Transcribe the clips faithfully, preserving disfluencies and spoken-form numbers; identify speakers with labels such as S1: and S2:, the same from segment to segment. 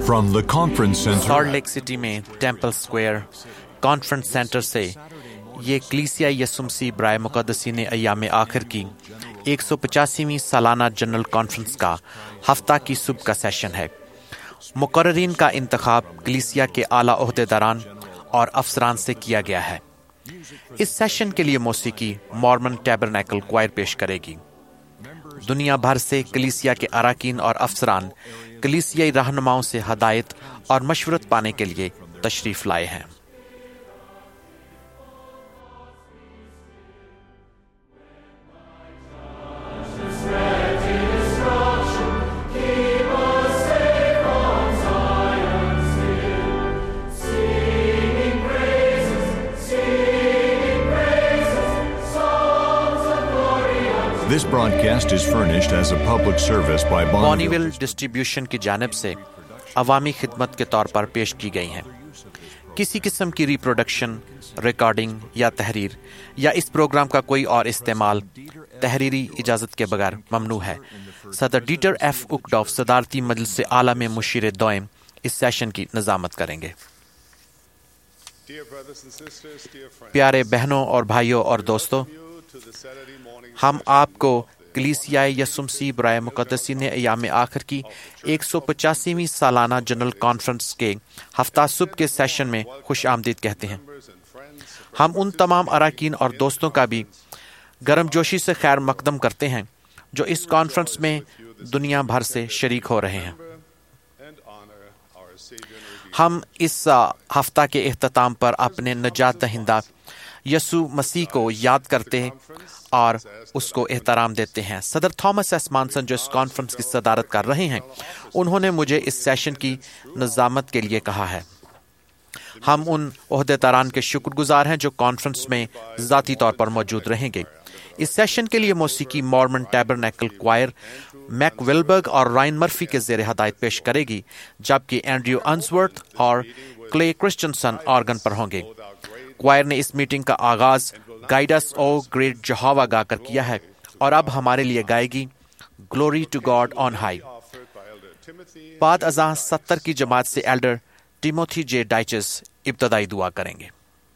S1: From the conference center
S2: Salt Lake City में Temple Square conference center से ये कलीसिया यसु मसीह बराए मुक़द्दसीन अय्याम आखिर की एक सौ पचासीवीं सालाना जनरल कॉन्फ्रेंस का हफ्ता की सुबह का सेशन है। मुकर्ररीन का इंतखाब कलीसिया के आला ओहदेदारान और अफसरान से किया गया है। इस सेशन के लिए मौसीकी मॉर्मन टैबरनेकल क्वायर पेश करेगी। दुनिया भर से कलीसिया के अराकीन और अफसरान कलीसियाई रहनुमाओं से हदायत और मशवरत पाने के लिए तशरीफ लाए हैं।
S1: This broadcast is furnished as a public service by
S2: Bonneville
S1: Bonneville.
S2: Distribution की जानिब से अवामी खिदमत के तौर पर पेश की गई हैं। किसी किस्म की रिप्रोडक्शन, रिकॉर्डिंग या तहरीर या इस प्रोग्राम का कोई और इस्तेमाल तहरीरी इजाज़त के बगैर ममनू है। सदर डीटर एफ उकडॉफ सदारती मजलिस आला में मुशीर दोयम इस सेशन की निज़ामत करेंगे। प्यारे बहनों और भाइयों और दोस्तों, हम आपको कलीसियाए यसु मसीह बराए मुक़द्दसीन अय्याम आखिर की एक सौ पचासीवीं सालाना जनरल कॉन्फ्रेंस के हफ्ता सुबह के सेशन में खुश आमदीद कहते हैं। हम उन तमाम अराकीन और दोस्तों का भी गर्मजोशी से खैर मकदम करते हैं जो इस कॉन्फ्रेंस में दुनिया भर से शरीक हो रहे हैं। हम इस हफ्ता के इख्तिताम पर अपने नजात दहिंदा यसु मसीह को याद करते हैं और उसको एहतराम देते हैं। सदर थॉमस एस मानसन जो इस कॉन्फ्रेंस की सदारत कर रहे हैं, उन्होंने मुझे इस सेशन की निज़ामत के लिए कहा है। हम उन ओहदेदारान के शुक्रगुजार हैं जो कॉन्फ्रेंस में ज़ाती तौर पर मौजूद रहेंगे। इस सेशन के लिए मौसीकी Mormon Tabernacle Choir Mack Wilberg और रायन मर्फी के ज़ेर हदायत पेश करेगी, जबकि एंड्रयू अंसवर्थ और क्ले क्रिश्चियनसन ऑर्गन पर होंगे। क्वायर ने इस मीटिंग का आगाज गाइड अस ओ ग्रेट जहोवा गाकर किया है और अब हमारे लिए गाएगी glory to God on high. बाद अज़ां सत्तर की जमात से एल्डर टिमोथी जे डाइचेस इब्तदाई दुआ करेंगे।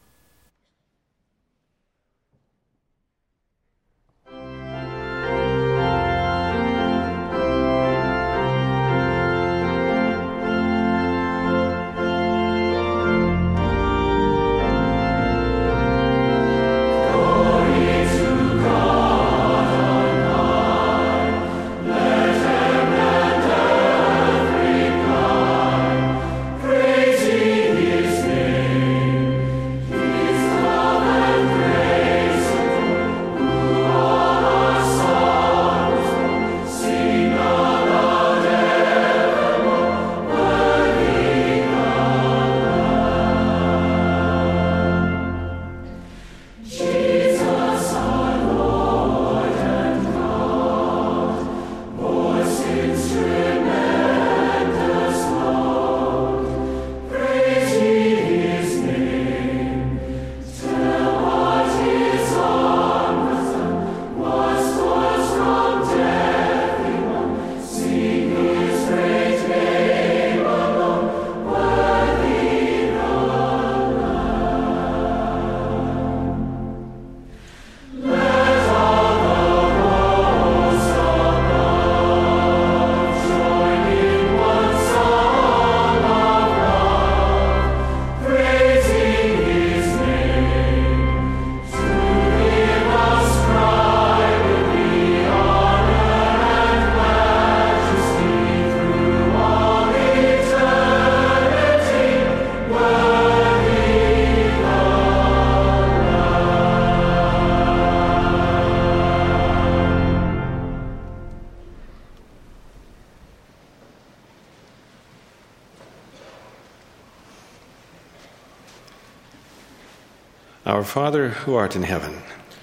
S3: Our Father who art in heaven.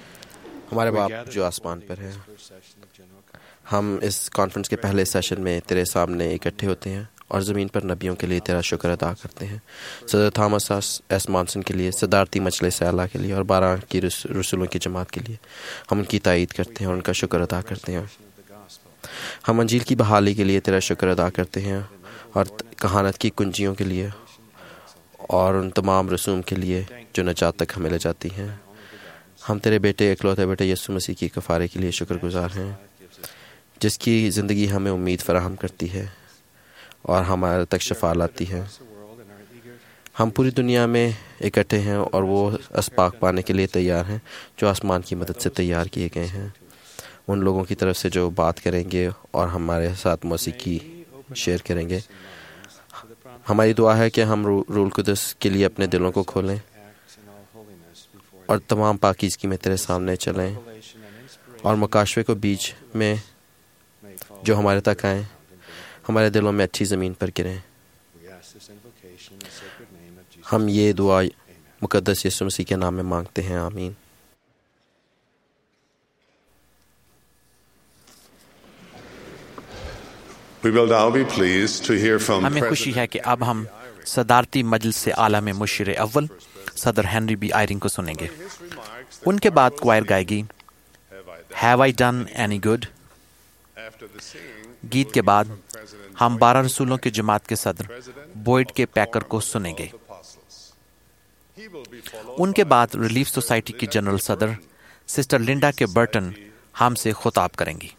S4: हमारे बाप जो आसमान पर है, हम इस कॉन्फ्रेंस के पहले सेशन में तेरे सामने इकट्ठे होते हैं और ज़मीन पर नबियों के लिए तेरा शुक्र अदा करते हैं। सदर थॉमस एस मॉनसन के लिए, सदारती मजलिस आला के लिए और बारह की रसूलों की जमात के लिए हम उनकी तायीद करते हैं और उनका शुक्र अदा करते हैं। हम अंजील की बहाली के लिए तेरा शुक्र अदा करते हैं اور کہانت کی کنجیوں کے لیے اور ان تمام رسوم کے لیے جو نجات تک ہمیں لے جاتی ہیں۔ ہم تیرے بیٹے اکلوتے بیٹے یسوع مسیح کی کفارے کے لیے شکر گزار ہیں، جس کی زندگی ہمیں امید فراہم کرتی ہے اور ہمارے تک شفا لاتی ہے۔ ہم پوری دنیا میں اکٹھے ہیں اور وہ اسباق پانے کے لیے تیار ہیں جو آسمان کی مدد سے تیار کیے گئے ہیں، ان لوگوں کی طرف سے جو بات کریں گے اور ہمارے ساتھ موسیقی شیئر کریں گے۔ ہماری دعا ہے کہ ہم روح القدس کے لیے اپنے دلوں کو کھولیں اور تمام پاکیزگی میں تیرے سامنے چلیں اور مکاشفے کو بیچ میں جو ہمارے تک آئیں ہمارے دلوں میں اچھی زمین پر گریں۔ ہم یہ دعا مقدس یسوع مسیح کے نام میں مانگتے ہیں، آمین۔
S5: We will now be pleased to hear from
S2: ہمیں خوشی ہے کہ اب ہم صدارتی مجلس سے اعلیٰ میں مشیر اول صدر ہنری بی آئرنگ کو سنیں گے۔ ان کے بعد کوائر گائے گی have I done any good. گیت کے بعد ہم بارہ رسولوں کی جماعت کے صدر بوئڈ کے پیکر کو سنیں گے۔ ان کے بعد ریلیف سوسائٹی کی جنرل صدر سسٹر لنڈا کے برٹن ہم سے خطاب کریں گی۔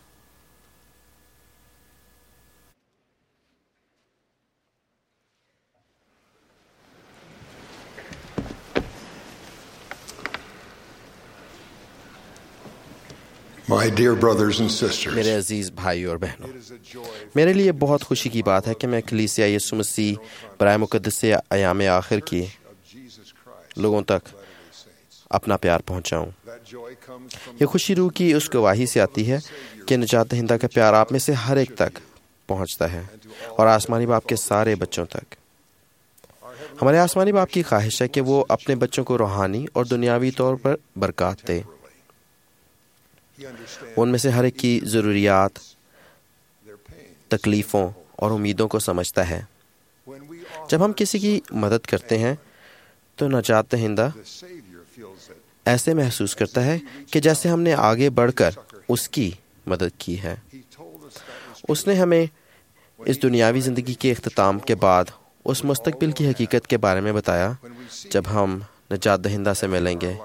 S5: My dear brothers and sisters,
S4: میرے عزیز بھائی اور بہنوں، میرے لیے بہت خوشی کی بات ہے کہ میں کلیسیا یسوع مسیح برائے مقدس سے ایام آخر کی لوگوں تک اپنا پیار پہنچاؤں۔ یہ خوشی روح کی اس گواہی سے آتی ہے کہ نجات دہندہ کا پیار آپ میں سے ہر ایک تک پہنچتا ہے اور آسمانی باپ کے سارے بچوں تک۔ ہمارے آسمانی باپ کی خواہش ہے کہ وہ اپنے بچوں کو روحانی اور دنیاوی طور پر برکات دے۔ ان میں سے ہر ایک کی ضروریات، تکلیفوں اور امیدوں کو سمجھتا ہے۔ جب ہم کسی کی مدد کرتے ہیں تو نجات دہندہ ایسے محسوس کرتا ہے کہ جیسے ہم نے آگے بڑھ کر اس کی مدد کی ہے۔ اس نے ہمیں اس دنیاوی زندگی کے اختتام کے بعد اس مستقبل کی حقیقت کے بارے میں بتایا جب ہم نجات دہندہ سے ملیں گے۔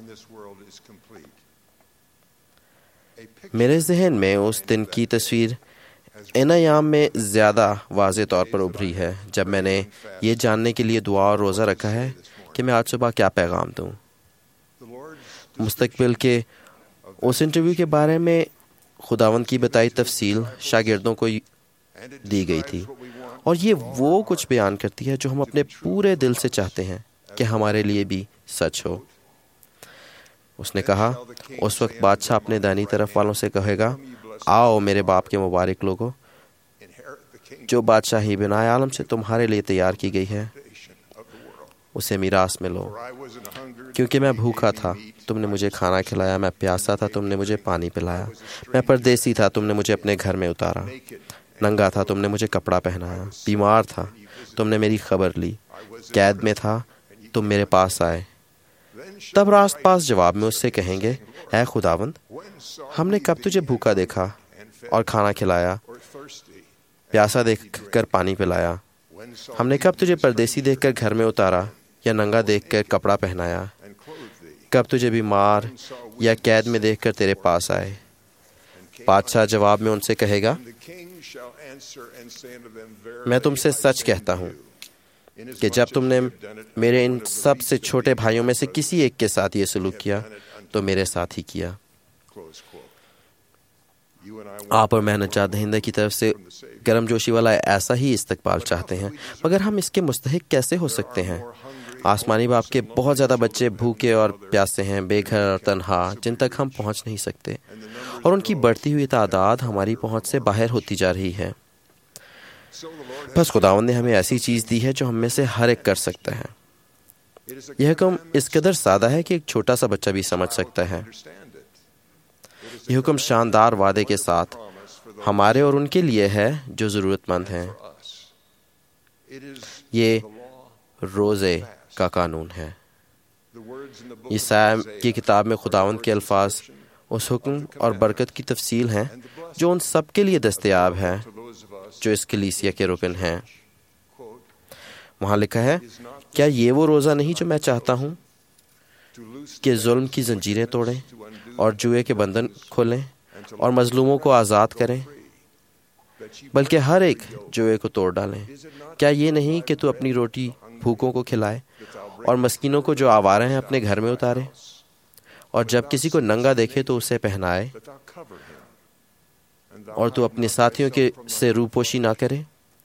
S4: میرے ذہن میں اس دن کی تصویر ان ایام میں زیادہ واضح طور پر ابھری ہے جب میں نے یہ جاننے کے لیے دعا اور روزہ رکھا ہے کہ میں آج صبح کیا پیغام دوں۔ مستقبل کے اس انٹرویو کے بارے میں خداوند کی بتائی تفصیل شاگردوں کو دی گئی تھی، اور یہ وہ کچھ بیان کرتی ہے جو ہم اپنے پورے دل سے چاہتے ہیں کہ ہمارے لیے بھی سچ ہو۔ اس نے کہا، اس وقت بادشاہ اپنے دائنی طرف والوں سے کہے گا، آؤ میرے باپ کے مبارک لوگوں، جو بادشاہی بنائے عالم سے تمہارے لیے تیار کی گئی ہے، اسے میراث میں لو۔ کیونکہ میں بھوکا تھا، تم نے مجھے کھانا کھلایا، میں پیاسا تھا، تم نے مجھے پانی پلایا، میں پردیسی تھا، تم نے مجھے اپنے گھر میں اتارا، ننگا تھا، تم نے مجھے کپڑا پہنایا، بیمار تھا، تم نے میری خبر لی، قید میں تھا، تم میرے پاس آئے۔ تب راست پاس جواب میں اس سے کہیں گے، اے خداوند، ہم نے کب تجھے بھوکا دیکھا اور کھانا کھلایا، پیاسا دیکھ کر پانی پلایا؟ ہم نے کب تجھے پردیسی دیکھ کر گھر میں اتارا یا ننگا دیکھ کر کپڑا پہنایا؟ کب تجھے بیمار یا قید میں دیکھ کر تیرے پاس آئے؟ بادشاہ جواب میں ان سے کہے گا، میں تم سے سچ کہتا ہوں کہ جب تم نے میرے ان سب سے چھوٹے بھائیوں میں سے کسی ایک کے ساتھ یہ سلوک کیا تو میرے ساتھ ہی کیا۔ آپ اور میں نجات دہندہ کی طرف سے گرم جوشی والا ایسا ہی استقبال چاہتے ہیں، مگر ہم اس کے مستحق کیسے ہو سکتے ہیں؟ آسمانی باپ کے بہت زیادہ بچے بھوکے اور پیاسے ہیں، بے گھر اور تنہا، جن تک ہم پہنچ نہیں سکتے، اور ان کی بڑھتی ہوئی تعداد ہماری پہنچ سے باہر ہوتی جا رہی ہے۔ بس خداوند نے ہمیں ایسی چیز دی ہے جو ہم میں سے ہر ایک کر سکتا ہے۔ یہ حکم اس قدر سادہ ہے کہ ایک چھوٹا سا بچہ بھی سمجھ سکتا ہے۔ یہ حکم شاندار وعدے کے ساتھ ہمارے اور ان کے لیے ہے جو ضرورت مند ہیں۔ یہ روزے کا قانون ہے۔ یسایا کی کتاب میں خداوند کے الفاظ اس حکم اور برکت کی تفصیل ہیں جو ان سب کے لیے دستیاب ہے جو اس کلیسیا کے رکن ہیں۔ وہاں لکھا ہے، کیا یہ وہ روزہ نہیں جو میں چاہتا ہوں کہ ظلم کی زنجیریں توڑیں اور جوئے کے بندھن کھولیں اور مظلوموں کو آزاد کریں، بلکہ ہر ایک جوئے کو توڑ ڈالیں؟ کیا یہ نہیں کہ تو اپنی روٹی بھوکوں کو کھلائے اور مسکینوں کو جو آوارہ ہیں اپنے گھر میں اتارے، اور جب کسی کو ننگا دیکھے تو اسے پہنائے، اور تو اپنے ساتھیوں کے سے روپوشی نہ کرے؟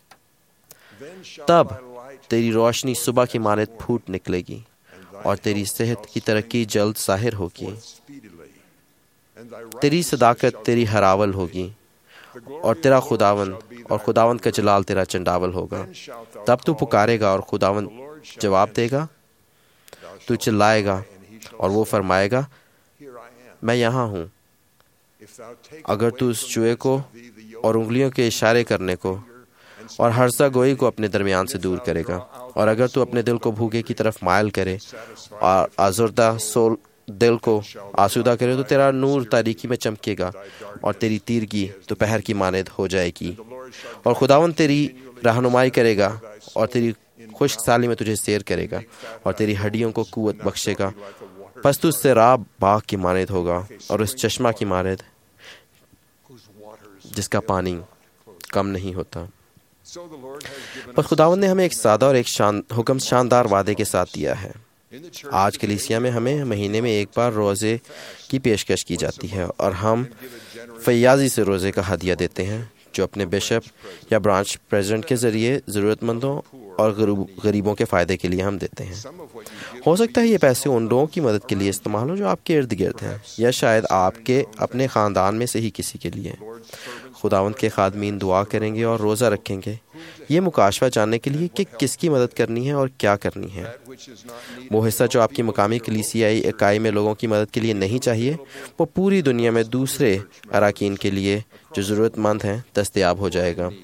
S4: تب تیری روشنی صبح کی مانند پھوٹ نکلے گی اور تیری صحت کی ترقی جلد ظاہر ہوگی، تیری صداقت تیری ہراول ہوگی، اور تیرا خداوند اور خداوند کا جلال تیرا چنڈاول ہوگا۔ تب تو پکارے گا اور خداوند جواب دے گا، تو چلائے گا اور وہ فرمائے گا، میں یہاں ہوں۔ اگر تو اس جوئے کو اور انگلیوں کے اشارے کرنے کو اور ہرزہ گوئی کو اپنے درمیان سے دور کرے گا، اور اگر تو اپنے دل کو بھوکے کی طرف مائل کرے اور آزردہ سول دل کو آسودہ کرے، تو تیرا نور تاریکی میں چمکے گا اور تیری تیرگی دوپہر کی مانند ہو جائے گی، اور خداوند تیری رہنمائی کرے گا اور تیری خشک سالی میں تجھے سیر کرے گا اور تیری ہڈیوں کو قوت بخشے گا۔ پس تو اس سے راب باغ کی مانند ہوگا اور اس چشمہ کی مانند جس کا پانی کم نہیں ہوتا۔ پر خداوند نے ہمیں ایک سادہ اور ایک شان حکم شاندار وعدے کے ساتھ دیا ہے۔ آج کلیسیا میں ہمیں مہینے میں ایک بار روزے کی پیشکش کی جاتی ہے، اور ہم فیاضی سے روزے کا ہدیہ دیتے ہیں جو اپنے بشپ یا برانچ پریزیڈنٹ کے ذریعے ضرورت مندوں اور غریبوں کے فائدے کے لیے ہم دیتے ہیں۔ ہو سکتا ہے یہ پیسے ان لوگوں کی مدد کے لیے استعمال ہو جو آپ کے ارد گرد ہیں، یا شاید آپ کے اپنے خاندان میں سے ہی کسی کے لیے۔ خداوند کے خادمین دعا کریں گے اور روزہ رکھیں گے، یہ مکاشفہ جاننے کے لیے کہ کس کی مدد کرنی ہے اور کیا کرنی ہے۔ وہ حصہ جو آپ کی مقامی کلیسیائی اکائی میں لوگوں کی مدد کے لیے نہیں چاہیے، وہ پوری دنیا میں دوسرے اراکین کے لیے جو ضرورت مند ہیں دستیاب ہو جائے گا۔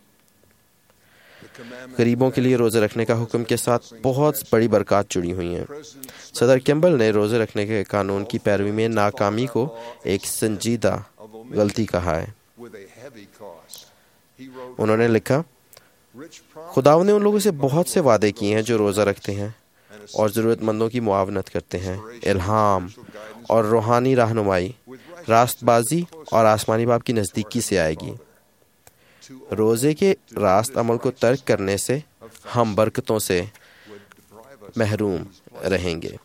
S4: غریبوں کے لیے روزے رکھنے کا حکم کے ساتھ بہت بڑی برکات جڑی ہوئی ہیں۔ صدر کیمبل نے روزے رکھنے کے قانون کی پیروی میں ناکامی کو ایک سنجیدہ غلطی کہا ہے۔ انہوں نے لکھا، خداوند نے ان لوگوں سے بہت سے وعدے کیے ہیں جو روزہ رکھتے ہیں اور ضرورت مندوں کی معاونت کرتے ہیں۔ الہام اور روحانی رہنمائی راست بازی اور آسمانی باپ کی نزدیکی سے آئے گی۔ روزے کے راست عمل کو ترک کرنے سے ہم برکتوں سے محروم رہیں گے۔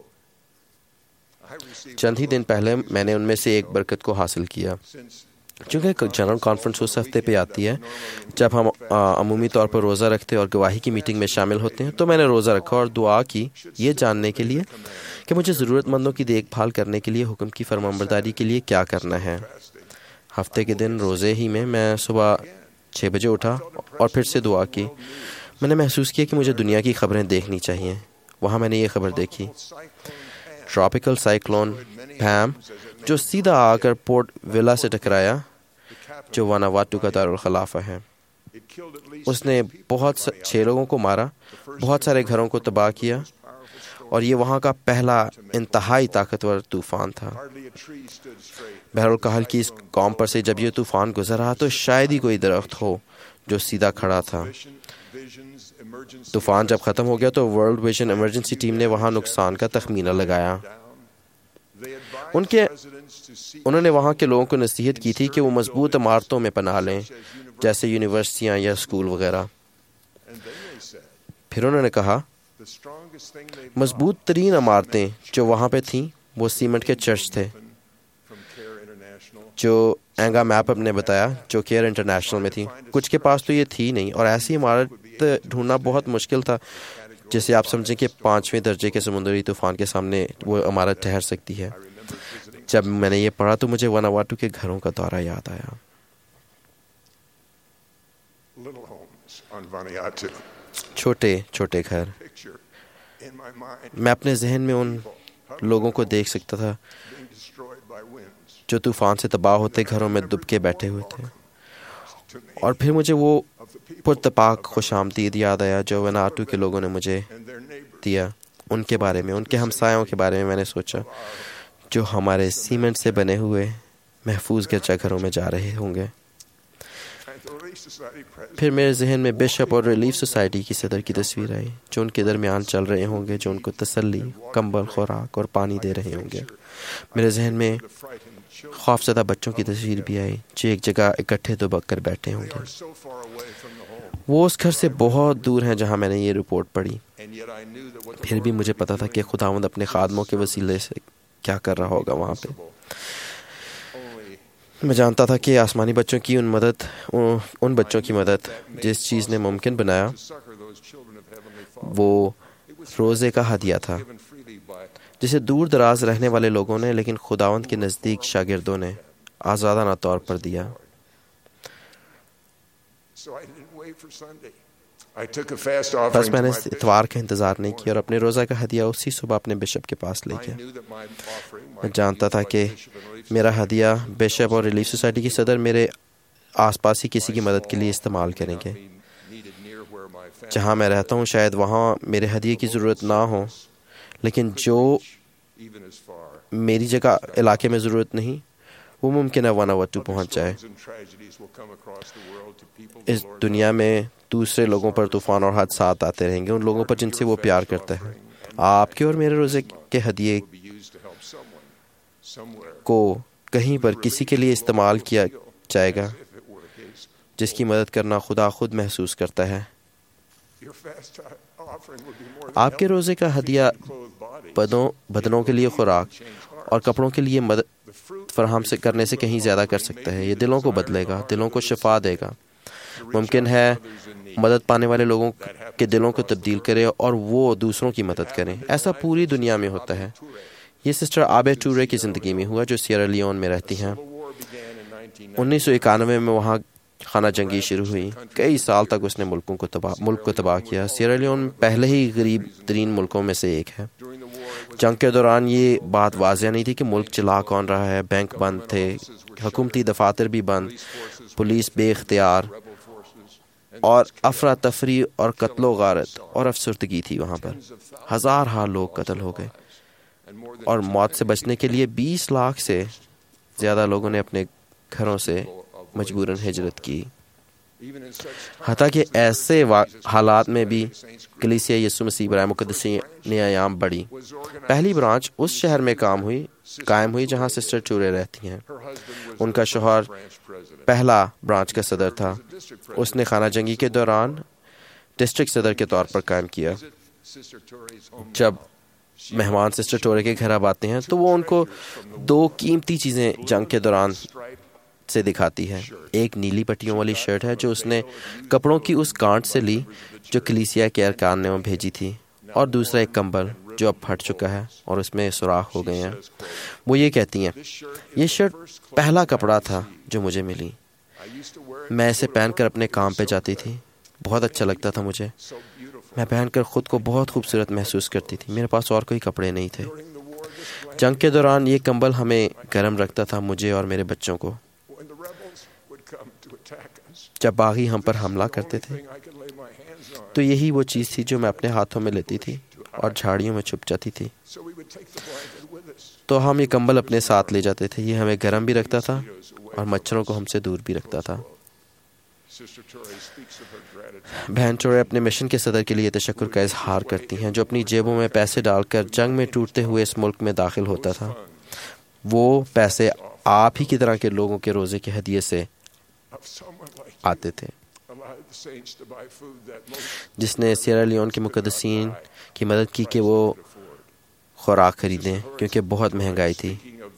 S4: چند ہی دن پہلے میں نے ان میں سے ایک برکت کو حاصل کیا۔ چونکہ جنرل کانفرنس اس ہفتے پہ آتی ہے جب ہم عمومی طور پر روزہ رکھتے اور گواہی کی میٹنگ میں شامل ہوتے ہیں، تو میں نے روزہ رکھا اور دعا کی یہ جاننے کے لیے کہ مجھے ضرورت مندوں کی دیکھ بھال کرنے کے لیے حکم کی فرمانبرداری کے لیے کیا کرنا ہے۔ ہفتے کے دن روزے ہی میں میں صبح چھ بجے اٹھا اور پھر سے دعا کی۔ میں نے محسوس کیا کہ مجھے دنیا کی خبریں دیکھنی چاہیے۔ وہاں میں نے یہ خبر دیکھی، ٹراپیکل سائیکلون پیم جو سیدھا آ کر پورٹ ویلا سے ٹکرایا جو واناواتو کا دارالخلافہ ہے۔ اس نے بہت چھ لوگوں کو مارا، بہت سارے گھروں کو تباہ کیا، اور یہ وہاں کا پہلا انتہائی طاقتور طوفان تھا۔ بہرالکاہل کی اس قوم پر سے جب یہ طوفان گزر رہا تو شاید ہی کوئی درخت ہو جو سیدھا کھڑا تھا۔ طوفان جب ختم ہو گیا تو ورلڈ ویژن ایمرجنسی ٹیم نے وہاں نقصان کا تخمینہ لگایا۔ ان کے انہوں نے وہاں کے لوگوں کو نصیحت کی تھی کہ وہ مضبوط عمارتوں میں پناہ لیں، جیسے یونیورسٹیاں یا اسکول وغیرہ۔ پھر انہوں نے کہا مضبوط ترین عمارتیں جو وہاں پہ تھیں وہ سیمنٹ کے چرچ تھے جو اینگا میپ نے بتایا جو کیئر انٹرنیشنل میں تھی۔ کچھ کے پاس تو یہ تھی نہیں، اور ایسی عمارت ڈھونڈنا بہت مشکل تھا جسے آپ سمجھیں کہ پانچویں درجے کے سمندری طوفان کے سامنے وہ عمارت ٹھہر سکتی ہے۔ جب میں نے یہ پڑھا تو مجھے واناواتو کے گھروں کا دورہ یاد آیا۔ چھوٹے چھوٹے گھر، میں اپنے ذہن میں ان لوگوں کو دیکھ سکتا تھا جو طوفان سے تباہ ہوتے گھروں میں دب کے بیٹھے ہوئے تھے، اور پھر مجھے وہ پرتپاک خوش آمدید یاد آیا جو واناواتو کے لوگوں نے مجھے دیا۔ ان کے بارے میں، ان کے ہمسایوں کے بارے میں میں نے سوچا جو ہمارے سیمنٹ سے بنے ہوئے محفوظ گرجا گھروں میں جا رہے ہوں گے۔ پھر میرے ذہن میں بشپ اور ریلیف سوسائٹی کی صدر کی تصویر آئی، جو ان کے درمیان چل رہے ہوں گے، جو ان کو تسلی، کمبل، خوراک اور پانی دے رہے ہوں گے۔ میرے ذہن میں خوفزدہ بچوں کی تصویر بھی آئی، جو ایک جگہ اکٹھے دبک کر بیٹھے ہوں گے۔ وہ اس گھر سے بہت دور ہیں جہاں میں نے یہ رپورٹ پڑھی، پھر بھی مجھے پتا تھا کہ خداوند اپنے خادموں کے وسیلے سے کیا کر رہا ہوگا وہاں پہ۔ میں جانتا تھا کہ آسمانی بچوں کی ان مدد ان بچوں کی مدد جس چیز نے ممکن بنایا وہ روزے کا ہدیہ تھا، جسے دور دراز رہنے والے لوگوں نے لیکن خداوند کے نزدیک شاگردوں نے آزادانہ طور پر دیا۔ بس میں نے اتوار کا انتظار نہیں کیا اور اپنے روزہ کا ہدیہ اسی صبح اپنے بشپ کے پاس لے گیا۔ میں جانتا تھا کہ میرا ہدیہ بشپ اور ریلیف سوسائٹی کی صدر میرے آس پاس ہی کسی کی مدد کے لیے استعمال کریں گے۔ جہاں میں رہتا ہوں شاید وہاں میرے ہدیے کی ضرورت نہ ہو، لیکن جو میری جگہ علاقے میں ضرورت نہیں وہ ممکن ہے ون آور ٹو پہنچ جائے۔ اس دنیا میں دوسرے لوگوں پر طوفان اور حادثات آتے رہیں گے، ان لوگوں پر جن سے وہ پیار کرتے ہیں۔ آپ کے اور میرے روزے کے ہدیے کو کہیں پر کسی کے لیے استعمال کیا جائے گا جس کی مدد کرنا خدا خود محسوس کرتا ہے۔ آپ کے روزے کا ہدیہ بدوں بدنوں کے لیے خوراک اور کپڑوں کے لیے مدد فراہم سے کرنے سے کہیں زیادہ کر سکتا ہے۔ یہ دلوں کو بدلے گا، دلوں کو شفا دے گا۔ ممکن ہے مدد پانے والے لوگوں کے دلوں کو تبدیل کرے اور وہ دوسروں کی مدد کریں۔ ایسا پوری دنیا میں ہوتا ہے۔ یہ سسٹر آبے ٹورے کی زندگی میں ہوا، جو سیئرا لیون میں رہتی ہیں۔ انیس سو اکانوے میں وہاں خانہ جنگی شروع ہوئی۔ کئی سال تک اس نے ملکوں کو تباہ ملک کو تباہ کیا۔ سیئرا لیون پہلے ہی غریب ترین ملکوں میں سے ایک ہے۔ جنگ کے دوران یہ بات واضح نہیں تھی کہ ملک چلا کون رہا ہے۔ بینک بند تھے، حکومتی دفاتر بھی بند، پولیس بے اختیار، اور افراتفری اور قتل و غارت اور افسردگی تھی وہاں پر۔ ہزار ہا لوگ قتل ہو گئے اور موت سے بچنے کے لیے بیس لاکھ سے زیادہ لوگوں نے اپنے گھروں سے مجبوراً ہجرت کی۔ حتیٰ کہ ایسے حالات میں بھی کلیسیا یسوع مسیح برائے مقدسین ایام بڑھی۔ پہلی برانچ اس شہر میں کام ہوئی قائم ہوئی جہاں سسٹر ٹورے رہتی ہیں۔ ان کا شوہر پہلا برانچ کا صدر تھا۔ اس نے خانہ جنگی کے دوران ڈسٹرکٹ صدر کے طور پر قائم کیا۔ جب مہمان سسٹر ٹورے کے گھر اب آتے ہیں تو وہ ان کو دو قیمتی چیزیں جنگ کے دوران سے دکھاتی ہے۔ ایک نیلی پٹیوں والی شرٹ ہے جو اس نے کپڑوں کی اس گانٹ سے لی جو کلیسیا کے ارکان نے وہ بھیجی تھی، اور دوسرا ایک کمبل جو اب پھٹ چکا ہے اور اس میں سوراخ ہو گئے ہیں۔ وہ یہ کہتی ہیں، یہ شرٹ پہلا کپڑا تھا جو مجھے ملی۔ میں اسے پہن کر اپنے کام پہ جاتی تھی، بہت اچھا لگتا تھا مجھے۔ میں پہن کر خود کو بہت خوبصورت محسوس کرتی تھی۔ میرے پاس اور کوئی کپڑے نہیں تھے۔ جنگ کے دوران یہ کمبل ہمیں گرم رکھتا تھا، مجھے اور میرے بچوں کو۔ جب باغی ہم پر حملہ کرتے تھے تو یہی وہ چیز تھی جو میں اپنے ہاتھوں میں لیتی تھی اور جھاڑیوں میں چھپ جاتی تھی۔ تو ہم یہ کمبل اپنے ساتھ لے جاتے تھے۔ یہ ہمیں گرم بھی رکھتا تھا اور مچھروں کو ہم سے دور بھی رکھتا تھا۔ بہن ٹورے اپنے مشن کے صدر کے لیے تشکر کا اظہار کرتی ہیں، جو اپنی جیبوں میں پیسے ڈال کر جنگ میں ٹوٹتے ہوئے اس ملک میں داخل ہوتا تھا۔ وہ پیسے آپ ہی کی طرح کے لوگوں کے روزے کے ہدیے سے آتے تھے۔ جس نے سیئرا لیون کے مقدسین کی مدد کی کہ وہ خوراک خریدیں، کیونکہ بہت مہنگائی تھی۔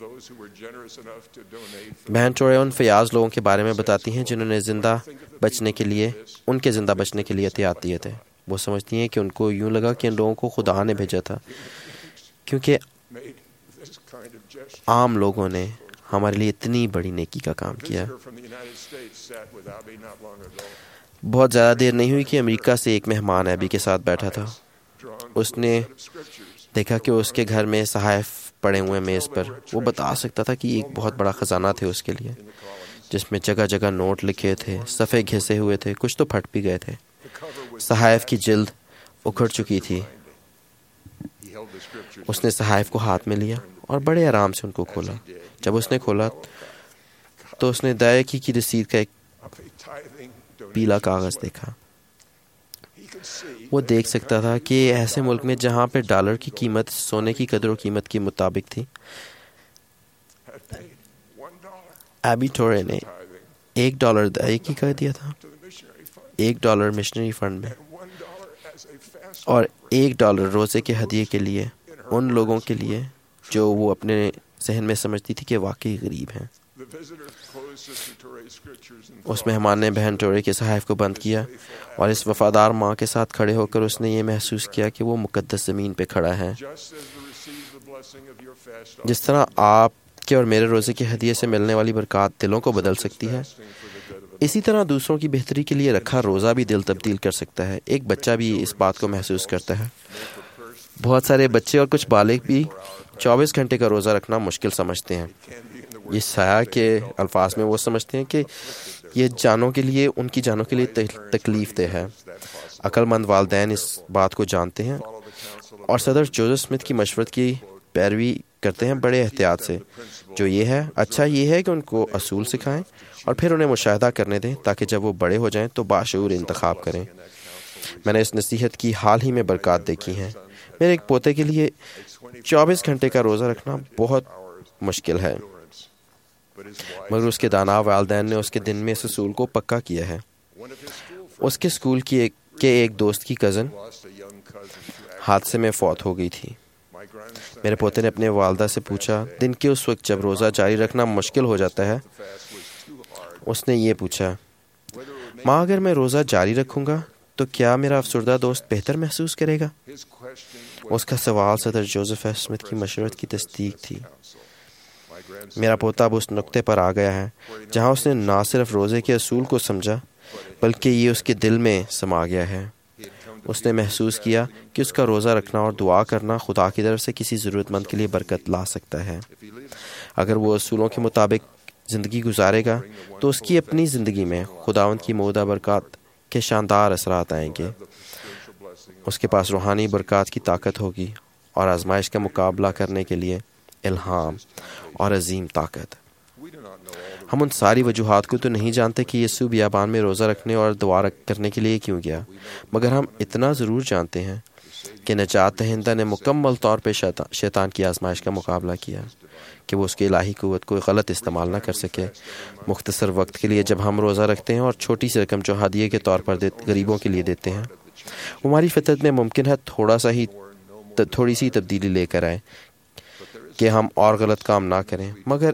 S4: بہن ٹورے ان فیاض لوگوں کے بارے میں بتاتی ہیں جنہوں نے زندہ بچنے کے لیے ان کے زندہ بچنے کے لیے احتیاط دیے تھے۔ وہ سمجھتی ہیں کہ ان کو یوں لگا کہ ان لوگوں کو خدا نے بھیجا تھا، کیونکہ عام لوگوں نے ہمارے لیے اتنی بڑی نیکی کا کام کیا۔ بہت زیادہ دیر نہیں ہوئی کہ امریکہ سے ایک مہمان ایبی کے ساتھ بیٹھا تھا۔ اس نے دیکھا کہ اس کے گھر میں صحائف پڑے ہوئے میز پر۔ وہ بتا سکتا تھا کہ ایک بہت بڑا خزانہ تھے اس کے لیے، جس میں جگہ جگہ نوٹ لکھے تھے، صفحے گھسے ہوئے تھے، کچھ تو پھٹ بھی گئے تھے۔ صحائف کی جلد اکھڑ چکی تھی۔ اس نے صحائف کو ہاتھ میں لیا اور بڑے آرام سے ان کو کھولا۔ جب اس نے کھولا تو اس نے دائیکی کی رسید کا ایک پیلا کاغذ دیکھا۔ وہ دیکھ سکتا تھا کہ ایسے ملک میں جہاں پہ ڈالر کی قیمت سونے کی قدر و قیمت کے مطابق تھی، ایبی ٹورے نے ایک ڈالر ادائیگی کر دیا تھا، ایک ڈالر مشنری فنڈ میں، اور ایک ڈالر روزے کے ہدیے کے لیے ان لوگوں کے لیے جو وہ اپنے ذہن میں سمجھتی تھی کہ واقعی غریب ہیں۔ اس مہمان نے بہن ٹورے کے صحائف کو بند کیا، اور اس وفادار ماں کے ساتھ کھڑے ہو کر اس نے یہ محسوس کیا کہ وہ مقدس زمین پہ کھڑا ہے۔ جس طرح آپ کے اور میرے روزے کے ہدیے سے ملنے والی برکات دلوں کو بدل سکتی ہے، اسی طرح دوسروں کی بہتری کے لیے رکھا روزہ بھی دل تبدیل کر سکتا ہے۔ ایک بچہ بھی اس بات کو محسوس کرتا ہے۔ بہت سارے بچے اور کچھ بالغ بھی چوبیس گھنٹے کا روزہ رکھنا مشکل سمجھتے ہیں۔ یہ سایہ کے الفاظ میں وہ سمجھتے ہیں کہ یہ جانوں کے لیے ان کی جانوں کے لیے تکلیف دہ ہے۔ عقل مند والدین اس بات کو جانتے ہیں اور صدر جوزف اسمتھ کی مشورت کی پیروی کرتے ہیں بڑے احتیاط سے، جو یہ ہے اچھا یہ ہے کہ ان کو اصول سکھائیں اور پھر انہیں مشاہدہ کرنے دیں تاکہ جب وہ بڑے ہو جائیں تو باشعور انتخاب کریں۔ میں نے اس نصیحت کی حال ہی میں برکات دیکھی ہیں۔ میرے ایک پوتے کے لیے چوبیس گھنٹے کا روزہ رکھنا بہت مشکل ہے، مگر اس کے دانا والدین نے اس کے دن میں اس اصول کو پکا کیا ہے۔ اس کے اسکول کی ایک کے ایک دوست کی کزن حادثے میں فوت ہو گئی تھی۔ میرے پوتے نے اپنے والدہ سے پوچھا، دن کے اس وقت جب روزہ جاری رکھنا مشکل ہو جاتا ہے، اس نے یہ پوچھا، ماں اگر میں روزہ جاری رکھوں گا تو کیا میرا افسردہ دوست بہتر محسوس کرے گا؟ اس کا سوال صدر جوزف ایف اسمتھ کی مشورت کی تصدیق تھی۔ میرا پوتا اب اس نقطے پر آ گیا ہے جہاں اس نے نہ صرف روزے کے اصول کو سمجھا بلکہ یہ اس کے دل میں سما گیا ہے۔ اس نے محسوس کیا کہ اس کا روزہ رکھنا اور دعا کرنا خدا کی طرف سے کسی ضرورت مند کے لیے برکت لا سکتا ہے۔ اگر وہ اصولوں کے مطابق زندگی گزارے گا تو اس کی اپنی زندگی میں خداوند کی موجودہ برکات کے شاندار اثرات آئیں گے۔ اس کے پاس روحانی برکات کی طاقت ہوگی اور آزمائش کا مقابلہ کرنے کے لیے الہام اور عظیم طاقت۔ ہم ان ساری وجوہات کو تو نہیں جانتے کہ یسوع بیابان میں روزہ رکھنے اور دعا کرنے کے لیے کیوں گیا، مگر ہم اتنا ضرور جانتے ہیں کہ نجات دہندہ نے مکمل طور پہ شیطان کی آزمائش کا مقابلہ کیا کہ وہ اس کی الہی قوت کو غلط استعمال نہ کر سکے۔ مختصر وقت کے لیے جب ہم روزہ رکھتے ہیں اور چھوٹی سی رقم جو ہدیے کے طور پر غریبوں کے لیے دیتے ہیں، ہماری فطرت میں ممکن ہے تھوڑا سا ہی تھوڑی سی تبدیلی لے کر آئے کہ ہم اور غلط کام نہ کریں، مگر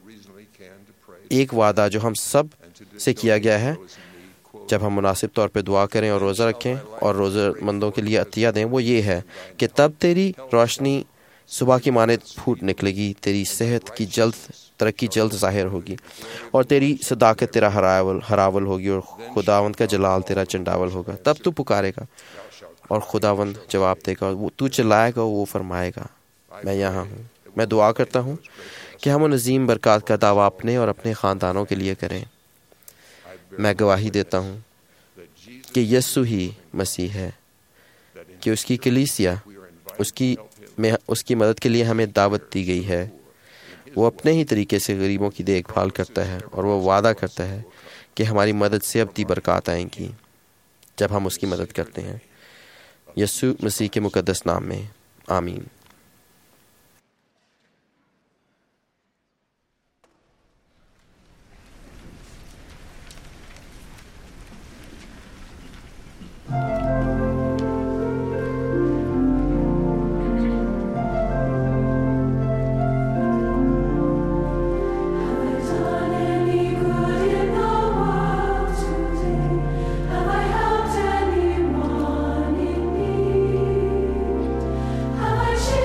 S4: ایک وعدہ جو ہم سب سے کیا گیا ہے جب ہم مناسب طور پہ دعا کریں اور روزہ رکھیں اور روزہ مندوں کے لیے عطیہ دیں، وہ یہ ہے کہ تب تیری روشنی صبح کی مانند پھوٹ نکلے گی، تیری صحت کی جلد ترقی جلد ظاہر ہوگی، اور تیری صداقت تیرا ہراول ہراول ہوگی، اور خداوند کا جلال تیرا چنڈاول ہوگا۔ تب تو پکارے گا اور خداوند جواب دے گا، تو چلائے گا وہ فرمائے گا میں یہاں ہوں۔ میں دعا کرتا ہوں کہ ہم ان عظیم برکات کا دعویٰ اپنے اور اپنے خاندانوں کے لیے کریں۔ میں گواہی دیتا ہوں کہ یسوع ہی مسیح ہے، کہ اس کی کلیسیا اس کی میں اس کی مدد کے لیے ہمیں دعوت دی گئی ہے۔ وہ اپنے ہی طریقے سے غریبوں کی دیکھ بھال کرتا ہے، اور وہ وعدہ کرتا ہے کہ ہماری مدد سے ابدی برکات آئیں گی جب ہم اس کی مدد کرتے ہیں۔ یسوع مسیح کے مقدس نام میں آمین۔
S6: Have I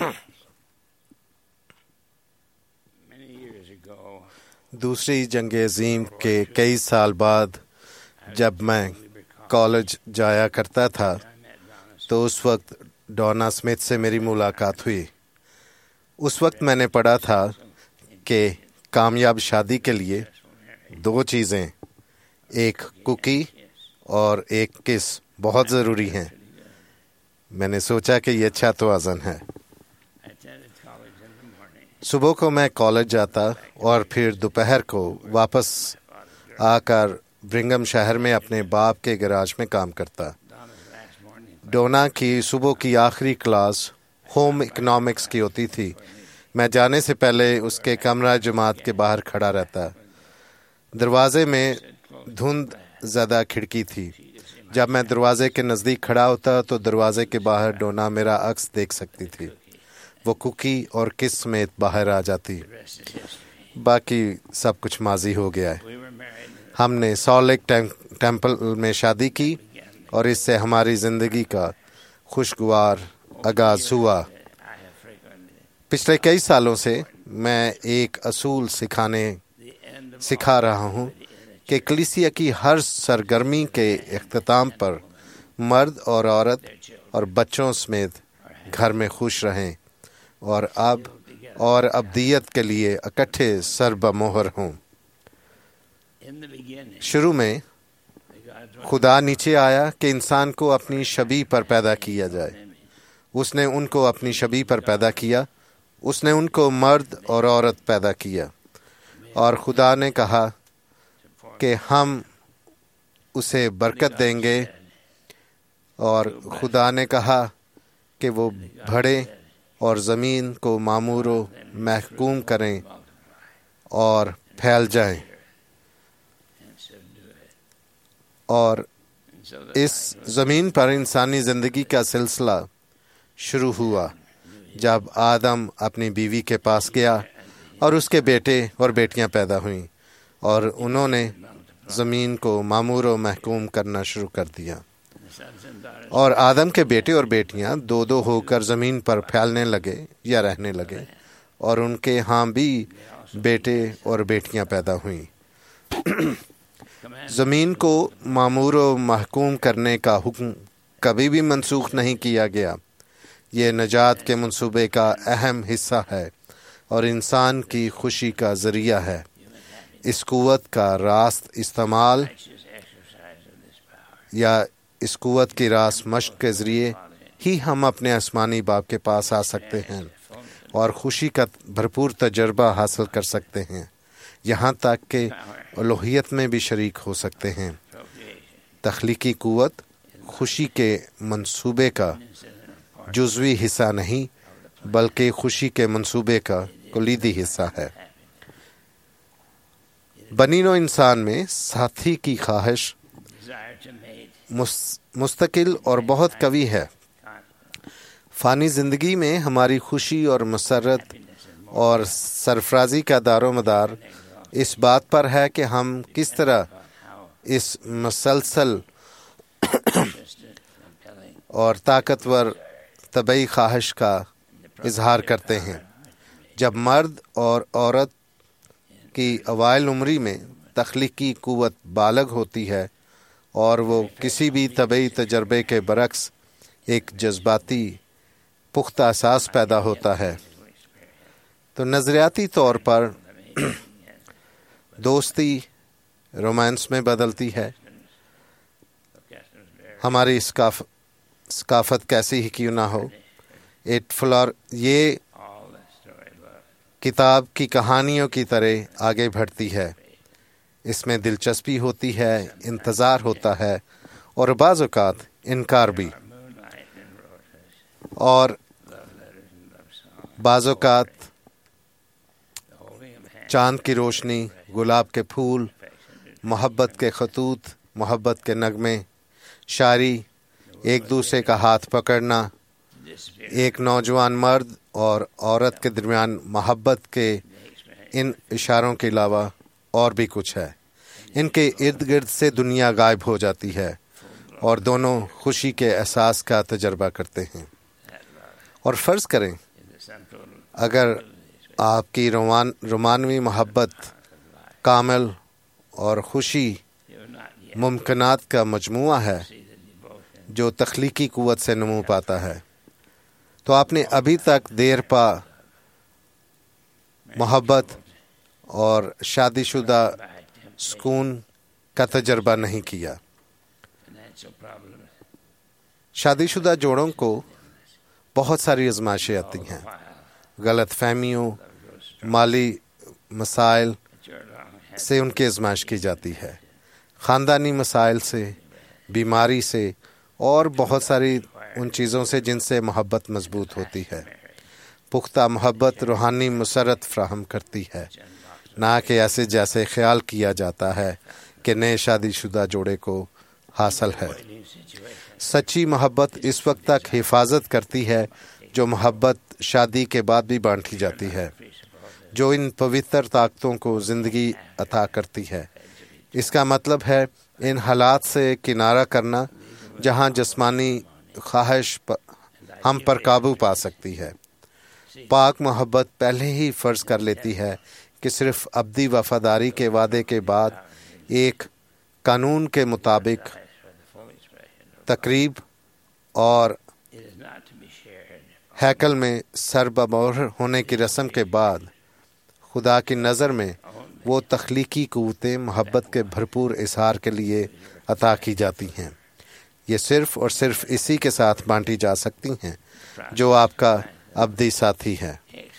S6: دوسری جنگ عظیم کے کئی سال بعد جب میں کالج جایا کرتا تھا تو اس وقت ڈونا اسمتھ سے میری ملاقات ہوئی. اس وقت میں نے پڑھا تھا کہ کامیاب شادی کے لیے دو چیزیں، ایک کوکی اور ایک کس، بہت ضروری ہیں. میں نے سوچا کہ یہ اچھا توازن ہے. صبح کو میں کالج جاتا اور پھر دوپہر کو واپس آ کر برنگم شہر میں اپنے باپ کے گراج میں کام کرتا. ڈونا کی صبح کی آخری کلاس ہوم اکنامکس کی ہوتی تھی. میں جانے سے پہلے اس کے کمرہ جماعت کے باہر کھڑا رہتا. دروازے میں دھند زدہ کھڑکی تھی. جب میں دروازے کے نزدیک کھڑا ہوتا تو دروازے کے باہر ڈونا میرا عکس دیکھ سکتی تھی. وہ کوکی اور کس سمیت باہر آ جاتی. باقی سب کچھ ماضی ہو گیا ہے. ہم نے سالٹ لیک ٹیمپل میں شادی کی اور اس سے ہماری زندگی کا خوشگوار آغاز ہوا. پچھلے کئی سالوں سے میں ایک اصول سکھانے سکھا رہا ہوں کہ کلیسیا کی ہر سرگرمی کے اختتام پر مرد اور عورت اور بچوں سمیت گھر میں خوش رہیں اور اب اور ابدیت کے لیے اکٹھے سر بمہر ہوں. شروع میں خدا نیچے آیا کہ انسان کو اپنی شبیہ پر پیدا کیا جائے. اس نے ان کو اپنی شبیہ پر پیدا کیا. اس نے ان کو مرد اور عورت پیدا کیا. اور خدا نے کہا کہ ہم اسے برکت دیں گے. اور خدا نے کہا کہ وہ بڑھے اور زمین کو معمور و محکوم کریں اور پھیل جائیں. اور اس زمین پر انسانی زندگی کا سلسلہ شروع ہوا جب آدم اپنی بیوی کے پاس گیا اور اس کے بیٹے اور بیٹیاں پیدا ہوئیں اور انہوں نے زمین کو معمور و محکوم کرنا شروع کر دیا. اور آدم کے بیٹے اور بیٹیاں دو دو ہو کر زمین پر پھیلنے لگے یا رہنے لگے اور ان کے ہاں بھی بیٹے اور بیٹیاں پیدا ہوئیں. زمین کو معمور و محکوم کرنے کا حکم کبھی بھی منسوخ نہیں کیا گیا. یہ نجات کے منصوبے کا اہم حصہ ہے اور انسان کی خوشی کا ذریعہ ہے. اس قوت کا راست استعمال یا اس قوت کی راست مشق کے ذریعے ہی ہم اپنے آسمانی باپ کے پاس آ سکتے ہیں اور خوشی کا بھرپور تجربہ حاصل کر سکتے ہیں، یہاں تک کہ الوہیت میں بھی شریک ہو سکتے ہیں. تخلیقی قوت خوشی کے منصوبے کا جزوی حصہ نہیں بلکہ خوشی کے منصوبے کا کلیدی حصہ ہے. بنی نوع انسان میں ساتھی کی خواہش مستقل اور بہت قوی ہے. فانی زندگی میں ہماری خوشی اور مسرت اور سرفرازی کا دار و مدار اس بات پر ہے کہ ہم کس طرح اس مسلسل اور طاقتور طبعی خواہش کا اظہار کرتے ہیں. جب مرد اور عورت کی اوائل عمری میں تخلیقی قوت بالغ ہوتی ہے اور وہ کسی بھی طبعی تجربے کے برعکس ایک جذباتی پختہ احساس پیدا ہوتا ہے تو نظریاتی طور پر دوستی رومانس میں بدلتی ہے. ہماری ثقافت کیسی ہی کیوں نہ ہو، ایٹ فلور یہ کتاب کی کہانیوں کی طرح آگے بڑھتی ہے. اس میں دلچسپی ہوتی ہے، انتظار ہوتا ہے اور بعض اوقات انکار بھی، اور بعض اوقات چاند کی روشنی، گلاب کے پھول، محبت کے خطوط، محبت کے نغمے، شاعری، ایک دوسرے کا ہاتھ پکڑنا، ایک نوجوان مرد اور عورت کے درمیان محبت کے ان اشاروں کے علاوہ اور بھی کچھ ہے. ان کے ارد گرد سے دنیا غائب ہو جاتی ہے اور دونوں خوشی کے احساس کا تجربہ کرتے ہیں. اور فرض کریں اگر آپ کی رومان رومانوی محبت کامل اور خوشی ممکنات کا مجموعہ ہے جو تخلیقی قوت سے نمو پاتا ہے، تو آپ نے ابھی تک دیر پا محبت اور شادی شدہ سکون کا تجربہ نہیں کیا۔ شادی شدہ جوڑوں کو بہت ساری آزمائشیں آتی ہیں، غلط فہمیوں، مالی مسائل سے ان کی آزمائش کی جاتی ہے، خاندانی مسائل سے، بیماری سے، اور بہت ساری ان چیزوں سے جن سے محبت مضبوط ہوتی ہے۔ پختہ محبت روحانی مسرت فراہم کرتی ہے، نہ کہ ایسے جیسے خیال کیا جاتا ہے کہ نئے شادی شدہ جوڑے کو حاصل ہے۔ سچی محبت اس وقت تک حفاظت کرتی ہے جو محبت شادی کے بعد بھی بانٹی جاتی ہے، جو ان پوتر طاقتوں کو زندگی عطا کرتی ہے۔ اس کا مطلب ہے ان حالات سے کنارہ کرنا جہاں جسمانی خواہش ہم پر قابو پا سکتی ہے۔ پاک محبت پہلے ہی فرض کر لیتی ہے کہ صرف ابدی وفاداری کے وعدے کے بعد ایک قانون کے مطابق تقریب اور ہیکل میں سر بمہر ہونے کی رسم کے بعد خدا کی نظر میں وہ تخلیقی قوتیں محبت کے بھرپور اظہار کے لیے عطا کی جاتی ہیں۔ یہ صرف اور صرف اسی کے ساتھ بانٹی جا سکتی ہیں جو آپ کا ابدی ساتھی ہے۔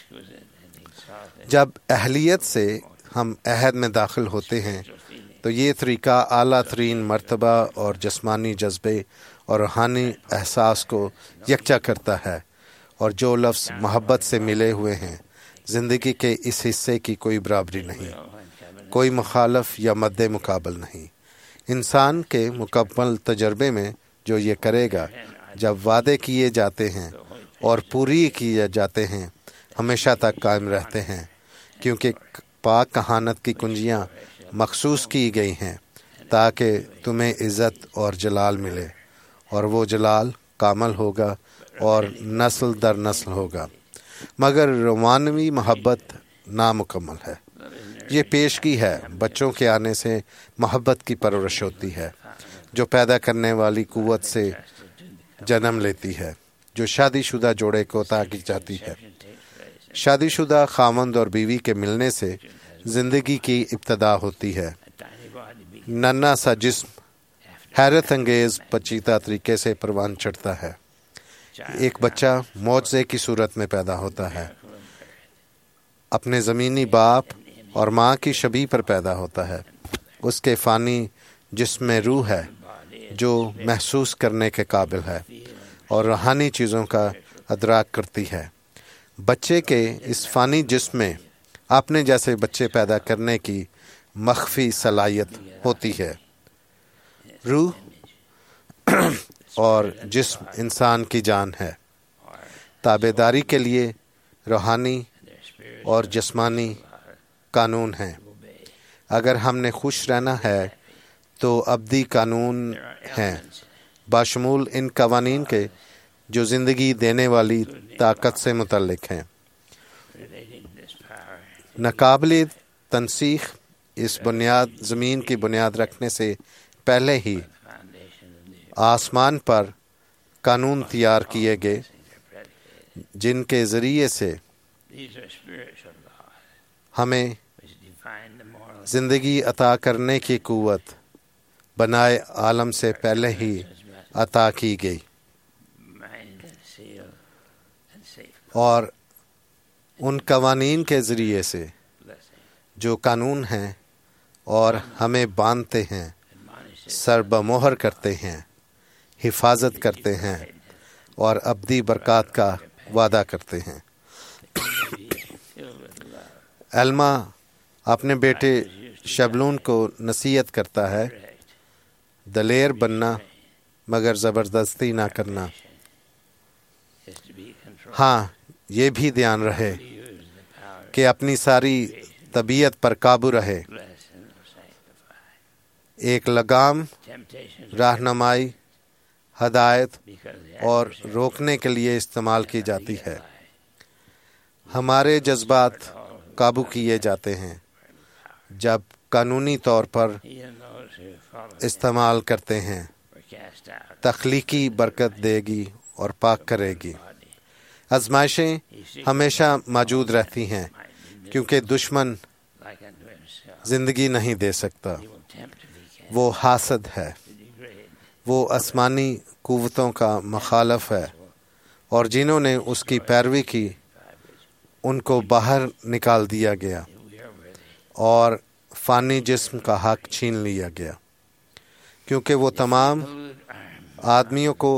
S6: جب اہلیت سے ہم عہد میں داخل ہوتے ہیں تو یہ طریقہ اعلیٰ ترین مرتبہ اور جسمانی جذبے اور روحانی احساس کو یکجا کرتا ہے، اور جو لفظ محبت سے ملے ہوئے ہیں زندگی کے اس حصے کی کوئی برابری نہیں، کوئی مخالف یا مد مقابل نہیں۔ انسان کے مکمل تجربے میں جو یہ کرے گا جب وعدے کیے جاتے ہیں اور پوری کیے جاتے ہیں ہمیشہ تک قائم رہتے ہیں، کیونکہ پاک کہانت کی کنجیاں مخصوص کی گئی ہیں تاکہ تمہیں عزت اور جلال ملے، اور وہ جلال کامل ہوگا اور نسل در نسل ہوگا۔ مگر رومانوی محبت نامکمل ہے۔ یہ پیشگی ہے، بچوں کے آنے سے محبت کی پرورش ہوتی ہے جو پیدا کرنے والی قوت سے جنم لیتی ہے، جو شادی شدہ جوڑے کو عطا کی جاتی ہے۔ شادی شدہ خاوند اور بیوی کے ملنے سے زندگی کی ابتدا ہوتی ہے۔ ننھا سا جسم حیرت انگیز پیچیدہ طریقے سے پروان چڑھتا ہے۔ ایک بچہ معجزے کی صورت میں پیدا ہوتا ہے، اپنے زمینی باپ اور ماں کی شبیہ پر پیدا ہوتا ہے۔ اس کے فانی جسم میں روح ہے جو محسوس کرنے کے قابل ہے اور روحانی چیزوں کا ادراک کرتی ہے۔ بچے کے اس فانی جسم میں اپنے جیسے بچے پیدا کرنے کی مخفی صلاحیت ہوتی ہے۔ روح اور جسم انسان کی جان ہے۔ تابعداری کے لیے روحانی اور جسمانی قانون ہیں۔ اگر ہم نے خوش رہنا ہے تو ابدی قانون ہیں، باشمول ان قوانین کے جو زندگی دینے والی طاقت سے متعلق ہیں۔ ناقابل تنسیخ اس بنیاد زمین کی بنیاد رکھنے سے پہلے ہی آسمان پر قانون تیار کیے گئے جن کے ذریعے سے ہمیں زندگی عطا کرنے کی قوت بنائے عالم سے پہلے ہی عطا کی گئی، اور ان قوانین کے ذریعے سے جو قانون ہیں اور ہمیں باندھتے ہیں، سر بمہر کرتے ہیں، حفاظت کرتے ہیں اور ابدی برکات کا وعدہ کرتے ہیں۔ ایلما اپنے بیٹے شبلون کو نصیحت کرتا ہے، دلیر بننا مگر زبردستی نہ کرنا۔ ہاں، یہ بھی دھیان رہے کہ اپنی ساری طبیعت پر قابو رہے۔ ایک لگام رہنمائی، ہدایت اور روکنے کے لیے استعمال کی جاتی ہے۔ ہمارے جذبات قابو کیے جاتے ہیں جب قانونی طور پر استعمال کرتے ہیں. تخلیقی برکت دے گی اور پاک کرے گی. آزمائشیں ہمیشہ موجود رہتی ہیں کیونکہ دشمن زندگی نہیں دے سکتا. وہ حاسد ہے. وہ آسمانی قوتوں کا مخالف ہے اور جنہوں نے اس کی پیروی کی ان کو باہر نکال دیا گیا اور فانی جسم کا حق چھین لیا گیا کیونکہ وہ تمام آدمیوں کو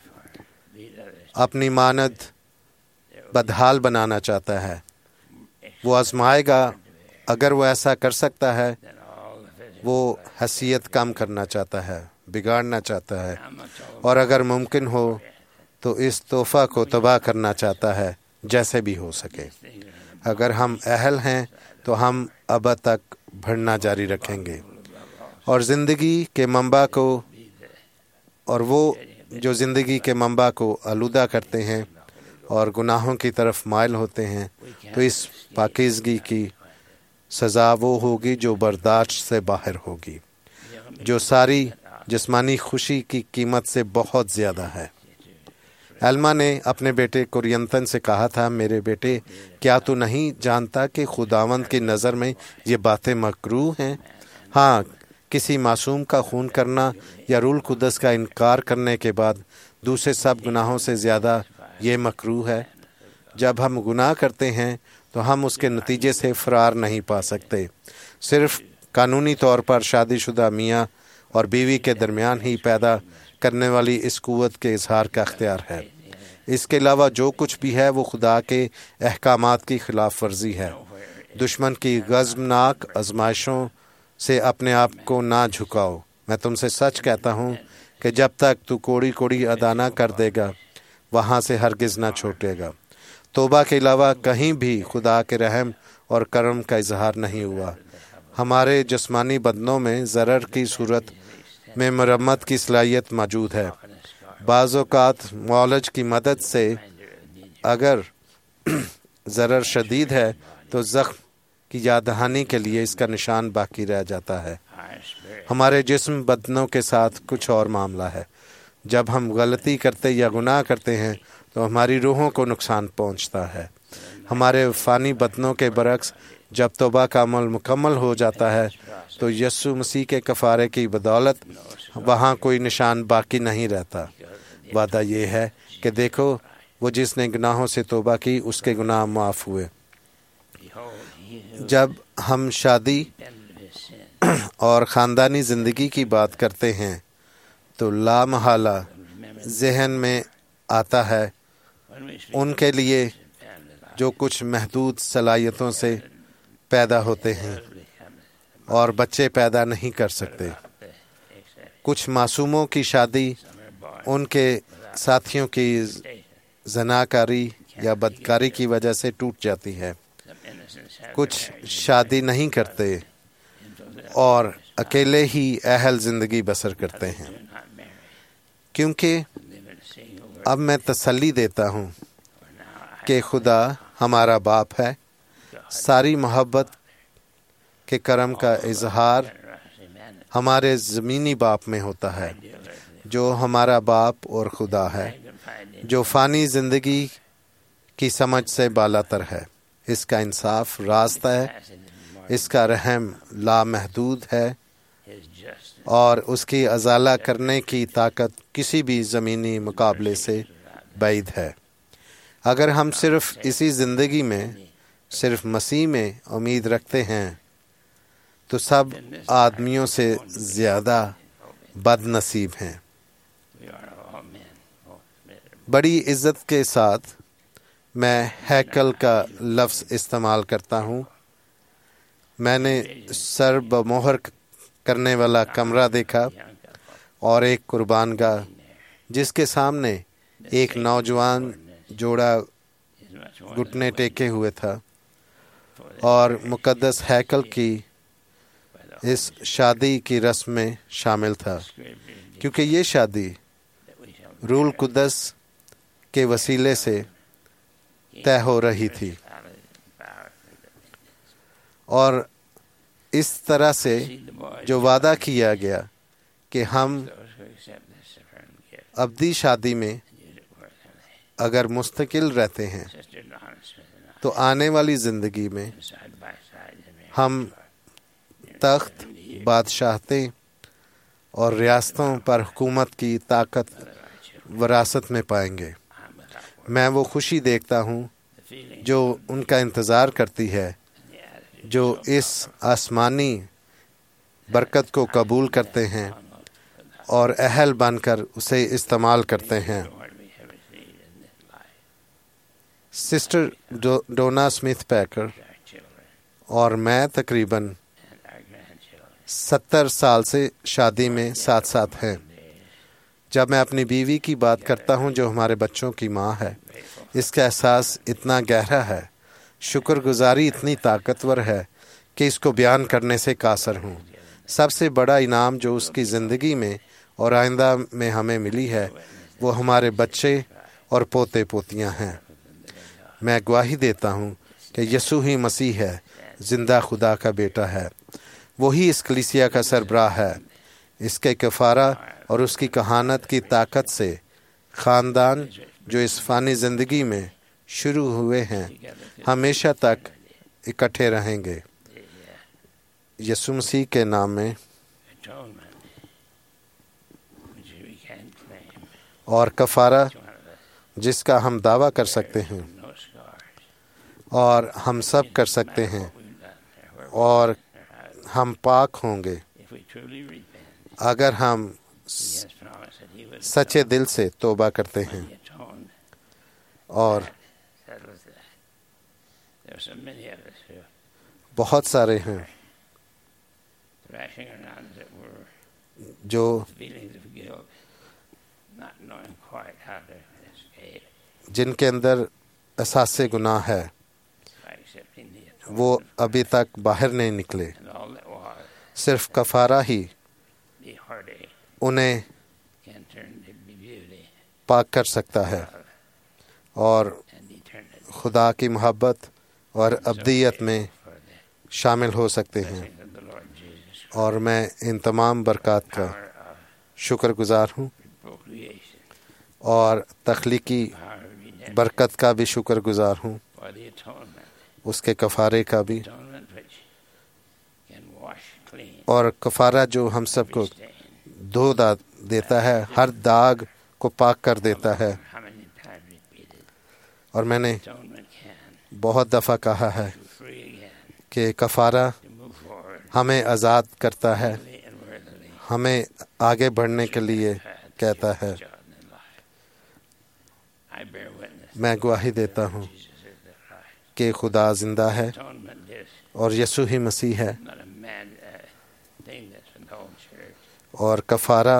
S6: اپنی مانند بدحال بنانا چاہتا ہے. وہ آزمائے گا. اگر وہ ایسا کر سکتا ہے وہ حیثیت کم کرنا چاہتا ہے, بگاڑنا چاہتا ہے, اور اگر ممکن ہو تو اس تحفہ کو تباہ کرنا چاہتا ہے جیسے بھی ہو سکے. اگر ہم اہل ہیں تو ہم ابد تک بڑھنا جاری رکھیں گے اور زندگی کے منبع کو اور وہ جو زندگی کے منبع کو آلودہ کرتے ہیں اور گناہوں کی طرف مائل ہوتے ہیں تو اس پاکیزگی کی سزا وہ ہوگی جو برداشت سے باہر ہوگی, جو ساری جسمانی خوشی کی قیمت سے بہت زیادہ ہے. ایلما نے اپنے بیٹے کورینتن سے کہا تھا, میرے بیٹے کیا تو نہیں جانتا کہ خداوند کی نظر میں یہ باتیں مکروہ ہیں؟ ہاں, کسی معصوم کا خون کرنا یا روح القدس کا انکار کرنے کے بعد دوسرے سب گناہوں سے زیادہ یہ مکروہ ہے. جب ہم گناہ کرتے ہیں تو ہم اس کے نتیجے سے فرار نہیں پا سکتے. صرف قانونی طور پر شادی شدہ میاں اور بیوی کے درمیان ہی پیدا کرنے والی اس قوت کے اظہار کا اختیار ہے. اس کے علاوہ جو کچھ بھی ہے وہ خدا کے احکامات کی خلاف ورزی ہے. دشمن کی غضبناک آزمائشوں سے اپنے آپ کو نہ جھکاؤ. میں تم سے سچ کہتا ہوں کہ جب تک تو کوڑی کوڑی ادا نہ کر دے گا وہاں سے ہرگز نہ چھوٹے گا. توبہ کے علاوہ کہیں بھی خدا کے رحم اور کرم کا اظہار نہیں ہوا. ہمارے جسمانی بدنوں میں ضرر کی صورت میں مرمت کی صلاحیت موجود ہے. بعض اوقات معالج کی مدد سے اگر ضرر شدید ہے تو زخم کی یاد دہانی کے لیے اس کا نشان باقی رہ جاتا ہے. ہمارے جسم بدنوں کے ساتھ کچھ اور معاملہ ہے. جب ہم غلطی کرتے یا گناہ کرتے ہیں تو ہماری روحوں کو نقصان پہنچتا ہے. ہمارے فانی بدنوں کے برعکس جب توبہ کا عمل مکمل ہو جاتا ہے تو یسوع مسیح کے کفارے کی بدولت وہاں کوئی نشان باقی نہیں رہتا. وعدہ یہ ہے کہ دیکھو وہ جس نے گناہوں سے توبہ کی اس کے گناہ معاف ہوئے. جب ہم شادی اور خاندانی زندگی کی بات کرتے ہیں تو لامحالہ ذہن میں آتا ہے ان کے لیے جو کچھ محدود صلاحیتوں سے پیدا ہوتے ہیں اور بچے پیدا نہیں کر سکتے. کچھ معصوموں کی شادی ان کے ساتھیوں کی زناکاری یا بدکاری کی وجہ سے ٹوٹ جاتی ہے. کچھ شادی نہیں کرتے اور اکیلے ہی اہل زندگی بسر کرتے ہیں. کیونکہ اب میں تسلی دیتا ہوں کہ خدا ہمارا باپ ہے. ساری محبت کے کرم کا اظہار ہمارے زمینی باپ میں ہوتا ہے جو ہمارا باپ اور خدا ہے, جو فانی زندگی کی سمجھ سے بالا تر ہے. اس کا انصاف راستہ ہے, اس کا رحم لامحدود ہے اور اس کی ازالہ کرنے کی طاقت کسی بھی زمینی مقابلے سے بعید ہے. اگر ہم صرف اسی زندگی میں صرف مسیح میں امید رکھتے ہیں تو سب آدمیوں سے زیادہ بد نصیب ہیں. بڑی عزت کے ساتھ میں ہیکل کا لفظ استعمال کرتا ہوں. میں نے سر بمہر کرنے والا کمرہ دیکھا اور ایک قربان گاہ جس کے سامنے ایک نوجوان جوڑا گھٹنے ٹیکے ہوئے تھا اور مقدس ہیکل کی اس شادی کی رسم میں شامل تھا, کیونکہ یہ شادی روح القدس کے وسیلے سے طے ہو رہی تھی. اور اس طرح سے جو وعدہ کیا گیا کہ ہم ابدی شادی میں اگر مستقل رہتے ہیں تو آنے والی زندگی میں ہم تخت، بادشاہتیں اور ریاستوں پر حکومت کی طاقت وراثت میں پائیں گے۔ میں وہ خوشی دیکھتا ہوں جو ان کا انتظار کرتی ہے، جو اس آسمانی برکت کو قبول کرتے ہیں اور اہل بن کر اسے استعمال کرتے ہیں۔ سسٹر ڈونا اسمتھ پیکر اور میں تقریباً ستر سال سے شادی میں ساتھ ساتھ ہیں۔ جب میں اپنی بیوی کی بات کرتا ہوں جو ہمارے بچوں کی ماں ہے، اس کا احساس اتنا گہرا ہے، شکر گزاری اتنی طاقتور ہے کہ اس کو بیان کرنے سے قاصر ہوں۔ سب سے بڑا انعام جو اس کی زندگی میں اور آئندہ میں ہمیں ملی ہے وہ ہمارے بچے اور پوتے پوتیاں ہیں۔ میں گواہی دیتا ہوں کہ یسوع ہی مسیح ہے، زندہ خدا کا بیٹا ہے۔ وہی اس کلیسیا کا سربراہ ہے۔ اس کے کفارہ اور اس کی کہانت کی طاقت سے خاندان جو اس فانی زندگی میں شروع ہوئے ہیں ہمیشہ تک اکٹھے رہیں گے۔ یسوع مسیح کے نام میں اور کفارہ جس کا ہم دعویٰ کر سکتے ہیں اور ہم سب کر سکتے ہیں، اور ہم پاک ہوں گے اگر ہم سچے دل سے توبہ کرتے ہیں۔ اور بہت سارے ہیں جو جن کے اندر احساس گناہ ہے، وہ ابھی تک باہر نہیں نکلے۔ صرف کفارہ ہی انہیں پاک کر سکتا ہے اور خدا کی محبت اور ابدیت میں شامل ہو سکتے ہیں۔ اور میں ان تمام برکات کا شکر گزار ہوں اور تخلیقی برکت کا بھی شکر گزار ہوں، اس کے کفارے کا بھی، اور کفارہ جو ہم سب کو دھو دیتا ہے، ہر داغ کو پاک کر دیتا ہے۔ اور میں نے بہت دفعہ کہا ہے کہ کفارہ ہمیں آزاد کرتا ہے، ہمیں آگے بڑھنے کے لیے کہتا ہے۔ میں گواہی دیتا ہوں کہ خدا زندہ ہے اور یسوع ہی مسیح ہے، اور کفارہ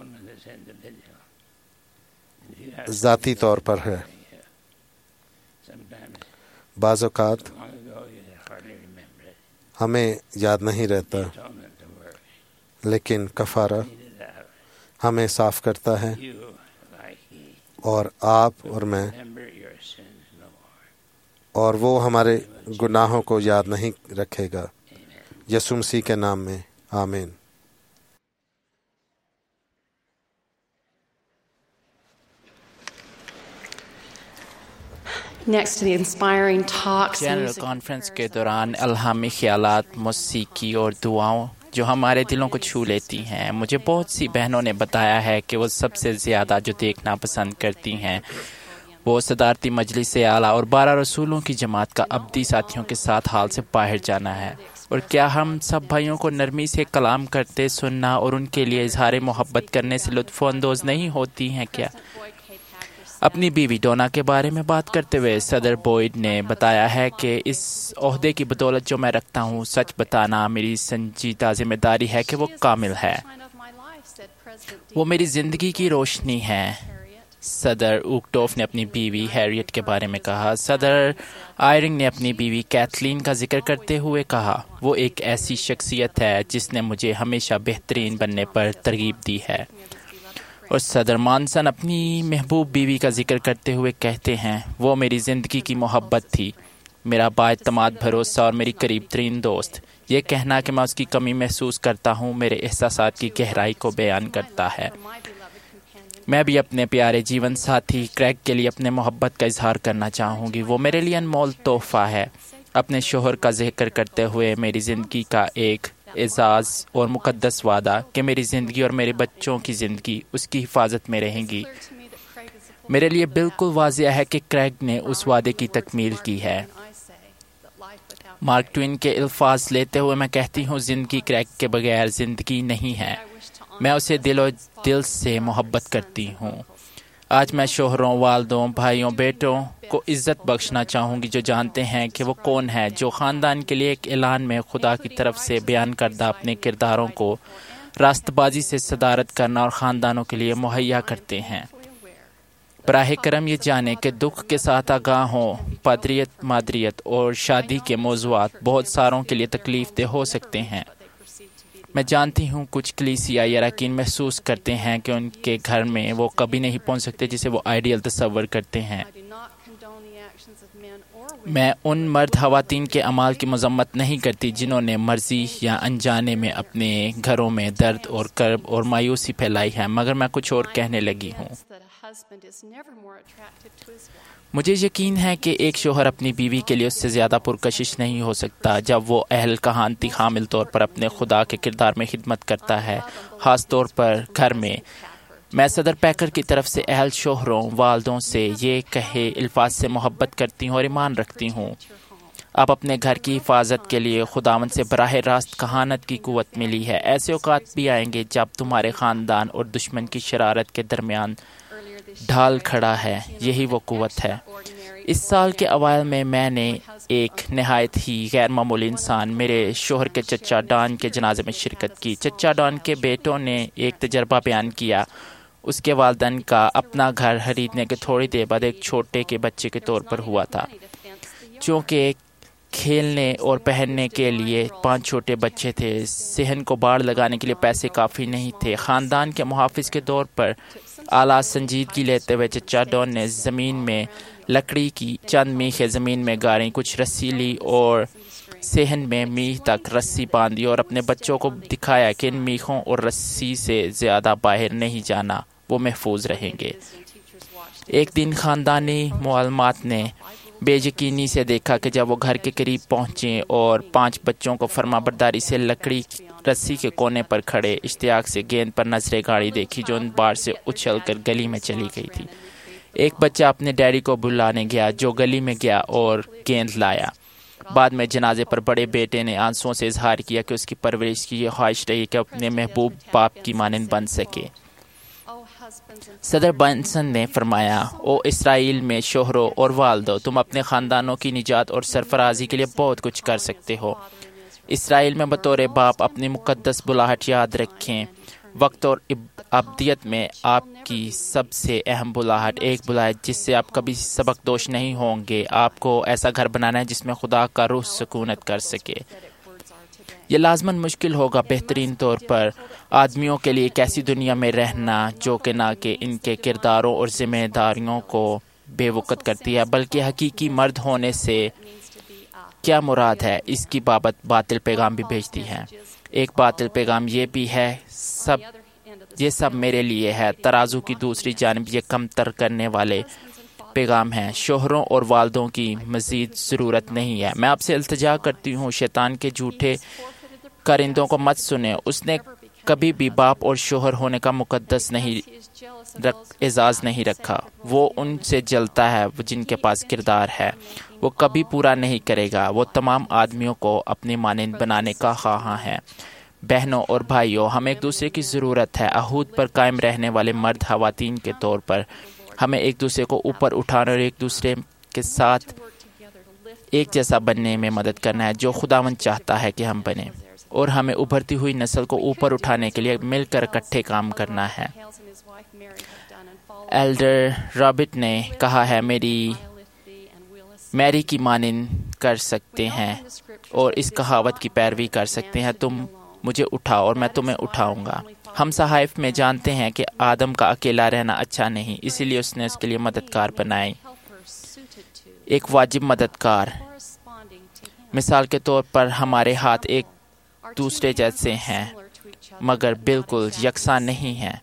S6: ذاتی طور پر ہے۔ بعض اوقات ہمیں یاد نہیں رہتا، لیکن کفارہ ہمیں صاف کرتا ہے، اور آپ اور میں، اور وہ ہمارے گناہوں کو یاد نہیں رکھے گا۔ یسوع مسیح کے نام میں آمین۔
S7: Next to the inspiring talks,
S2: general conference کے دوران الہامی خیالات، موسیقی اور دعاؤں جو ہمارے دلوں کو چھو لیتی ہیں، مجھے بہت سی بہنوں نے بتایا ہے کہ وہ سب سے زیادہ جو دیکھنا پسند کرتی ہیں وہ صدارتی مجلس اعلیٰ اور بارہ رسولوں کی جماعت کا ابدی ساتھیوں کے ساتھ حال سے باہر جانا ہے۔ اور کیا ہم سب بھائیوں کو نرمی سے کلام کرتے سننا اور ان کے لیے اظہار محبت کرنے سے لطف اندوز نہیں ہوتی ہیں کیا؟ اپنی بیوی ڈونا کے بارے میں بات کرتے ہوئے صدر بوئڈ نے بتایا ہے کہ اس عہدے کی بدولت جو میں رکھتا ہوں، سچ بتانا میری سنجیدہ ذمہ داری ہے کہ وہ کامل ہے۔ وہ میری زندگی کی روشنی ہے، صدر اوکٹوف نے اپنی بیوی ہیریٹ کے بارے میں کہا۔ صدر آئرنگ نے اپنی بیوی کیتھلین کا ذکر کرتے ہوئے کہا، وہ ایک ایسی شخصیت ہے جس نے مجھے ہمیشہ بہترین بننے پر ترغیب دی ہے۔ اور صدر مانسن اپنی محبوب بیوی کا ذکر کرتے ہوئے کہتے ہیں، وہ میری زندگی کی محبت تھی،
S8: میرا بااعتماد بھروسہ اور میری قریب ترین دوست۔ یہ کہنا کہ میں اس کی کمی محسوس کرتا ہوں میرے احساسات کی گہرائی کو بیان کرتا ہے۔ میں بھی اپنے پیارے جیون ساتھی کریگ کے لیے اپنے محبت کا اظہار کرنا چاہوں گی۔ وہ میرے لیے انمول تحفہ ہے۔ اپنے شوہر کا ذکر کرتے ہوئے میری زندگی کا ایک اعزاز اور مقدس وعدہ کہ میری زندگی اور میرے بچوں کی زندگی اس کی حفاظت میں رہیں گی۔ میرے لیے بالکل واضح ہے کہ کریگ نے اس وعدے کی تکمیل کی ہے۔ مارک ٹوین کے الفاظ لیتے ہوئے میں کہتی ہوں، زندگی کریگ کے بغیر زندگی نہیں ہے۔ میں اسے دل و دل سے محبت کرتی ہوں۔ آج میں شوہروں، والدوں، بھائیوں، بیٹوں کو عزت بخشنا چاہوں گی جو جانتے ہیں کہ وہ کون ہے، جو خاندان کے لیے ایک اعلان میں خدا کی طرف سے بیان کردہ اپنے کرداروں کو راست بازی سے صدارت کرنا اور خاندانوں کے لیے مہیا کرتے ہیں۔ براہ کرم یہ جانیں کہ دکھ کے ساتھ آگاہ ہوں، پادریت، مادریت اور شادی کے موضوعات بہت ساروں کے لیے تکلیف دہ ہو سکتے ہیں۔ میں جانتی ہوں کچھ کلیسیائی اراکین محسوس کرتے ہیں کہ ان کے گھر میں وہ کبھی نہیں پہنچ سکتے جسے وہ آئیڈیل تصور کرتے ہیں۔ میں ان مرد خواتین کے اعمال کی مذمت نہیں کرتی جنہوں نے مرضی یا انجانے میں اپنے گھروں میں درد اور کرب اور مایوسی پھیلائی ہے، مگر میں کچھ اور کہنے لگی ہوں۔ مجھے یقین ہے کہ ایک شوہر اپنی بیوی کے لیے اس سے زیادہ پرکشش نہیں ہو سکتا جب وہ اہل کہانتی حامل طور پر اپنے خدا کے کردار میں خدمت کرتا ہے، خاص طور پر گھر میں۔ میں صدر پیکر کی طرف سے اہل شوہروں، والدوں سے یہ کہے الفاظ سے محبت کرتی ہوں اور ایمان رکھتی ہوں۔ آپ اپنے گھر کی حفاظت کے لیے خداوند سے براہ راست کہانت کی قوت ملی ہے۔ ایسے اوقات بھی آئیں گے جب تمہارے خاندان اور دشمن کی شرارت کے درمیان ڈھال کھڑا ہے، یہی وہ قوت ہے۔ اس سال کے اوائل میں میں نے ایک نہایت ہی غیر معمولی انسان، میرے شوہر کے چچا ڈان کے جنازے میں شرکت کی۔ چچا ڈان کے بیٹوں نے ایک تجربہ بیان کیا۔ اس کے والدین کا اپنا گھر خریدنے کے تھوڑی دیر بعد ایک چھوٹے کے بچے کے طور پر ہوا تھا۔ چونکہ کھیلنے اور پہننے کے لیے پانچ چھوٹے بچے تھے، صحن کو باڑ لگانے کے لیے پیسے کافی نہیں تھے۔ خاندان کے محافظ کے طور پر اعلیٰ سنجیدگی لیتے ہوئے چچا ڈان نے زمین میں لکڑی کی چند میخیں زمین میں گاڑیں، کچھ رسی لی اور صحن میں میخ تک رسی باندھی اور اپنے بچوں کو دکھایا کہ ان میخوں اور رسی سے زیادہ باہر نہیں جانا، وہ محفوظ رہیں گے۔ ایک دن خاندانی معلومات نے بے یقینی سے دیکھا کہ جب وہ گھر کے قریب پہنچے اور پانچ بچوں کو فرما برداری سے لکڑی رسی کے کونے پر کھڑے اشتیاق سے گیند پر نظریں گاڑی دیکھی جو ان بار سے اچھل کر گلی میں چلی گئی تھی۔ ایک بچہ اپنے ڈیڈی کو بلانے گیا جو گلی میں گیا اور گیند لایا۔ بعد میں جنازے پر بڑے بیٹے نے آنسوؤں سے اظہار کیا کہ اس کی پرورش کی یہ خواہش رہی کہ اپنے محبوب باپ کی مانند بن سکے۔ صدر بنسن نے فرمایا، او اسرائیل میں شوہروں اور والدوں، تم اپنے خاندانوں کی نجات اور سرفرازی کے لیے بہت کچھ کر سکتے ہو۔ اسرائیل میں بطور باپ اپنی مقدس بلاہٹ یاد رکھیں۔ وقت اور ابدیت میں آپ کی سب سے اہم بلاہٹ ایک بلاہٹ جس سے آپ کبھی سبق دوش نہیں ہوں گے۔ آپ کو ایسا گھر بنانا ہے جس میں خدا کا روح سکونت کر سکے۔ یہ لازماً مشکل ہوگا بہترین طور پر آدمیوں کے لیے ایک ایسی دنیا میں رہنا جو کہ نہ کہ ان کے کرداروں اور ذمہ داریوں کو بے وقت کرتی ہے بلکہ حقیقی مرد ہونے سے کیا مراد ہے اس کی بابت باطل پیغام بھی بھیجتی ہے۔ ایک باطل پیغام یہ بھی ہے سب یہ سب میرے لیے ہے۔ ترازو کی دوسری جانب یہ کم تر کرنے والے پیغام ہیں۔ شوہروں اور والدوں کی مزید ضرورت نہیں ہے۔ میں آپ سے التجا کرتی ہوں، شیطان کے جھوٹے کرندوں کو مت سنیں۔ اس نے کبھی بھی باپ اور شوہر ہونے کا مقدس نہیں رک اعزاز نہیں رکھا۔ وہ ان سے جلتا ہے جن کے پاس کردار ہے، وہ کبھی پورا نہیں کرے گا۔ وہ تمام آدمیوں کو اپنی مانند بنانے کا خواہاں ہے۔ بہنوں اور بھائیوں، ہمیں ایک دوسرے کی ضرورت ہے۔ عہد پر قائم رہنے والے مرد خواتین کے طور پر ہمیں ایک دوسرے کو اوپر اٹھانے اور ایک دوسرے کے ساتھ ایک جیسا بننے میں مدد کرنا ہے جو خداوند چاہتا ہے کہ ہم بنیں، اور ہمیں ابھرتی ہوئی نسل کو اوپر اٹھانے کے لیے مل کر اکٹھے کام کرنا ہے۔ ایلڈر رابرٹ نے کہا ہے، میری میری کی مانند کر سکتے ہیں اور اس کہاوت کی پیروی کر سکتے ہیں، تم مجھے اٹھاؤ اور میں تمہیں اٹھاؤں گا۔ ہم صحائف میں جانتے ہیں کہ آدم کا اکیلا رہنا اچھا نہیں، اسی لیے اس نے اس کے لیے مددگار بنائی، ایک واجب مددگار۔ مثال کے طور پر ہمارے ہاتھ ایک دوسرے جیسے ہیں مگر بالکل یکساں نہیں ہیں.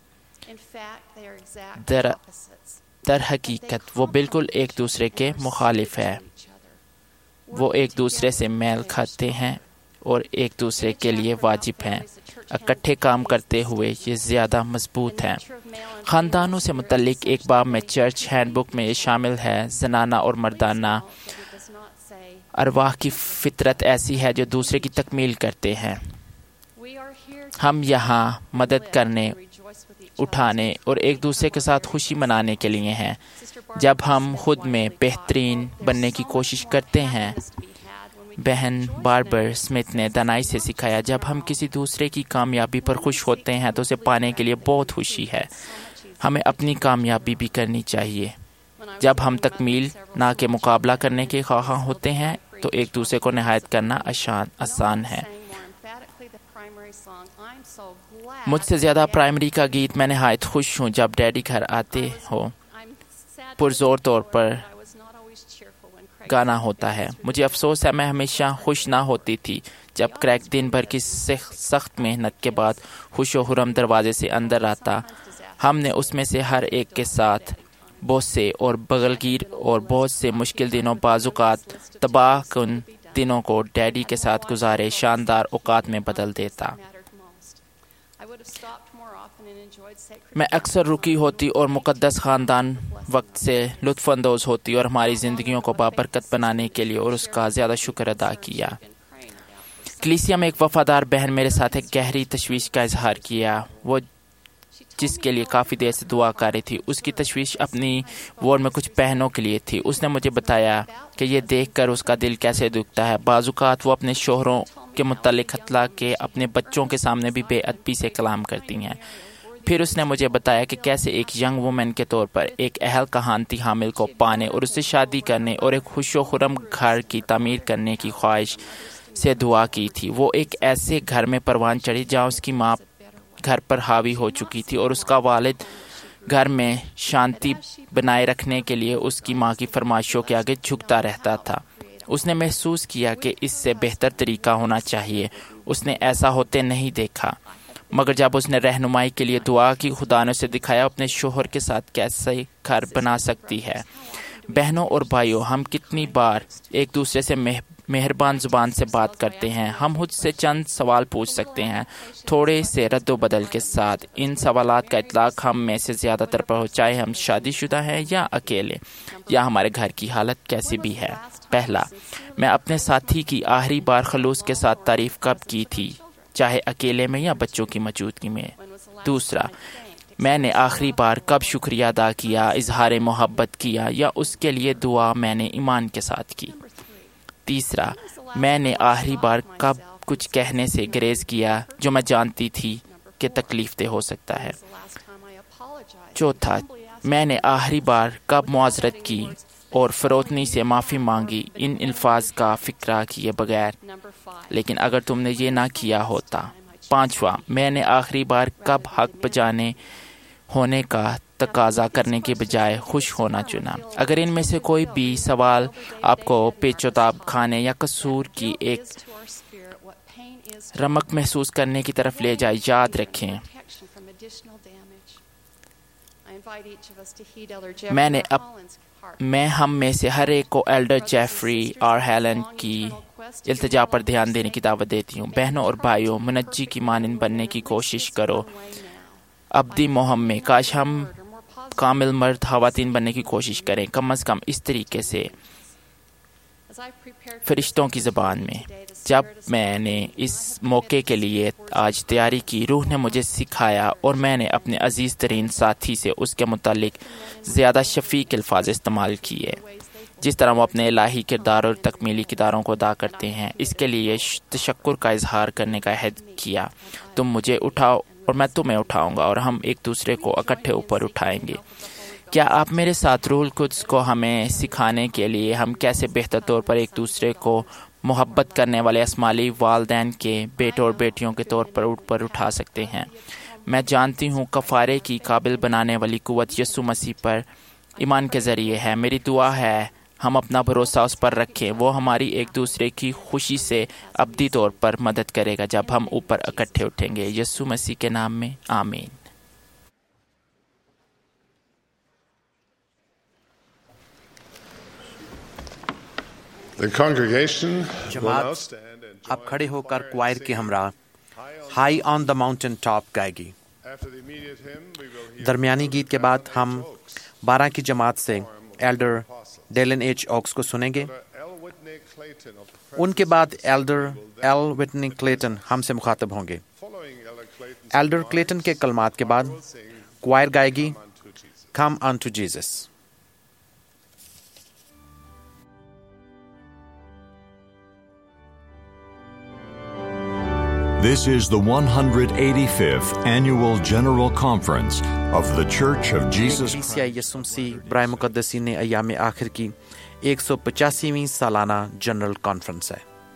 S8: در در حقیقت وہ بالکل ایک دوسرے کے مخالف ہے. وہ ایک دوسرے سے میل کھاتے ہیں اور ایک دوسرے کے لیے واجب ہیں. اکٹھے کام کرتے ہوئے یہ زیادہ مضبوط ہیں. خاندانوں سے متعلق ایک باب میں چرچ ہینڈ بک میں یہ شامل ہے: زنانہ اور مردانہ ارواح کی فطرت ایسی ہے جو دوسرے کی تکمیل کرتے ہیں. ہم یہاں مدد کرنے، اٹھانے اور ایک دوسرے کے ساتھ خوشی منانے کے لیے ہیں. جب ہم خود میں بہترین بننے کی کوشش کرتے ہیں، بہن باربر اسمتھ نے دانائی سے سکھایا، جب ہم کسی دوسرے کی کامیابی پر خوش ہوتے ہیں تو اسے پانے کے لیے بہت خوشی ہے. ہمیں اپنی کامیابی بھی کرنی چاہیے. جب ہم تکمیل نہ کہ مقابلہ کرنے کے خواہاں ہوتے ہیں تو ایک دوسرے کو نہایت کرنا آسان ہے. مجھ سے زیادہ پرائمری کا گیت میں نہایت خوش ہوں جب ڈیڈی گھر آتے ہو پرزور طور پر گانا ہوتا ہے. مجھے افسوس ہے میں ہمیشہ خوش نہ ہوتی تھی جب کریک دن بھر کی سخت محنت کے بعد خوش و خرم دروازے سے اندر آتا. ہم نے اس میں سے ہر ایک کے ساتھ بہت سے اور بغلگیر اور بہت سے مشکل دنوں، بعض اوقات تباہ کن دنوں کو ڈیڈی کے ساتھ گزارے شاندار اوقات میں بدل دیتا. میں اکثر رکی ہوتی اور مقدس خاندان وقت سے لطف اندوز ہوتی اور ہماری زندگیوں کو بابرکت بنانے کے لیے اور اس کا زیادہ شکر ادا کیا. کلیسیا میں ایک وفادار بہن میرے ساتھ ایک گہری تشویش کا اظہار کیا. وہ جس کے لیے کافی دیر سے دعا کر رہی تھی، اس کی تشویش اپنی وارڈ میں کچھ بہنوں کے لیے تھی. اس نے مجھے بتایا کہ یہ دیکھ کر اس کا دل کیسے دکھتا ہے. بعض اوقات وہ اپنے شوہروں کے متعلق حتیٰ کہ اپنے بچوں کے سامنے بھی بے ادبی سے کلام کرتی ہیں. پھر اس نے مجھے بتایا کہ کیسے ایک ینگ وومن کے طور پر ایک اہل کہانتی حامل کو پانے اور اس سے شادی کرنے اور ایک خوش و خرم گھر کی تعمیر کرنے کی خواہش سے دعا کی تھی. وہ ایک ایسے گھر میں پروان چڑھی جہاں اس کی ماں گھر پر حاوی ہو چکی تھی اور اس کا والد گھر میں شانتی بنائے رکھنے کے لیے اس کی ماں کی فرمائشوں کے آگے جھکتا رہتا تھا. اس نے محسوس کیا کہ اس سے بہتر طریقہ ہونا چاہیے. اس نے ایسا ہوتے نہیں دیکھا، مگر جب اس نے رہنمائی کے لیے دعا کی، خدا نے اسے دکھایا اپنے شوہر کے ساتھ کیسے گھر بنا سکتی ہے. بہنوں اور بھائیوں، ہم کتنی بار ایک دوسرے سے مہربان زبان سے بات کرتے ہیں. ہم خود سے چند سوال پوچھ سکتے ہیں تھوڑے سے رد و بدل کے ساتھ. ان سوالات کا اطلاق ہم میں سے زیادہ تر پر ہو، چاہے ہم شادی شدہ ہیں یا اکیلے یا ہمارے گھر کی حالت کیسی بھی ہے. پہلا، میں اپنے ساتھی کی آخری بار خلوص کے ساتھ تعریف کب کی تھی، چاہے اکیلے میں یا بچوں کی موجودگی میں. دوسرا، میں نے آخری بار کب شکریہ ادا کیا، اظہار محبت کیا یا اس کے لیے دعا میں نے ایمان کے ساتھ کی. تیسرا، میں نے آخری بار کب کچھ کہنے سے گریز کیا جو میں جانتی تھی کہ تکلیف دہ ہو سکتا ہے. چوتھا، میں نے آخری بار کب معذرت کی اور فروتنی سے معافی مانگی ان الفاظ کا فکرہ کیے بغیر، لیکن اگر تم نے یہ نہ کیا ہوتا. پانچواں، میں نے آخری بار کب حق بجانے ہونے کا تقاضا کرنے کے بجائے خوش ہونا چنا. اگر ان میں سے کوئی بھی سوال آپ کو پیچوتاب کھانے یا قصور کی ایک رمق محسوس کرنے کی طرف لے جائے، یاد رکھیں میں نے اب میں ہم میں سے ہر ایک کو ایلڈر جیفری آر ہیلن کی التجا پر دھیان دینے کی دعوت دیتی ہوں. بہنوں اور بھائیوں، منجی کی مانند بننے کی کوشش کرو. ابدی مہم میں کاش ہم کامل مرد خواتین بننے کی کوشش کریں، کم از کم اس طریقے سے فرشتوں کی زبان میں. جب میں نے اس موقع کے لیے آج تیاری کی، روح نے مجھے سکھایا اور میں نے اپنے عزیز ترین ساتھی سے اس کے متعلق زیادہ شفیق الفاظ استعمال کیے. جس طرح وہ اپنے الہی کردار اور تکمیلی کرداروں کو ادا کرتے ہیں، اس کے لیے تشکر کا اظہار کرنے کا عہد کیا. تم مجھے اٹھاؤ اور میں تمہیں اٹھاؤں گا اور ہم ایک دوسرے کو اکٹھے اوپر اٹھائیں گے. کیا آپ میرے ساتھ روح القدس کو ہمیں سکھانے کے لیے ہم کیسے بہتر طور پر ایک دوسرے کو محبت کرنے والے اسماعیلی والدین کے بیٹوں اور بیٹیوں کے طور پر اوپر اٹھا سکتے ہیں؟ میں جانتی ہوں کفارے کی قابل بنانے والی قوت یسوع مسیح پر ایمان کے ذریعے ہے. میری دعا ہے ہم اپنا بھروسہ اس پر رکھیں، وہ ہماری ایک دوسرے کی خوشی سے ابدی طور پر مدد کرے گا جب ہم اوپر اکٹھے اٹھیں گے۔ یسوع مسیح کے نام میں آمین۔
S5: The congregation will now
S2: جماعت
S5: stand and
S2: اب
S5: join
S2: کھڑے ہو
S5: the
S2: کر
S5: choir in
S2: کوائر کے
S5: singing
S2: ہمراہ
S5: High on
S2: high on the mountain top گائے گی۔
S5: After the immediate hymn, we will hear
S2: درمیانی
S5: from
S2: گیت کے بعد
S5: Elder
S2: ہم
S5: H. Oaks,
S2: بارہ کی جماعت سے ایلڈر ڈیلن ایچ اوکس کو سنیں گے۔
S5: L. Whitney Clayton of the
S2: ان کے
S5: Presbyterian
S2: بعد
S5: Society
S2: elder
S5: will then
S2: L Whitney Clayton ہم سے مخاطب ہوں گے۔
S5: following Elder Clayton's
S2: elder
S5: remarks,
S2: Clayton کے کلمات کے بعد
S5: we will sing
S2: کوائر گائے گی
S5: Come unto Jesus.
S2: Come unto Jesus.
S1: This is the one hundred eighty-fifth Annual General Conference of the Church of Jesus Christ.
S2: کلیسیا یسوع مسیح برائے مقدسین ایام آخر کی ایک سو پچاسیویں سالانہ جنرل کانفرنس ہے۔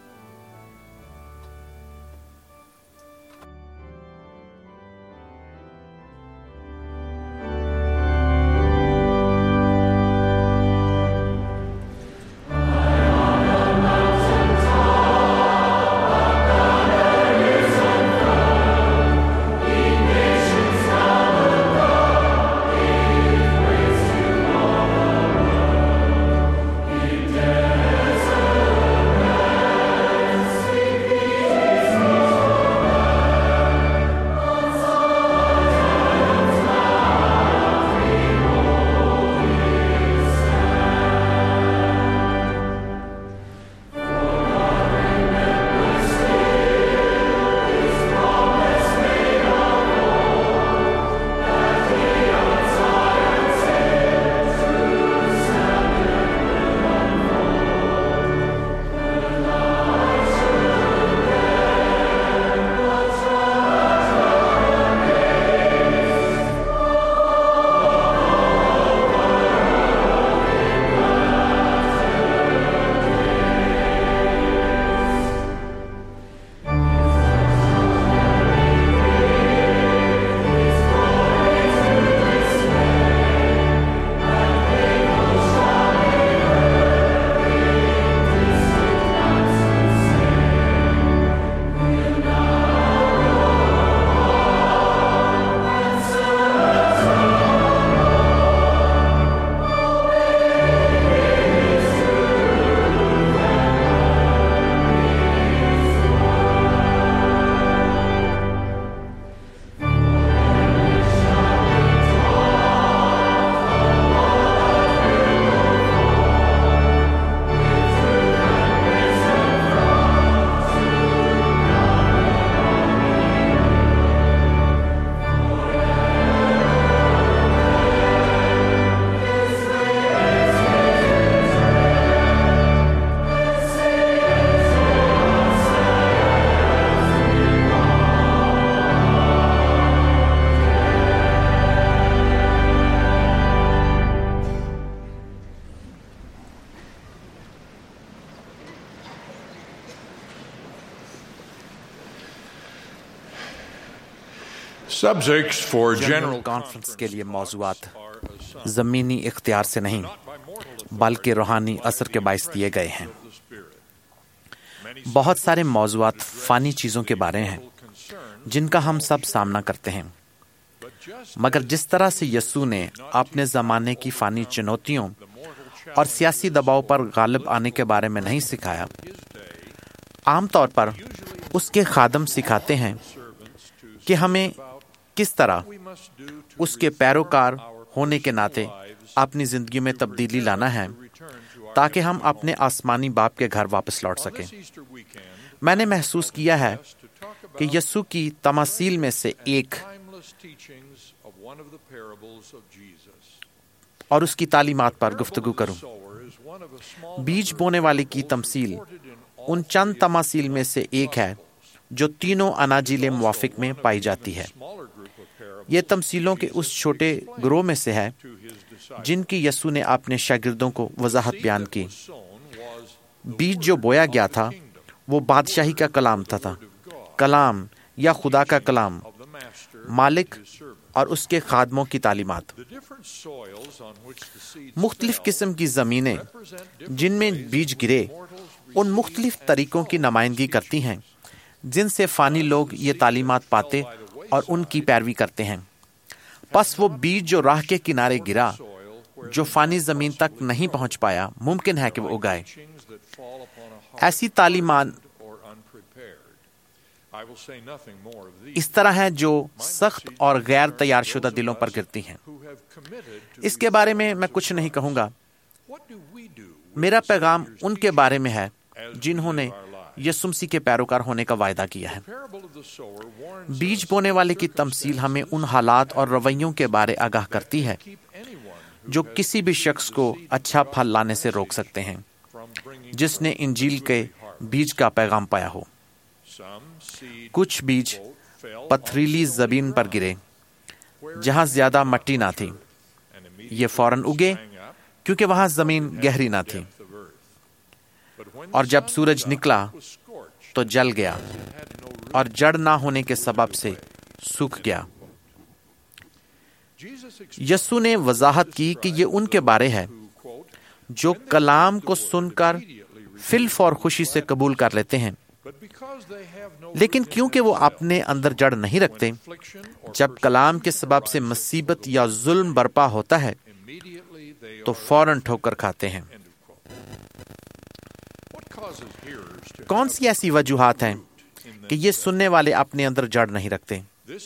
S9: Subjects for
S2: general
S9: general
S2: conference کے لیے موضوعات زمینی اختیار سے نہیں بلکہ روحانی اثر کے باعث دیے گئے ہیں۔ بہت سارے موضوعات فانی چیزوں کے بارے ہیں جن کا ہم سب سامنا کرتے ہیں، مگر جس طرح سے یسوع نے اپنے زمانے کی فانی چنوتیوں اور سیاسی دباؤ پر غالب آنے کے بارے میں نہیں سکھایا، عام طور پر اس کے خادم سکھاتے ہیں کہ ہمیں کس طرح اس کے پیروکار ہونے کے ناطے اپنی زندگی میں تبدیلی لانا ہے تاکہ ہم اپنے آسمانی باپ کے گھر واپس لوٹ سکیں۔ میں نے محسوس کیا ہے کہ یسوع کی تماثیل میں سے ایک اور اس کی تعلیمات پر گفتگو کروں۔ بیج بونے والے کی تمثیل ان چند تماثیل میں سے ایک ہے جو تینوں اناجیل موافق میں پائی جاتی ہے۔ یہ تمثیلوں کے اس چھوٹے گروہ میں سے ہے جن کی یسوع نے اپنے شاگردوں کو وضاحت بیان کی۔ بیج جو بویا گیا تھا وہ بادشاہی کا کلام تھا، کلام یا خدا کا کلام، مالک اور اس کے خادموں کی تعلیمات۔ مختلف قسم کی زمینیں جن میں بیج گرے ان مختلف طریقوں کی نمائندگی کرتی ہیں جن سے فانی لوگ یہ تعلیمات پاتے اور ان کی پیروی کرتے ہیں۔ پس وہ بیج جو راہ کے کنارے گرا، جو فانی زمین تک نہیں پہنچ پایا، ممکن ہے کہ وہ اگائے۔ ایسی تعلیمات اس طرح ہیں جو سخت اور غیر تیار شدہ دلوں پر گرتی ہیں۔ اس کے بارے میں میں کچھ نہیں کہوں گا۔ میرا پیغام ان کے بارے میں ہے جنہوں نے یسوع مسیح کے پیروکار ہونے کا وعدہ کیا ہے۔ بیج بونے والے کی تمثیل ہمیں ان حالات اور رویوں کے بارے آگاہ کرتی ہے جو کسی بھی شخص کو اچھا پھل لانے سے روک سکتے ہیں جس نے انجیل کے بیج کا پیغام پایا ہو۔ کچھ بیج پتھریلی زمین پر گرے جہاں زیادہ مٹی نہ تھی۔ یہ فوراً اگے کیونکہ وہاں زمین گہری نہ تھی، اور جب سورج نکلا تو جل گیا اور جڑ نہ ہونے کے سبب سے سوکھ گیا۔ یسوع نے وضاحت کی کہ یہ ان کے بارے ہے جو کلام کو سن کر فی الفور خوشی سے قبول کر لیتے ہیں، لیکن کیونکہ وہ اپنے اندر جڑ نہیں رکھتے، جب کلام کے سبب سے مصیبت یا ظلم برپا ہوتا ہے تو فوراً ٹھوکر کھاتے ہیں۔ کون سی ایسی وجوہات ہیں کہ یہ سننے والے اپنے اندر جڑ نہیں رکھتے؟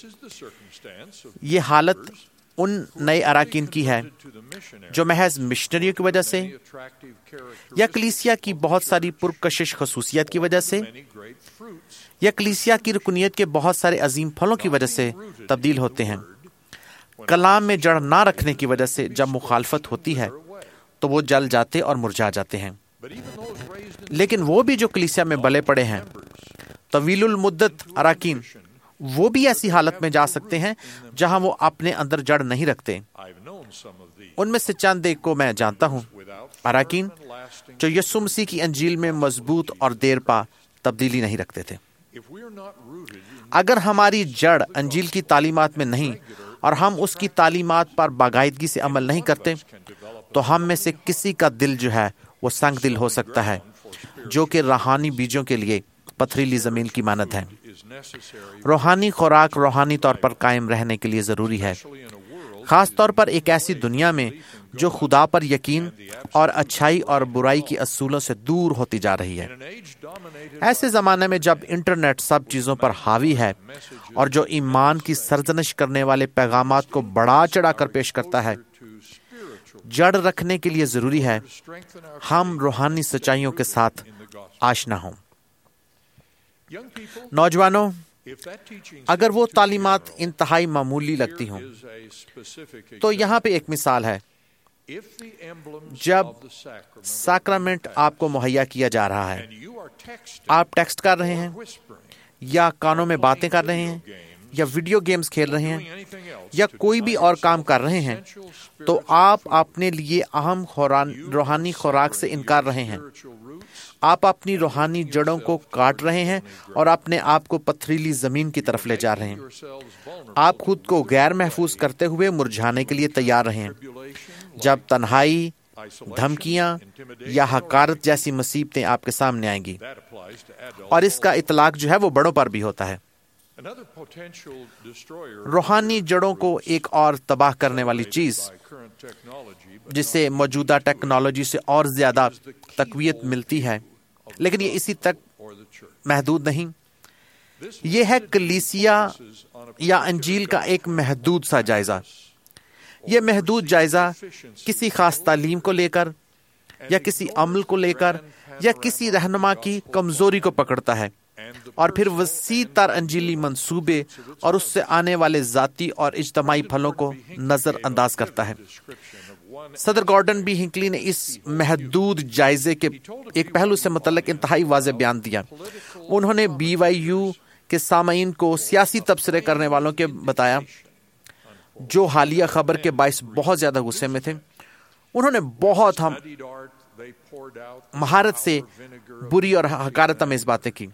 S2: یہ حالت ان نئے اراکین کی ہے جو محض مشنریوں کی وجہ سے یا کلیسیا کی بہت ساری پرکشش خصوصیت کی وجہ سے یا کلیسیا کی رکنیت کے بہت سارے عظیم پھلوں کی وجہ سے تبدیل ہوتے ہیں۔ کلام میں جڑ نہ رکھنے کی وجہ سے جب مخالفت ہوتی ہے تو وہ جل جاتے اور مرجھا جاتے ہیں۔ لیکن وہ بھی جو کلیسیا میں بلے پڑے ہیں، طویل المدت اراکین، وہ بھی ایسی حالت میں جا سکتے ہیں جہاں وہ اپنے اندر جڑ نہیں رکھتے۔ ان میں سے چند ایک کو میں جانتا ہوں، اراکین جو یسوع مسیح کی انجیل میں مضبوط اور دیر پا تبدیلی نہیں رکھتے تھے۔ اگر ہماری جڑ انجیل کی تعلیمات میں نہیں اور ہم اس کی تعلیمات پر باقاعدگی سے عمل نہیں کرتے تو ہم میں سے کسی کا دل جو ہے وہ سنگ دل ہو سکتا ہے، جو کہ روحانی بیجوں کے لیے پتھریلی زمین کی مانند ہے۔ روحانی خوراک روحانی طور پر قائم رہنے کے لیے ضروری ہے، خاص طور پر ایک ایسی دنیا میں جو خدا پر یقین اور اچھائی اور برائی کی اصولوں سے دور ہوتی جا رہی ہے۔ ایسے زمانے میں جب انٹرنیٹ سب چیزوں پر حاوی ہے اور جو ایمان کی سرزنش کرنے والے پیغامات کو بڑھا چڑھا کر پیش کرتا ہے، جڑ رکھنے کے لیے ضروری ہے ہم روحانی سچائیوں کے ساتھ آشنا ہوں۔ نوجوانوں، اگر وہ تعلیمات انتہائی معمولی لگتی ہوں تو یہاں پہ ایک مثال ہے۔ جب سیکرامنٹ آپ کو مہیا کیا جا رہا ہے، آپ ٹیکسٹ کر رہے ہیں یا کانوں میں باتیں کر رہے ہیں یا ویڈیو گیمز کھیل رہے ہیں یا کوئی بھی اور کام کر رہے ہیں، تو آپ اپنے لیے اہم روحانی خوراک سے انکار رہے ہیں۔ آپ اپنی روحانی جڑوں کو کاٹ رہے ہیں اور اپنے آپ کو پتھریلی زمین کی طرف لے جا رہے ہیں۔ آپ خود کو غیر محفوظ کرتے ہوئے مرجھانے کے لیے تیار رہے ہیں۔ جب تنہائی، دھمکیاں یا حقارت جیسی مصیبتیں آپ کے سامنے آئیں گی، اور اس کا اطلاق جو ہے وہ بڑوں پر بھی ہوتا ہے۔ روحانی جڑوں کو ایک اور تباہ کرنے والی چیز جسے موجودہ ٹیکنالوجی سے اور زیادہ تقویت ملتی ہے، لیکن یہ اسی تک محدود نہیں، یہ ہے کلیسیا یا انجیل کا ایک محدود سا جائزہ۔ یہ محدود جائزہ کسی خاص تعلیم کو لے کر یا کسی عمل کو لے کر یا کسی رہنما کی کمزوری کو پکڑتا ہے اور پھر وسیع تر انجیلی منصوبے اور اس سے آنے والے ذاتی اور اجتماعی پھلوں کو نظر انداز کرتا ہے۔ صدر گارڈن بی ہنکلی نے اس محدود جائزے کے ایک پہلو سے متعلق انتہائی واضح بیان دیا۔ انہوں نے بی وائی یو کے سامعین کو سیاسی تبصرے کرنے والوں کے بتایا جو حالیہ خبر کے باعث بہت زیادہ غصے میں تھے۔ انہوں نے بہت ہم مہارت سے بری اور حقارت آمیز باتیں کی۔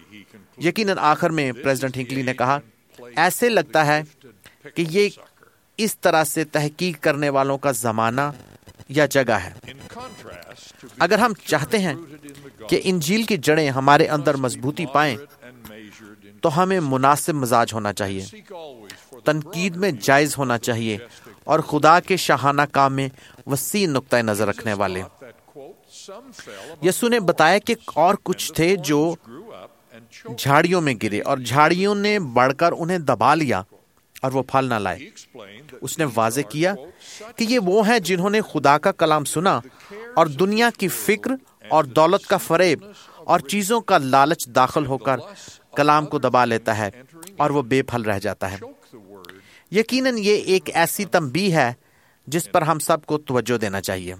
S2: یقیناً آخر میں پریزیڈنٹ ہنکلی نے کہا، ایسے لگتا ہے کہ یہ اس طرح سے تحقیق کرنے والوں کا زمانہ یا جگہ ہے۔ اگر ہم چاہتے ہیں کہ انجیل کی جڑیں ہمارے اندر مضبوطی پائیں تو ہمیں مناسب مزاج ہونا چاہیے، تنقید میں جائز ہونا چاہیے اور خدا کے شاہانہ کام میں وسیع نقطۂ نظر رکھنے والے۔ یسوع نے بتایا کہ اور کچھ تھے جو جھاڑیوں میں گرے اور جھاڑیوں نے بڑھ کر انہیں دبا لیا اور وہ پھل نہ لائے۔ اس نے واضح کیا کہ یہ وہ ہیں جنہوں نے خدا کا کلام سنا اور دنیا کی فکر اور دولت کا فریب اور چیزوں کا لالچ داخل ہو کر کلام کو دبا لیتا ہے اور وہ بے پھل رہ جاتا ہے۔ یقیناً یہ ایک ایسی تنبیہ ہے جس پر ہم سب کو توجہ دینا چاہیے۔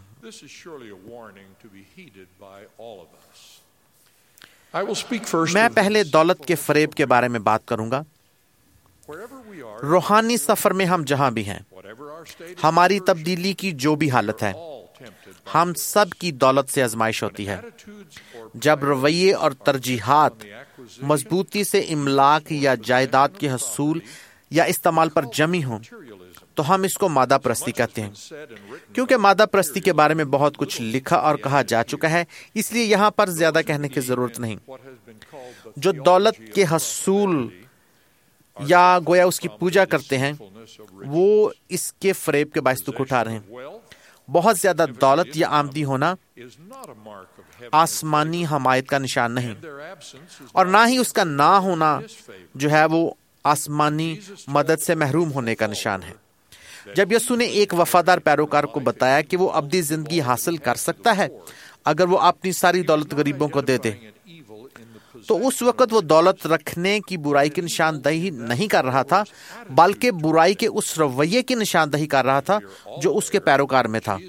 S2: میں پہلے دولت کے فریب کے بارے میں بات کروں گا۔ روحانی سفر میں ہم جہاں بھی ہیں، ہماری تبدیلی کی جو بھی حالت ہے، ہم سب کی دولت سے آزمائش ہوتی ہے۔ جب رویے اور ترجیحات مضبوطی سے املاک یا جائیداد کے حصول یا استعمال پر جمی ہوں تو ہم اس کو مادہ پرستی کہتے ہیں۔ کیونکہ مادہ پرستی کے بارے میں بہت کچھ لکھا اور کہا جا چکا ہے، اس لیے یہاں پر زیادہ کہنے کی ضرورت نہیں۔ جو دولت کے حصول یا گویا اس کی پوجا کرتے ہیں وہ اس کے فریب کے باعث دکھ اٹھا رہے ہیں۔ بہت زیادہ دولت یا آمدنی ہونا آسمانی حمایت کا نشان نہیں، اور نہ ہی اس کا نہ ہونا جو ہے وہ آسمانی مدد سے محروم ہونے کا نشان ہے۔ جب یسوع نے ایک وفادار پیروکار کو بتایا کہ وہ ابدی زندگی حاصل کر سکتا ہے اگر وہ اپنی ساری دولت غریبوں کو دے دے، تو اس وقت وہ دولت رکھنے کی برائی کی نشاندہی نہیں کر رہا تھا، بلکہ برائی کے اس رویے کی نشاندہی کر رہا تھا جو اس کے پیروکار میں تھا۔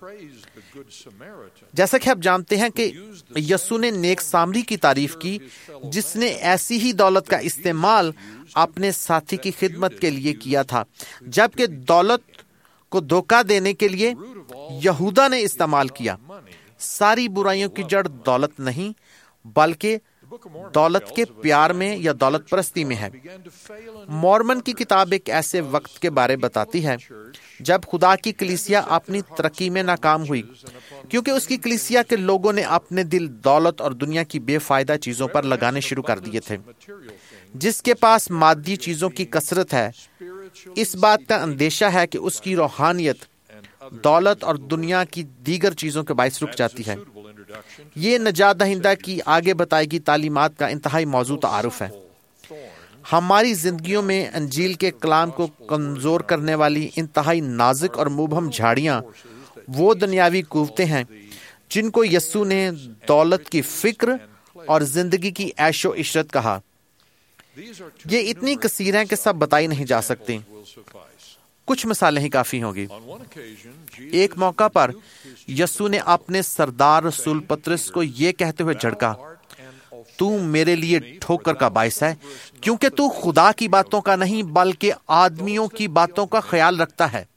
S2: جیسا کہ آپ جانتے ہیں کہ یسوع نے نیک سامری کی تعریف کی جس نے ایسی ہی دولت کا استعمال اپنے ساتھی کی خدمت کے لیے کیا تھا، جبکہ دولت کو دھوکہ دینے کے لیے یہودا نے استعمال کیا۔ ساری برائیوں کی جڑ دولت نہیں بلکہ دولت کے پیار میں یا دولت پرستی میں ہے۔ مورمن کی کتاب ایک ایسے وقت کے بارے بتاتی ہے جب خدا کی کلیسیا اپنی ترقی میں ناکام ہوئی، کیونکہ اس کی کلیسیا کے لوگوں نے اپنے دل دولت اور دنیا کی بے فائدہ چیزوں پر لگانے شروع کر دیے تھے۔ جس کے پاس مادی چیزوں کی کثرت ہے، اس بات کا اندیشہ ہے کہ اس کی روحانیت دولت اور دنیا کی دیگر چیزوں کے باعث رک جاتی ہے۔ یہ نجات دہندہ کی آگے بتائی گئی تعلیمات کا انتہائی موضوع تعارف ہے۔ ہماری زندگیوں میں انجیل کے کلام کو کمزور کرنے والی انتہائی نازک اور مبہم جھاڑیاں وہ دنیاوی قوتیں ہیں جن کو یسوع نے دولت کی فکر اور زندگی کی عیش و عشرت کہا۔ یہ اتنی کثیر ہیں کہ سب بتائی نہیں جا سکتی، کچھ مثالیں ہی کافی ہوں گی۔ ایک موقع پر یسوع نے اپنے سردار رسول پطرس کو یہ کہتے ہوئے جھڑکا، تو میرے لیے ٹھوکر کا باعث ہے کیونکہ تو خدا کی باتوں کا نہیں بلکہ آدمیوں کی باتوں کا خیال رکھتا ہے۔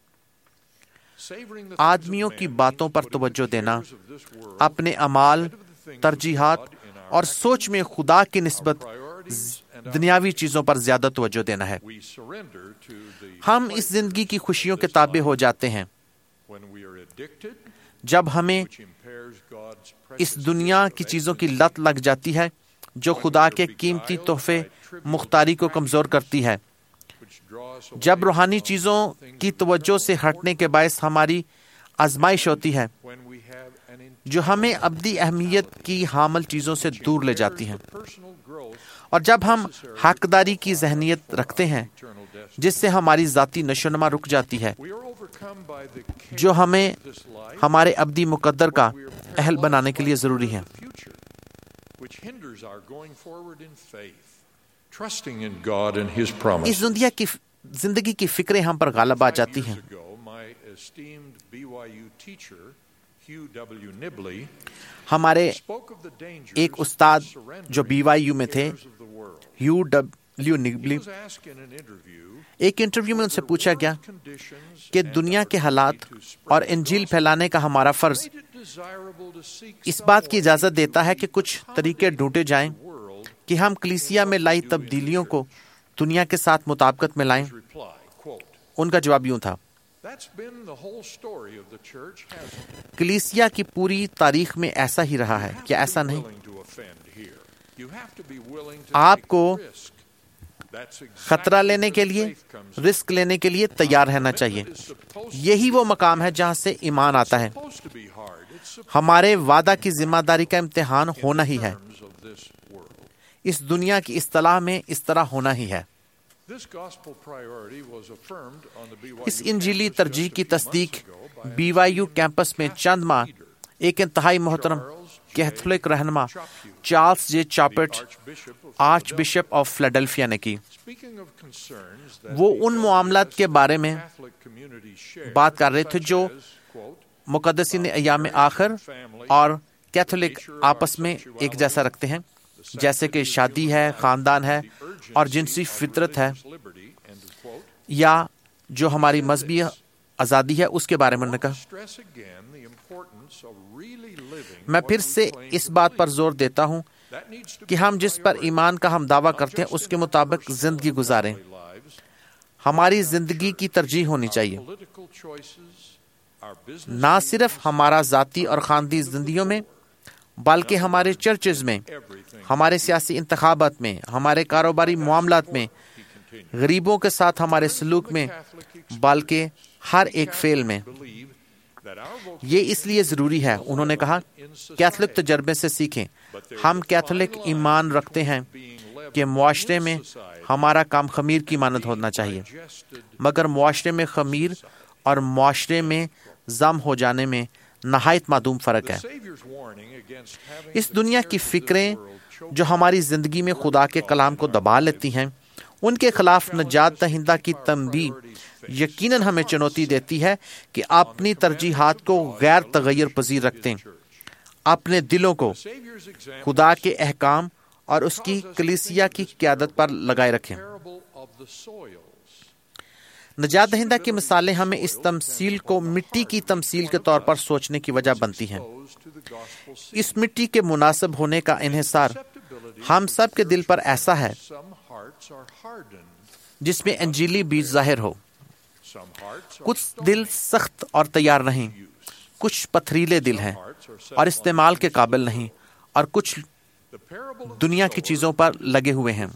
S2: آدمیوں کی باتوں پر توجہ دینا اپنے اعمال، ترجیحات اور سوچ میں خدا کی نسبت دنیاوی چیزوں پر زیادہ توجہ دینا ہے۔ ہم اس زندگی کی خوشیوں کے تابع ہو جاتے ہیں جب ہمیں اس دنیا کی چیزوں کی لت لگ جاتی ہے جو خدا کے قیمتی تحفے مختاری کو کمزور کرتی ہے، جب روحانی چیزوں کی توجہ سے ہٹنے کے باعث ہماری آزمائش ہوتی ہے جو ہمیں ابدی اہمیت کی حامل چیزوں سے دور لے جاتی ہیں، اور جب ہم حقداری کی ذہنیت رکھتے ہیں جس سے ہماری ذاتی نشوونما رک جاتی ہے جو ہمیں ہمارے ابدی مقدر کا اہل بنانے کے لیے ضروری ہے۔ اس دنیا کی زندگی کی فکریں ہم پر غالب آ جاتی ہیں۔ ہمارے ایک استاد جو بی وائی یو میں تھے، ہیو ڈبلیو نبلی، ایک انٹرویو میں ان سے پوچھا گیا کہ دنیا کے حالات اور انجیل پھیلانے کا ہمارا فرض اس بات کی اجازت دیتا ہے کہ کچھ طریقے ڈھونڈے جائیں کہ ہم کلیسیا میں لائی تبدیلیوں کو دنیا کے ساتھ مطابقت میں لائیں۔ ان کا جواب یوں تھا، کلیسیا کی پوری تاریخ میں ایسا ہی رہا ہے، کیا ایسا نہیں؟ آپ کو خطرہ لینے کے لیے، رسک لینے کے لیے تیار رہنا چاہیے۔ یہی وہ مقام ہے جہاں سے ایمان آتا ہے۔ ہمارے وعدہ کی ذمہ داری کا امتحان ہونا ہی ہے، اس دنیا کی اصطلاح میں اس طرح ہونا ہی ہے۔ اس انجیلی ترجیح کی تصدیق بی وائی یو کیمپس میں چند ماہ ایک انتہائی محترم کیتھولک رہنما Charles J Chaput, archbishop of Philadelphia نے کی۔ وہ ان معاملات کے بارے میں بات کر رہے تھے جو مقدسین ایام آخر اور کیتھولک آپس میں ایک جیسا رکھتے ہیں، جیسے کہ شادی ہے، خاندان ہے اور جنسی فطرت ہے، یا جو ہماری مذہبی آزادی ہے اس کے بارے میں نے کہا۔ میں پھر سے اس بات پر زور دیتا ہوں کہ ہم جس پر ایمان کا ہم دعویٰ کرتے ہیں اس کے مطابق زندگی گزاریں۔ ہماری زندگی کی ترجیح ہونی چاہیے، نہ صرف ہمارا ذاتی اور خاندانی زندگیوں میں، بلکہ ہمارے چرچز میں، ہمارے سیاسی انتخابات میں، ہمارے کاروباری معاملات میں، غریبوں کے ساتھ ہمارے سلوک میں، بلکہ ہر ایک فعل میں۔ یہ اس لیے ضروری ہے، انہوں نے کہا، کیتھولک تجربے سے سیکھیں۔ ہم کیتھولک ایمان رکھتے ہیں کہ معاشرے میں ہمارا کام خمیر کی مانند ہونا چاہیے، مگر معاشرے میں خمیر اور معاشرے میں ضم ہو جانے میں نہایت معدوم فرق ہے۔ اس دنیا کی فکریں جو ہماری زندگی میں خدا کے کلام کو دبا لیتی ہیں، ان کے خلاف نجات دہندہ کی تنبیہ یقیناً ہمیں چنوتی دیتی ہے کہ اپنی ترجیحات کو غیر تغیر پذیر رکھتے ہیں، اپنے دلوں کو خدا کے احکام اور اس کی کلیسیا کی قیادت پر لگائے رکھیں۔ نجات دہندہ کی مثالیں ہمیں اس تمثیل کو مٹی کی تمثیل کے طور پر سوچنے کی وجہ بنتی ہیں۔ اس مٹی کے مناسب ہونے کا انحصار ہم سب کے دل پر ایسا ہے جس میں انجیلی بیج ظاہر ہو۔ کچھ دل سخت اور تیار نہیں، کچھ پتھریلے دل ہیں اور استعمال کے قابل نہیں، اور کچھ دنیا کی چیزوں پر لگے ہوئے ہیں۔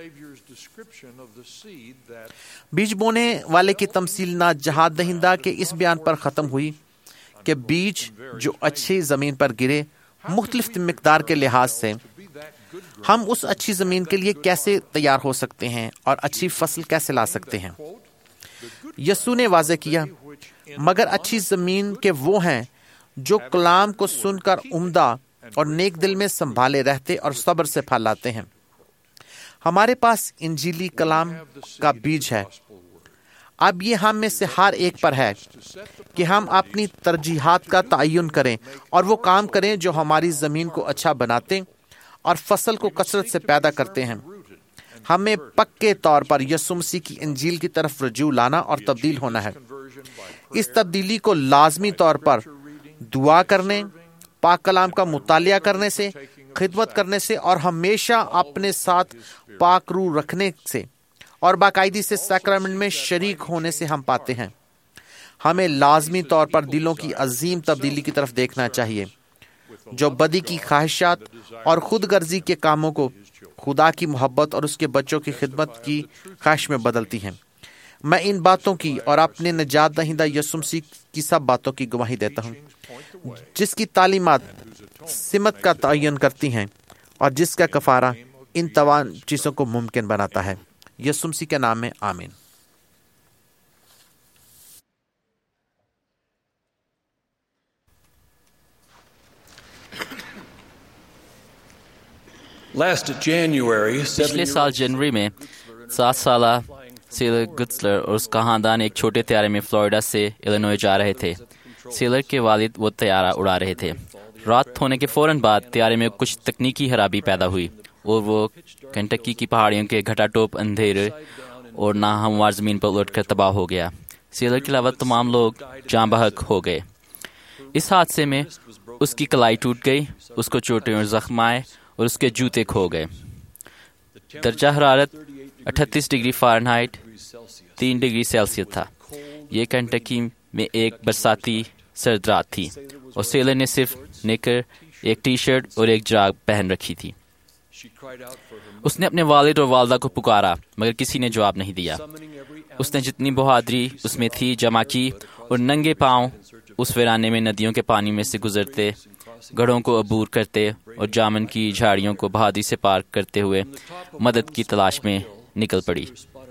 S2: بیج بونے والے کی تمثیل نجات دہندہ کے اس بیان پر ختم ہوئی کہ بیج جو اچھی زمین پر گرے، مختلف مقدار کے لحاظ سے ہم اس اچھی زمین کے لیے کیسے تیار ہو سکتے ہیں اور اچھی فصل کیسے لا سکتے ہیں۔ یسوع نے واضح کیا، مگر اچھی زمین کے وہ ہیں جو کلام کو سن کر عمدہ اور نیک دل میں سنبھالے رہتے اور صبر سے پھل لاتے ہیں۔ ہمارے پاس انجیلی کلام کا بیج ہے۔ اب یہ ہم میں سے ہر ایک پر ہے کہ ہم اپنی ترجیحات کا تعین کریں اور وہ کام کریں جو ہماری زمین کو اچھا بناتے اور فصل کو کثرت سے پیدا کرتے ہیں۔ ہمیں پکے طور پر یسوع مسیح کی انجیل کی طرف رجوع لانا اور تبدیل ہونا ہے۔ اس تبدیلی کو لازمی طور پر دعا کرنے، پاک کلام کا مطالعہ کرنے سے، خدمت کرنے سے اور ہمیشہ اپنے ساتھ پاک روح رکھنے سے اور باقاعدگی سے سیکرمنٹ میں شریک ہونے سے ہم پاتے ہیں۔ ہمیں لازمی طور پر دلوں کی عظیم تبدیلی کی طرف دیکھنا چاہیے جو بدی کی خواہشات اور خود غرضی کے کاموں کو خدا کی محبت اور اس کے بچوں کی خدمت کی خواہش میں بدلتی ہیں۔ میں ان باتوں کی اور اپنے نجات دہندہ یسوع مسیح کی سب باتوں کی گواہی دیتا ہوں، جس کی تعلیمات سمت کا تعین کرتی ہیں اور جس کا کفارہ ان تمام چیزوں کو ممکن بناتا ہے۔ یسوع مسیح کے نام میں آمین۔
S8: پچھلے سال جنوری میں سات سالہ سیلر گٹسلر اور اس کا خاندان ایک چھوٹے طیارے میں فلوریڈا سے الینوائے جا رہے تھے۔ سیلر کے والد وہ طیارہ اڑا رہے تھے۔ رات ہونے کے فوراً بعد طیارے میں کچھ تکنیکی خرابی پیدا ہوئی اور وہ کنٹکی کی پہاڑیوں کے گھٹا ٹوپ اندھیرے اور ناہموار زمین پر الٹ کر تباہ ہو گیا۔ سیلر کے علاوہ تمام لوگ جاں بحق ہو گئے۔ اس حادثے میں اس کی کلائی ٹوٹ گئی، اس کو چوٹیں اور زخم آئے اور اس کے جوتے کھو گئے۔ درجہ حرارت اٹھتیس ڈگری فارنہائٹ تین ڈگری سیلسیس تھا۔ یہ کنٹکی میں ایک برساتی سرد رات تھی اور سیلر نے صرف نیکر، ایک ٹی شرٹ اور ایک جراگ پہن رکھی تھی۔ اس نے اپنے والد اور والدہ کو پکارا مگر کسی نے جواب نہیں دیا۔ اس نے جتنی بہادری اس میں تھی جمع کی اور ننگے پاؤں اس ویرانے میں ندیوں کے پانی میں سے گزرتے، گڑھوں کو عبور کرتے اور جامن کی جھاڑیوں کو بہادری سے پار کرتے ہوئے مدد کی تلاش میں نکل پڑی۔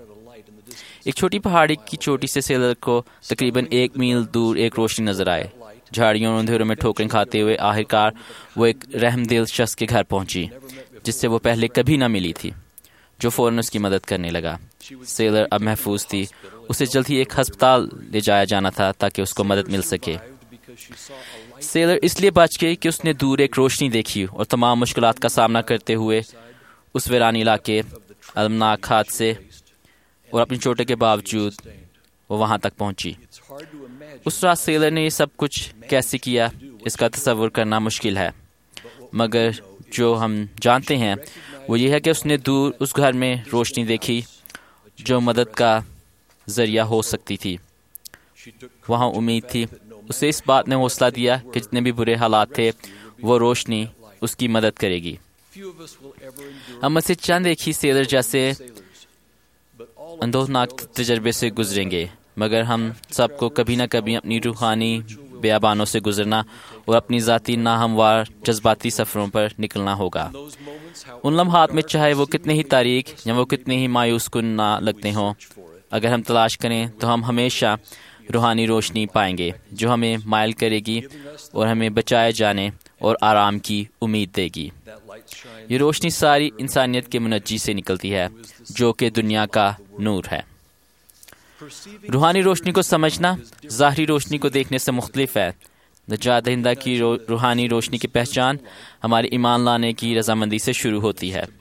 S8: ایک چھوٹی پہاڑی کی چوٹی سے سیلر کو تقریباً ایک میل دور ایک روشنی نظر آئے۔ جھاڑیوں اور اندھیروں میں ٹھوکریں کھاتے ہوئے آخرکار وہ ایک رحم دل شخص کے گھر پہنچی جس سے وہ پہلے کبھی نہ ملی تھی، جو فوراً اس کی مدد کرنے لگا۔ سیلر اب محفوظ تھی، اسے جلد ہی ایک ہسپتال لے جایا جانا تھا تاکہ اس کو مدد مل سکے۔ سیلر اس لیے بچ گئی کہ اس نے دور ایک روشنی دیکھی اور تمام مشکلات کا سامنا کرتے ہوئے اس ویرانی علاقے، المناک حادثے اور اپنی چوٹے کے باوجود وہ وہاں تک پہنچی۔ اس رات سیلر نے یہ سب کچھ کیسے کیا اس کا تصور کرنا مشکل ہے، مگر جو ہم جانتے ہیں وہ یہ ہے کہ اس نے دور اس گھر میں روشنی دیکھی جو مدد کا ذریعہ ہو سکتی تھی۔ وہاں امید تھی۔ اسے اس بات نے حوصلہ دیا کہ جتنے بھی برے حالات تھے وہ روشنی اس کی مدد کرے گی۔ ہم سے چند ایک ہی سیلر جیسے اندوہناک تجربے سے گزریں گے، مگر ہم سب کو کبھی نہ کبھی اپنی روحانی بیابانوں سے گزرنا اور اپنی ذاتی ناہموار جذباتی سفروں پر نکلنا ہوگا۔ ان لمحات میں چاہے وہ کتنے ہی تاریک یا وہ کتنے ہی مایوس کن نہ لگتے ہوں، اگر ہم تلاش کریں تو ہم ہمیشہ روحانی روشنی پائیں گے جو ہمیں مائل کرے گی اور ہمیں بچائے جانے اور آرام کی امید دے گی۔ یہ روشنی ساری انسانیت کے منجی سے نکلتی ہے جو کہ دنیا کا نور ہے۔ روحانی روشنی کو سمجھنا ظاہری روشنی کو دیکھنے سے مختلف ہے۔ نجات دہندہ کی رو روحانی روشنی کی پہچان ہماری ایمان لانے کی رضامندی سے شروع ہوتی ہے۔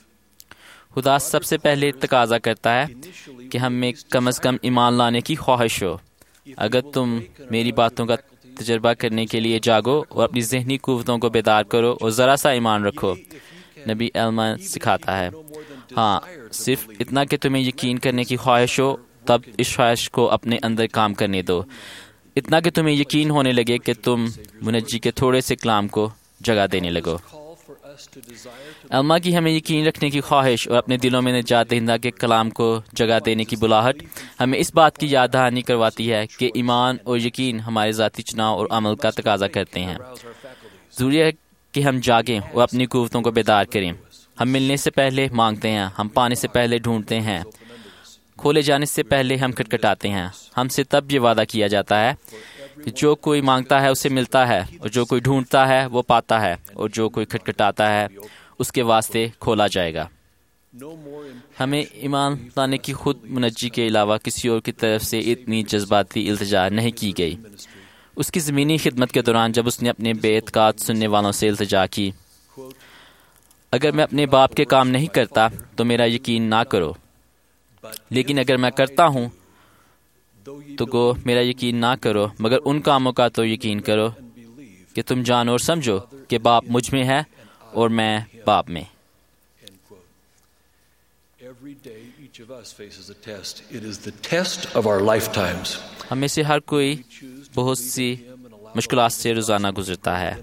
S8: خدا سب سے پہلے تقاضا کرتا ہے کہ ہم میں کم از کم ایمان لانے کی خواہش ہو۔ اگر تم میری باتوں کا تجربہ کرنے کے لیے جاگو اور اپنی ذہنی قوتوں کو بیدار کرو اور ذرا سا ایمان رکھو، نبی ایلما سکھاتا ہے، ہاں صرف اتنا کہ تمہیں یقین کرنے کی خواہش ہو، تب اس خواہش کو اپنے اندر کام کرنے دو، اتنا کہ تمہیں یقین ہونے لگے کہ تم منجی کے تھوڑے سے کلام کو جگہ دینے لگو۔ ایلما کی ہمیں یقین رکھنے کی خواہش اور اپنے دلوں میں نجات دہندہ کے کلام کو جگہ دینے کی بلاہٹ ہمیں اس بات کی یاد دہانی کرواتی ہے کہ ایمان اور یقین ہمارے ذاتی چناؤ اور عمل کا تقاضا کرتے ہیں۔ ضروری ہے کہ ہم جاگیں اور اپنی قوتوں کو بیدار کریں۔ ہم ملنے سے پہلے مانگتے ہیں، ہم پانے سے پہلے ڈھونڈتے ہیں، کھولے جانے سے پہلے ہم کھٹکھٹاتے ہیں۔ ہم سے تب یہ وعدہ کیا جاتا ہے کہ جو کوئی مانگتا ہے اسے ملتا ہے، اور جو کوئی ڈھونڈتا ہے وہ پاتا ہے، اور جو کوئی کھٹکھٹاتا ہے اس کے واسطے کھولا جائے گا۔ ہمیں ایمان لانے کی خود منجی کے علاوہ کسی اور کی طرف سے اتنی جذباتی التجا نہیں کی گئی۔ اس کی زمینی خدمت کے دوران جب اس نے اپنے بے اعتقاد سننے والوں سے التجا کی، اگر میں اپنے باپ کے کام نہیں کرتا تو میرا یقین نہ کرو، لیکن اگر میں کرتا ہوں تو گو میرا یقین نہ کرو، مگر ان کاموں کا تو یقین کرو کہ تم جانو اور سمجھو کہ باپ مجھ میں ہے اور میں باپ میں۔ ہم میں سے ہر کوئی بہت سی مشکلات سے روزانہ گزرتا ہے۔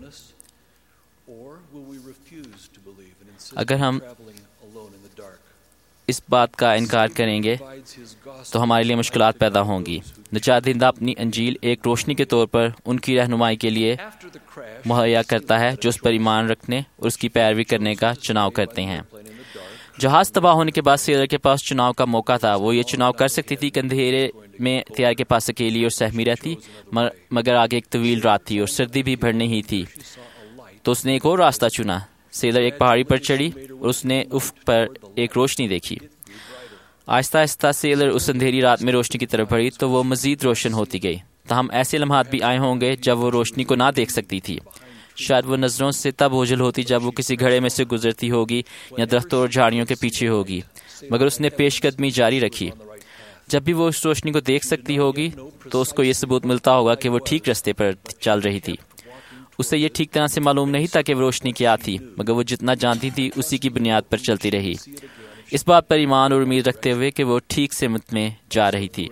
S8: اگر ہم اس بات کا انکار کریں گے تو ہمارے لیے مشکلات پیدا ہوں گی۔ نجات دہندہ اپنی انجیل ایک روشنی کے طور پر ان کی رہنمائی کے لیے مہیا کرتا ہے جو اس پر ایمان رکھنے اور اس کی پیروی کرنے کا چناؤ کرتے ہیں۔ جہاز تباہ ہونے کے بعد سیلر کے پاس چناؤ کا موقع تھا۔ وہ یہ چناؤ کر سکتی تھی کہ اندھیرے میں تیار کے پاس اکیلی اور سہمی رہتی، مگر آگے ایک طویل رات تھی اور سردی بھی بڑھنے ہی تھی، تو اس نے ایک اور راستہ چنا۔ سیلر ایک پہاڑی پر چڑھی اور اس نے افق پر ایک روشنی دیکھی۔ آہستہ آہستہ سیلر اس اندھیری رات میں روشنی کی طرف بڑھی تو وہ مزید روشن ہوتی گئی۔ تاہم ایسے لمحات بھی آئے ہوں گے جب وہ روشنی کو نہ دیکھ سکتی تھی۔ شاید وہ نظروں سے تب اوجھل ہوتی جب وہ کسی گھڑے میں سے گزرتی ہوگی یا درختوں اور جھاڑیوں کے پیچھے ہوگی، مگر اس نے پیش قدمی جاری رکھی۔ جب بھی وہ اس روشنی کو دیکھ سکتی ہوگی تو اس کو یہ ثبوت ملتا ہوگا کہ وہ ٹھیک راستے پر چل رہی تھی۔ اسے یہ ٹھیک طرح سے معلوم نہیں تھا کہ وہ روشنی کیا تھی، مگر وہ جتنا جانتی تھی اسی کی بنیاد پر چلتی رہی۔ اس بات پر ایمان اور امید رکھتے ہوئے کہ وہ ٹھیک سمت میں جا رہی تھی۔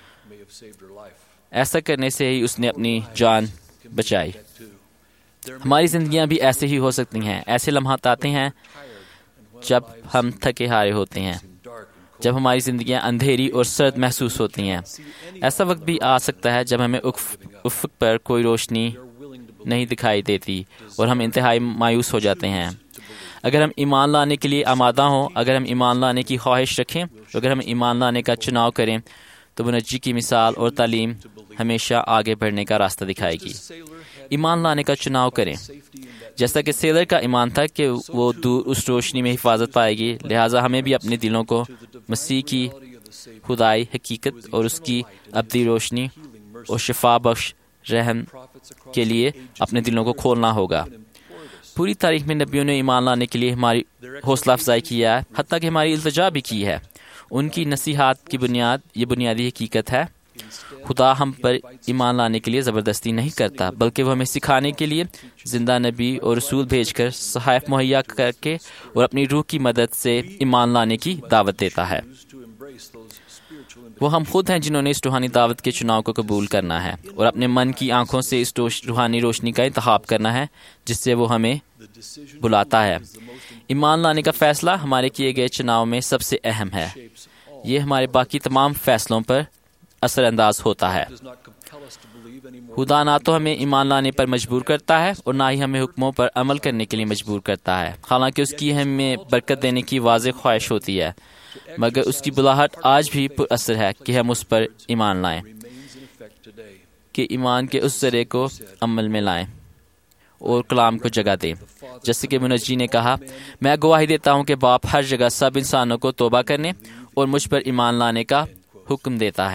S8: ایسا کرنے سے ہی اس نے اپنی جان بچائی۔ ہماری زندگیاں بھی ایسے ہی ہو سکتی ہیں۔ ایسے لمحات آتے ہیں جب ہم تھکے ہارے ہوتے ہیں، جب ہماری زندگیاں اندھیری اور سرد محسوس ہوتی ہیں۔ ایسا وقت بھی آ سکتا ہے جب ہمیں افق پر کوئی روشنی نہیں دکھائی دیتی اور ہم انتہائی مایوس ہو جاتے ہیں۔ اگر ہم ایمان لانے کے لیے آمادہ ہوں، اگر ہم ایمان لانے کی خواہش رکھیں، اگر ہم ایمان لانے کا چناؤ کریں، تو منجی کی مثال اور تعلیم ہمیشہ آگے بڑھنے کا راستہ دکھائے گی۔ ایمان لانے کا چناؤ کریں، جیسا کہ سیلر کا ایمان تھا کہ وہ دور اس روشنی میں حفاظت پائے گی، لہٰذا ہمیں بھی اپنے دلوں کو مسیح کی خدائی حقیقت اور اس کی ابدی روشنی اور شفا بخش رحم کے لیے اپنے دلوں کو کھولنا ہوگا۔ پوری تاریخ میں نبیوں نے ایمان لانے کے لیے ہماری حوصلہ افزائی کیا ہے، حتیٰ کہ ہماری التجا بھی کی ہے۔ ان کی نصیحات کی بنیاد یہ بنیادی حقیقت ہے، خدا ہم پر ایمان لانے کے لیے زبردستی نہیں کرتا، بلکہ وہ ہمیں سکھانے کے لیے زندہ نبی اور رسول بھیج کر صحائف مہیا کر کے اور اپنی روح کی مدد سے ایمان لانے کی دعوت دیتا ہے۔ وہ ہم خود ہیں جنہوں نے اس روحانی دعوت کے چناؤ کو قبول کرنا ہے اور اپنے من کی آنکھوں سے اس روحانی روشنی کا انتخاب کرنا ہے جس سے وہ ہمیں بلاتا ہے۔ ایمان لانے کا فیصلہ ہمارے کیے گئے چناؤ میں سب سے اہم ہے۔ یہ ہمارے باقی تمام فیصلوں پر اثر انداز ہوتا ہے۔ خدا نہ تو ہمیں ایمان لانے پر مجبور کرتا ہے اور نہ ہی ہمیں حکموں پر عمل کرنے کے لیے مجبور کرتا ہے، حالانکہ اس کی ہمیں برکت دینے کی واضح خواہش ہوتی ہے، مگر اس کی بلاہٹ آج بھی پر اثر ہے کہ ہم اس پر ایمان لائیں، کہ ایمان کے اس ذریعے کو عمل میں لائیں اور کلام کو جگہ دیں۔ جیسے کہ منجی نے کہا، میں گواہی دیتا ہوں کہ باپ ہر جگہ سب انسانوں کو توبہ کرنے اور مجھ پر ایمان لانے کا حکم دیتا ہے۔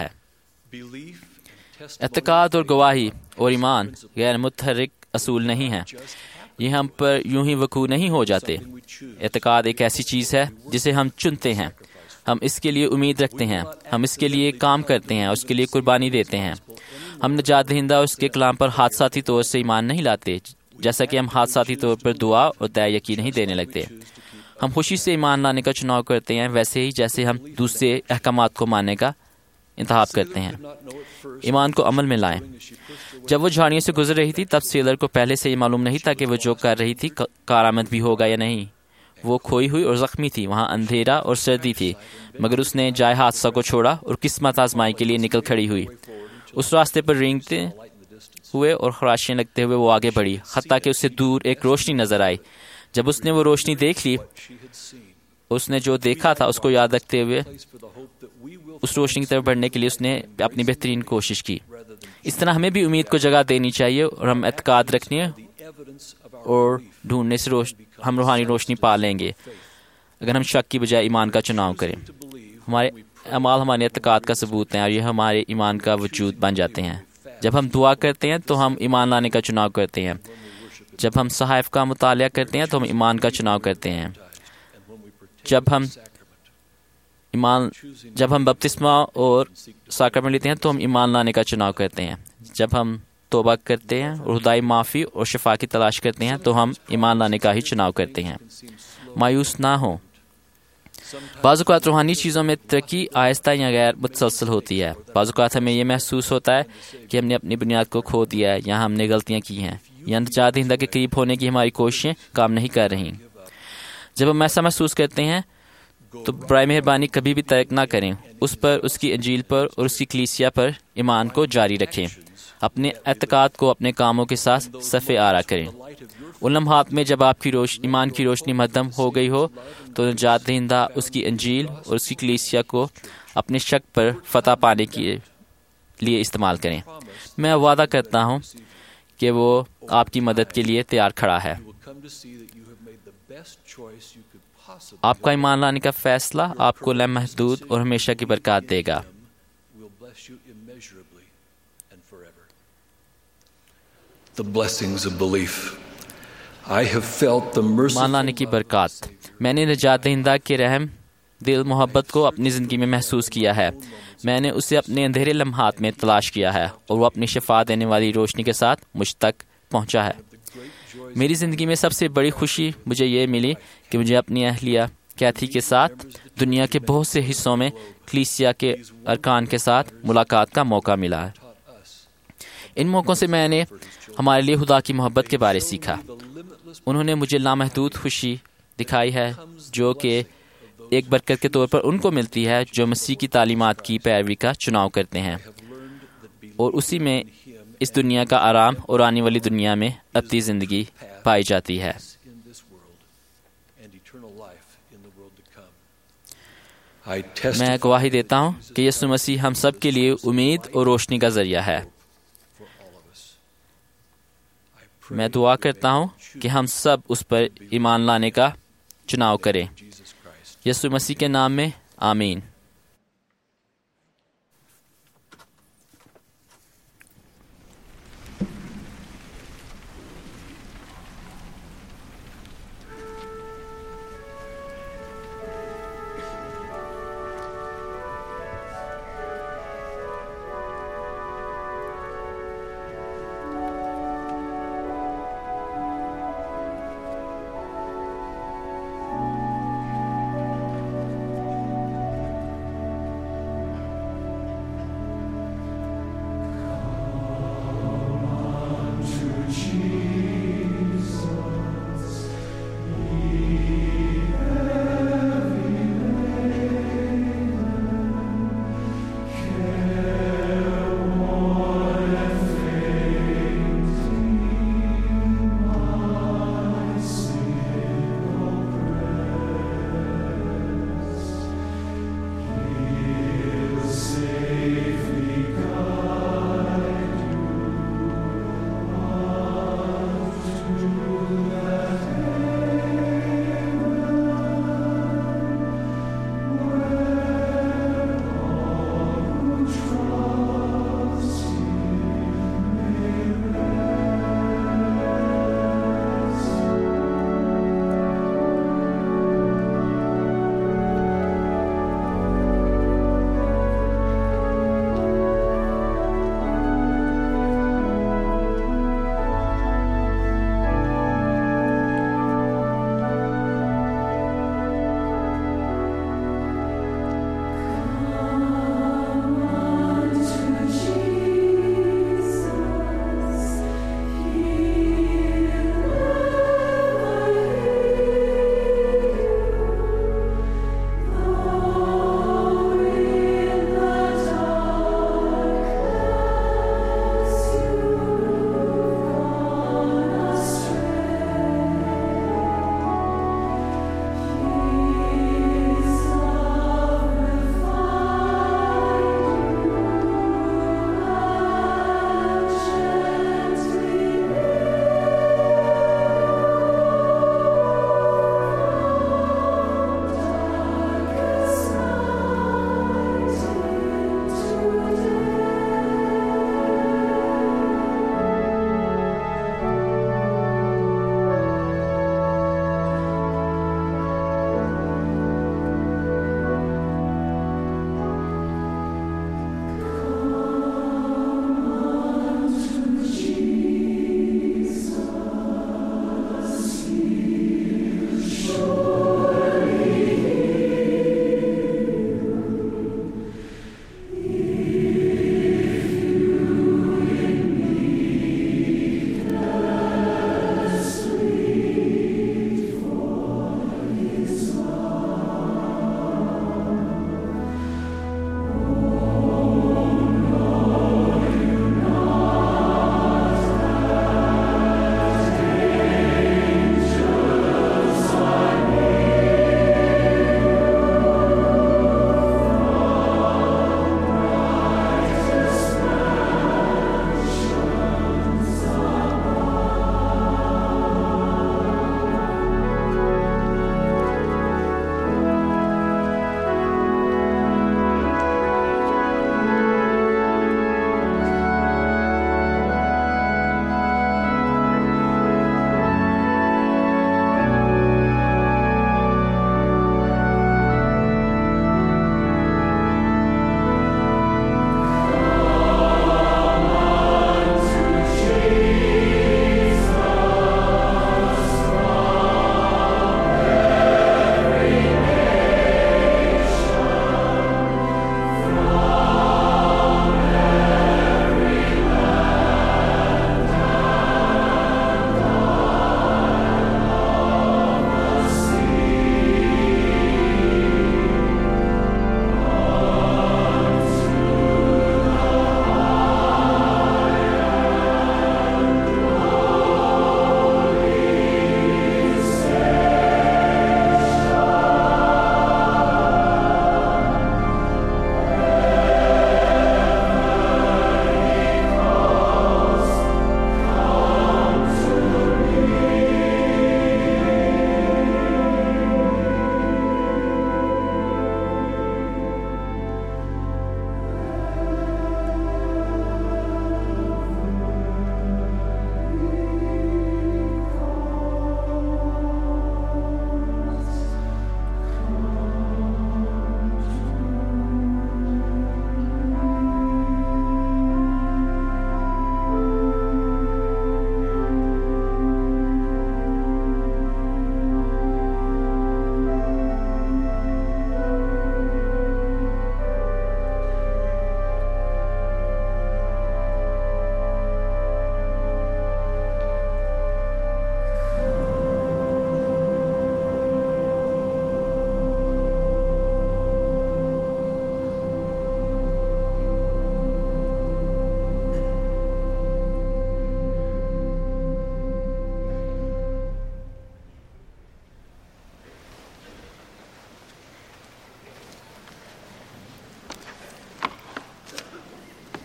S8: اعتقاد اور گواہی اور ایمان غیر متحرک اصول نہیں ہیں، یہ ہم پر یوں ہی وقوع نہیں ہو جاتے۔ اعتقاد ایک ایسی چیز ہے جسے ہم چنتے ہیں، ہم اس کے لیے امید رکھتے ہیں، ہم اس کے لیے کام کرتے ہیں، اس کے لیے قربانی دیتے ہیں۔ ہم نجات دہندہ اس کے کلام پر حادثاتی طور سے ایمان نہیں لاتے، جیسا کہ ہم حادثاتی طور پر دعا اور دع یقین نہیں دینے لگتے۔ ہم خوشی سے ایمان لانے کا چناؤ کرتے ہیں، ویسے ہی جیسے ہم دوسرے احکامات کو ماننے کا انتخاب کرتے ہیں۔ ایمان کو عمل میں لائیں۔ جب وہ جھاڑیوں سے گزر رہی تھی تب سیلر کو پہلے سے یہ معلوم نہیں تھا کہ وہ جو کر رہی تھی کارآمد بھی ہوگا یا نہیں۔ وہ کھوئی ہوئی اور زخمی تھی، وہاں اندھیرا اور سردی تھی، مگر اس نے جائے حادثہ کو چھوڑا اور قسمت آزمائی کے لیے نکل کھڑی ہوئی۔ اس راستے پر رینگتے ہوئے اور خراشیں لگتے ہوئے وہ آگے بڑھی، حتیٰ کہ اس سے دور ایک روشنی نظر آئی۔ جب اس نے وہ روشنی دیکھ لی، اس نے جو دیکھا تھا اس کو یاد رکھتے ہوئے اس روشنی کی طرف بڑھنے کے لیے اس نے اپنی بہترین کوشش کی۔ اس طرح ہمیں بھی امید کو جگہ دینی چاہیے اور ہم اعتقاد رکھنے اور ڈھونڈنے سے روش... ہم روحانی روشنی پا لیں گے اگر ہم شک کی بجائے ایمان کا چناؤ کریں۔ ہمارے اعمال ہمارے اعتقاد کا ثبوت ہیں اور یہ ہمارے ایمان کا وجود بن جاتے ہیں۔ جب ہم دعا کرتے ہیں تو ہم ایمان لانے کا چناؤ کرتے ہیں، جب ہم صحائف کا مطالعہ کرتے ہیں تو ہم ایمان کا چناؤ کرتے ہیں، جب ہم ایمان جب ہم بپتسمہ اور ساکرمنٹ لیتے ہیں تو ہم ایمان لانے کا چناؤ کرتے ہیں، جب ہم توبہ کرتے ہیں اور خدائی معافی اور شفا کی تلاش کرتے ہیں تو ہم ایمان لانے کا ہی چناؤ کرتے ہیں۔ مایوس نہ ہوں۔ بعض اوقات روحانی چیزوں میں ترقی آہستہ یا غیر متسلسل ہوتی ہے۔ بعض اوقات ہمیں یہ محسوس ہوتا ہے کہ ہم نے اپنی بنیاد کو کھو دیا ہے یا ہم نے غلطیاں کی ہیں یا نجات دہندہ کے قریب ہونے کی ہماری کوششیں کام نہیں کر رہی۔ جب ہم ایسا محسوس کرتے ہیں تو برائے مہربانی کبھی بھی ترک نہ کریں، اس پر، اس کی انجیل پر اور اس کی کلیسیا پر ایمان کو جاری رکھیں۔ اپنے اعتقاد کو اپنے کاموں کے ساتھ صف آرا کریں۔ ان لمحات میں جب آپ کی روش ایمان کی روشنی مدھم ہو گئی ہو تو نجات دہندہ اس کی انجیل اور اس کی کلیسیا کو اپنے شک پر فتح پانے کے لیے استعمال کریں۔ میں وعدہ کرتا ہوں کہ وہ آپ کی مدد کے لیے تیار کھڑا ہے۔ آپ کا ایمان لانے کا فیصلہ آپ کو لامحدود اور ہمیشہ کی برکات دے گا۔ ایمان لانے کی برکات۔ میں نے نجات دہندہ کے رحم دل محبت کو اپنی زندگی میں محسوس کیا ہے۔ میں نے اسے اپنے اندھیرے لمحات میں تلاش کیا ہے اور وہ اپنی شفا دینے والی روشنی کے ساتھ مجھ تک پہنچا ہے۔ میری زندگی میں سب سے بڑی خوشی مجھے یہ ملی کہ مجھے اپنی اہلیہ کیتھی کے ساتھ دنیا کے بہت سے حصوں میں کلیسیا کے ارکان کے ساتھ ملاقات کا موقع ملا ہے۔ ان موقعوں سے میں نے ہمارے لیے خدا کی محبت کے بارے سیکھا۔ انہوں نے مجھے لامحدود خوشی دکھائی ہے جو کہ ایک برکت کے طور پر ان کو ملتی ہے جو مسیح کی تعلیمات کی پیروی کا چناؤ کرتے ہیں، اور اسی میں اس دنیا کا آرام اور آنے والی دنیا میں ابدی زندگی پائی جاتی ہے۔ میں گواہی دیتا ہوں کہ یسوع مسیح ہم سب کے لیے امید اور روشنی کا ذریعہ ہے۔ میں دعا کرتا ہوں کہ ہم سب اس پر ایمان لانے کا چناؤ کریں۔ یسوع مسیح کے نام میں آمین۔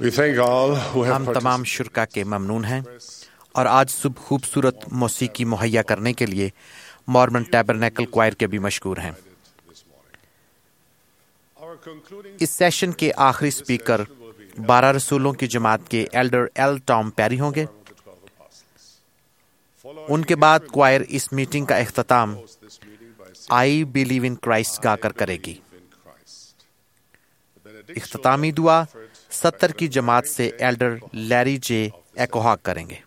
S9: We thank all who have
S2: ہم تمام شرکا کے ممنون ہیں اور آج صبح خوبصورت موسیقی مہیا کرنے کے لیے مارمن ٹیبرنیکل کوائر کے بھی مشکور ہیں. اس سیشن کے آخری سپیکر بارہ رسولوں کی جماعت کے ایلڈر ایل ٹام پیری ہوں گے. ان کے بعد کوائر اس میٹنگ کا اختتام آئی بلیو ان کرائسٹ گا کر کرے گی. اختتامی دعا ستر کی جماعت سے ایلڈر لیری جے ایکوہاک کریں گے.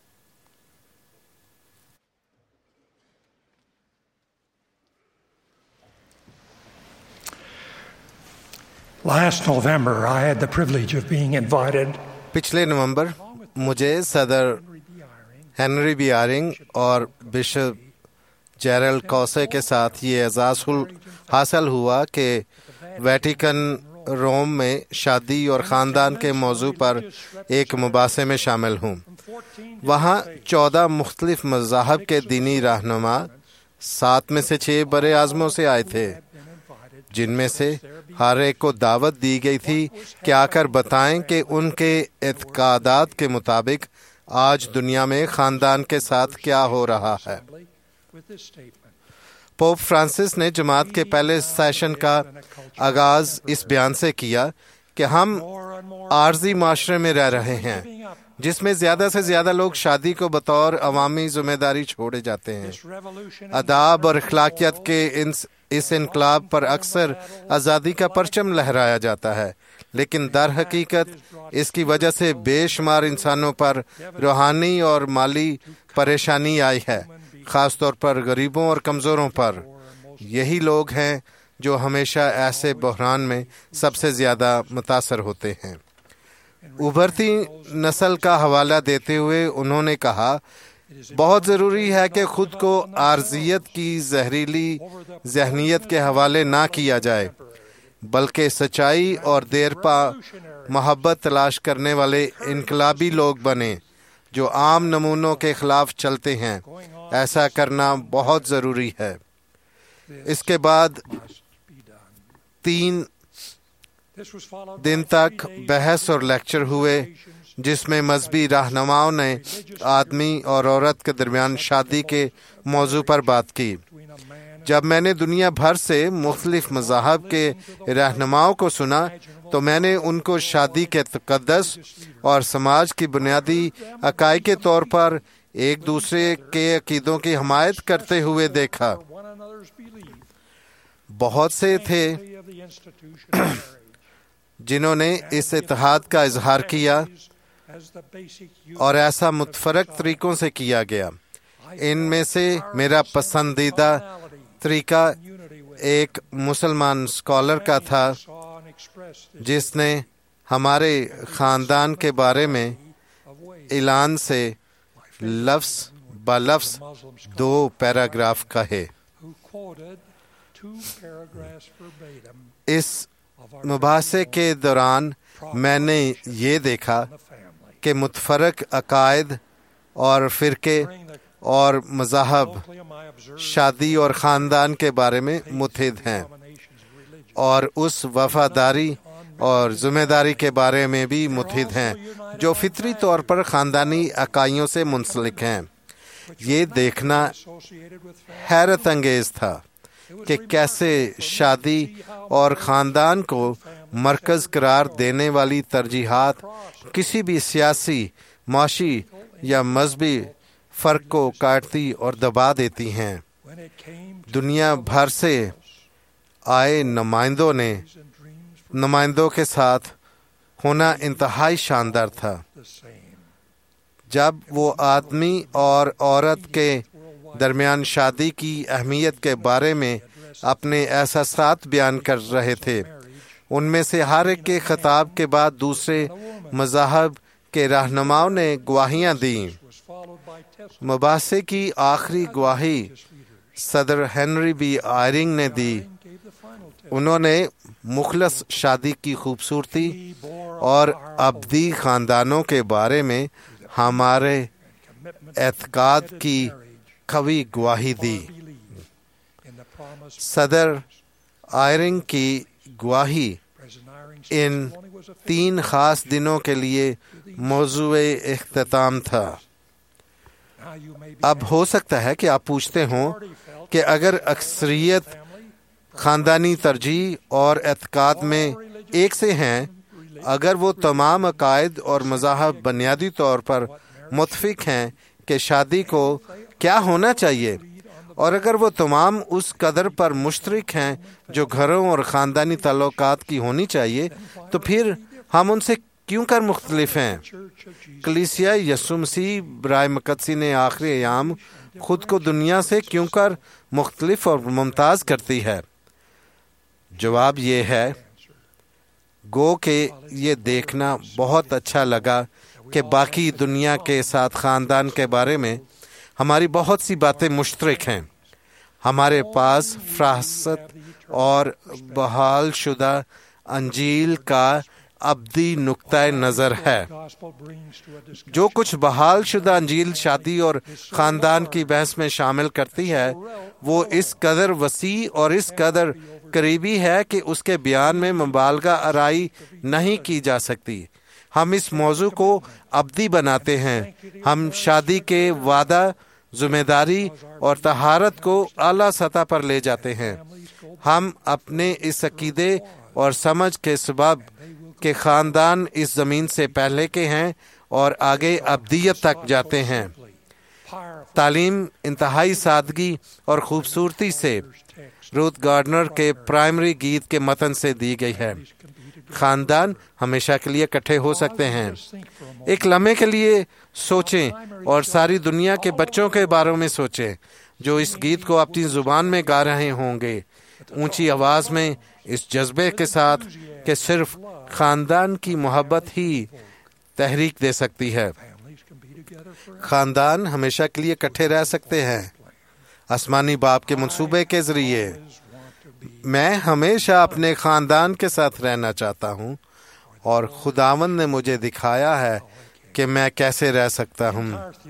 S10: Last November, I had the privilege of being invited.
S6: پچھلے نومبر مجھے صدر ہنری بی آرنگ اور بشپ جیرلڈ کوسے کے ساتھ یہ اعزاز حاصل ہوا کہ ویٹیکن روم میں شادی اور خاندان کے موضوع پر ایک مباحثے میں شامل ہوں. وہاں چودہ مختلف مذاہب کے دینی رہنما سات میں سے چھ برے اعظموں سے آئے تھے، جن میں سے ہر ایک کو دعوت دی گئی تھی کہ آ کر بتائیں کہ ان کے اعتقادات کے مطابق آج دنیا میں خاندان کے ساتھ کیا ہو رہا ہے. پوپ فرانسس نے جماعت کے پہلے سیشن کا آغاز اس بیان سے کیا کہ ہم عارضی معاشرے میں رہ رہے ہیں جس میں زیادہ سے زیادہ لوگ شادی کو بطور عوامی ذمہ داری چھوڑے جاتے ہیں. آداب اور اخلاقیات کے اس انقلاب پر اکثر آزادی کا پرچم لہرایا جاتا ہے، لیکن در حقیقت اس کی وجہ سے بے شمار انسانوں پر روحانی اور مالی پریشانی آئی ہے، خاص طور پر غریبوں اور کمزوروں پر. یہی لوگ ہیں جو ہمیشہ ایسے بحران میں سب سے زیادہ متاثر ہوتے ہیں. ابھرتی نسل کا حوالہ دیتے ہوئے انہوں نے کہا، بہت ضروری ہے کہ خود کو عارضیت کی زہریلی ذہنیت کے حوالے نہ کیا جائے، بلکہ سچائی اور دیرپا محبت تلاش کرنے والے انقلابی لوگ بنیں جو عام نمونوں کے خلاف چلتے ہیں. ایسا کرنا بہت ضروری ہے. اس کے بعد تین دن تک بحث اور لیکچر ہوئے جس میں مذہبی رہنماؤں نے آدمی اور عورت کے درمیان شادی کے موضوع پر بات کی. جب میں نے دنیا بھر سے مختلف مذاہب کے رہنماؤں کو سنا تو میں نے ان کو شادی کے تقدس اور سماج کی بنیادی عقائد کے طور پر ایک دوسرے کے عقیدوں کی حمایت کرتے ہوئے دیکھا. بہت سے تھے جنہوں نے اس اتحاد کا اظہار کیا اور ایسا متفرق طریقوں سے کیا گیا. ان میں سے میرا پسندیدہ طریقہ ایک مسلمان اسکالر کا تھا جس نے ہمارے خاندان کے بارے میں اعلان سے لفظ با لفظ دو پیراگراف کہے. اس مباحثے کے دوران میں نے یہ دیکھا کہ متفرق عقائد اور فرقے اور مذاہب شادی اور خاندان کے بارے میں متحد ہیں اور اس وفاداری اور ذمہ داری کے بارے میں بھی متحد ہیں جو فطری طور پر خاندانی عقائدوں سے منسلک ہیں. یہ دیکھنا حیرت انگیز تھا کہ کیسے شادی اور خاندان کو مرکز قرار دینے والی ترجیحات کسی بھی سیاسی، معاشی یا مذہبی فرق کو کاٹتی اور دبا دیتی ہیں. دنیا بھر سے آئے نمائندوں نے نمائندوں کے ساتھ ہونا انتہائی شاندار تھا. جب وہ آدمی اور عورت کے درمیان شادی کی اہمیت کے بارے میں اپنے احساسات بیان کر رہے تھے، ان میں سے ہر ایک کے خطاب کے بعد دوسرے مذاہب کے رہنماؤں نے گواہیاں دیں. مباحثے کی آخری گواہی صدر ہنری بی آئرنگ نے دی. انہوں نے مخلص شادی کی خوبصورتی اور ابدی خاندانوں کے بارے میں ہمارے اعتقاد کی قوی گواہی دی. صدر آئرنگ کی گواہی ان تین خاص دنوں کے لیے موضوع اختتام تھا۔ اب ہو سکتا ہے کہ آپ پوچھتے ہوں کہ اگر اکثریت خاندانی ترجیح اور اعتقاد میں ایک سے ہیں، اگر وہ تمام عقائد اور مذاہب بنیادی طور پر متفق ہیں کہ شادی کو کیا ہونا چاہیے، اور اگر وہ تمام اس قدر پر مشترک ہیں جو گھروں اور خاندانی تعلقات کی ہونی چاہیے، تو پھر ہم ان سے کیوں کر مختلف ہیں؟ کلیسیا یسوع مسیح برائے مقدسی نے آخری ایام خود کو دنیا سے کیوں کر مختلف اور ممتاز کرتی ہے؟ جواب یہ ہے، گو کہ یہ دیکھنا بہت اچھا لگا کہ باقی دنیا کے ساتھ خاندان کے بارے میں ہماری بہت سی باتیں مشترک ہیں۔ ہمارے پاس فراست اور بحال شدہ انجیل کا ابدی نقطۂ نظر ہے۔ جو کچھ بحال شدہ انجیل شادی اور خاندان کی بحث میں شامل کرتی ہے، وہ اس قدر وسیع اور اس قدر قریبی ہے کہ اس کے بیان میں مبالغہ آرائی نہیں کی جا سکتی۔ ہم اس موضوع کو ابدی بناتے ہیں۔ ہم شادی کے وعدہ، ذمہ داری اور طہارت کو اعلیٰ سطح پر لے جاتے ہیں۔ ہم اپنے اس عقیدے اور سمجھ کے سبب کہ خاندان اس زمین سے پہلے کے ہیں اور آگے ابدیت تک جاتے ہیں۔ تعلیم انتہائی سادگی اور خوبصورتی سے روتھ گارڈنر کے پرائمری گیت کے متن سے دی گئی ہے۔ خاندان ہمیشہ کے لیے اکٹھے ہو سکتے ہیں۔ ایک لمحے کے لیے سوچیں اور ساری دنیا کے بچوں کے بارے میں سوچیں جو اس گیت کو اپنی زبان میں گا رہے ہوں گے، اونچی آواز میں، اس جذبے کے ساتھ کہ صرف خاندان کی محبت ہی تحریک دے سکتی ہے۔ خاندان ہمیشہ کے لیے اکٹھے رہ سکتے ہیں آسمانی باپ کے منصوبے کے ذریعے۔ میں ہمیشہ اپنے خاندان کے ساتھ رہنا چاہتا ہوں، اور خداوند نے مجھے دکھایا ہے کہ میں کیسے رہ سکتا ہوں۔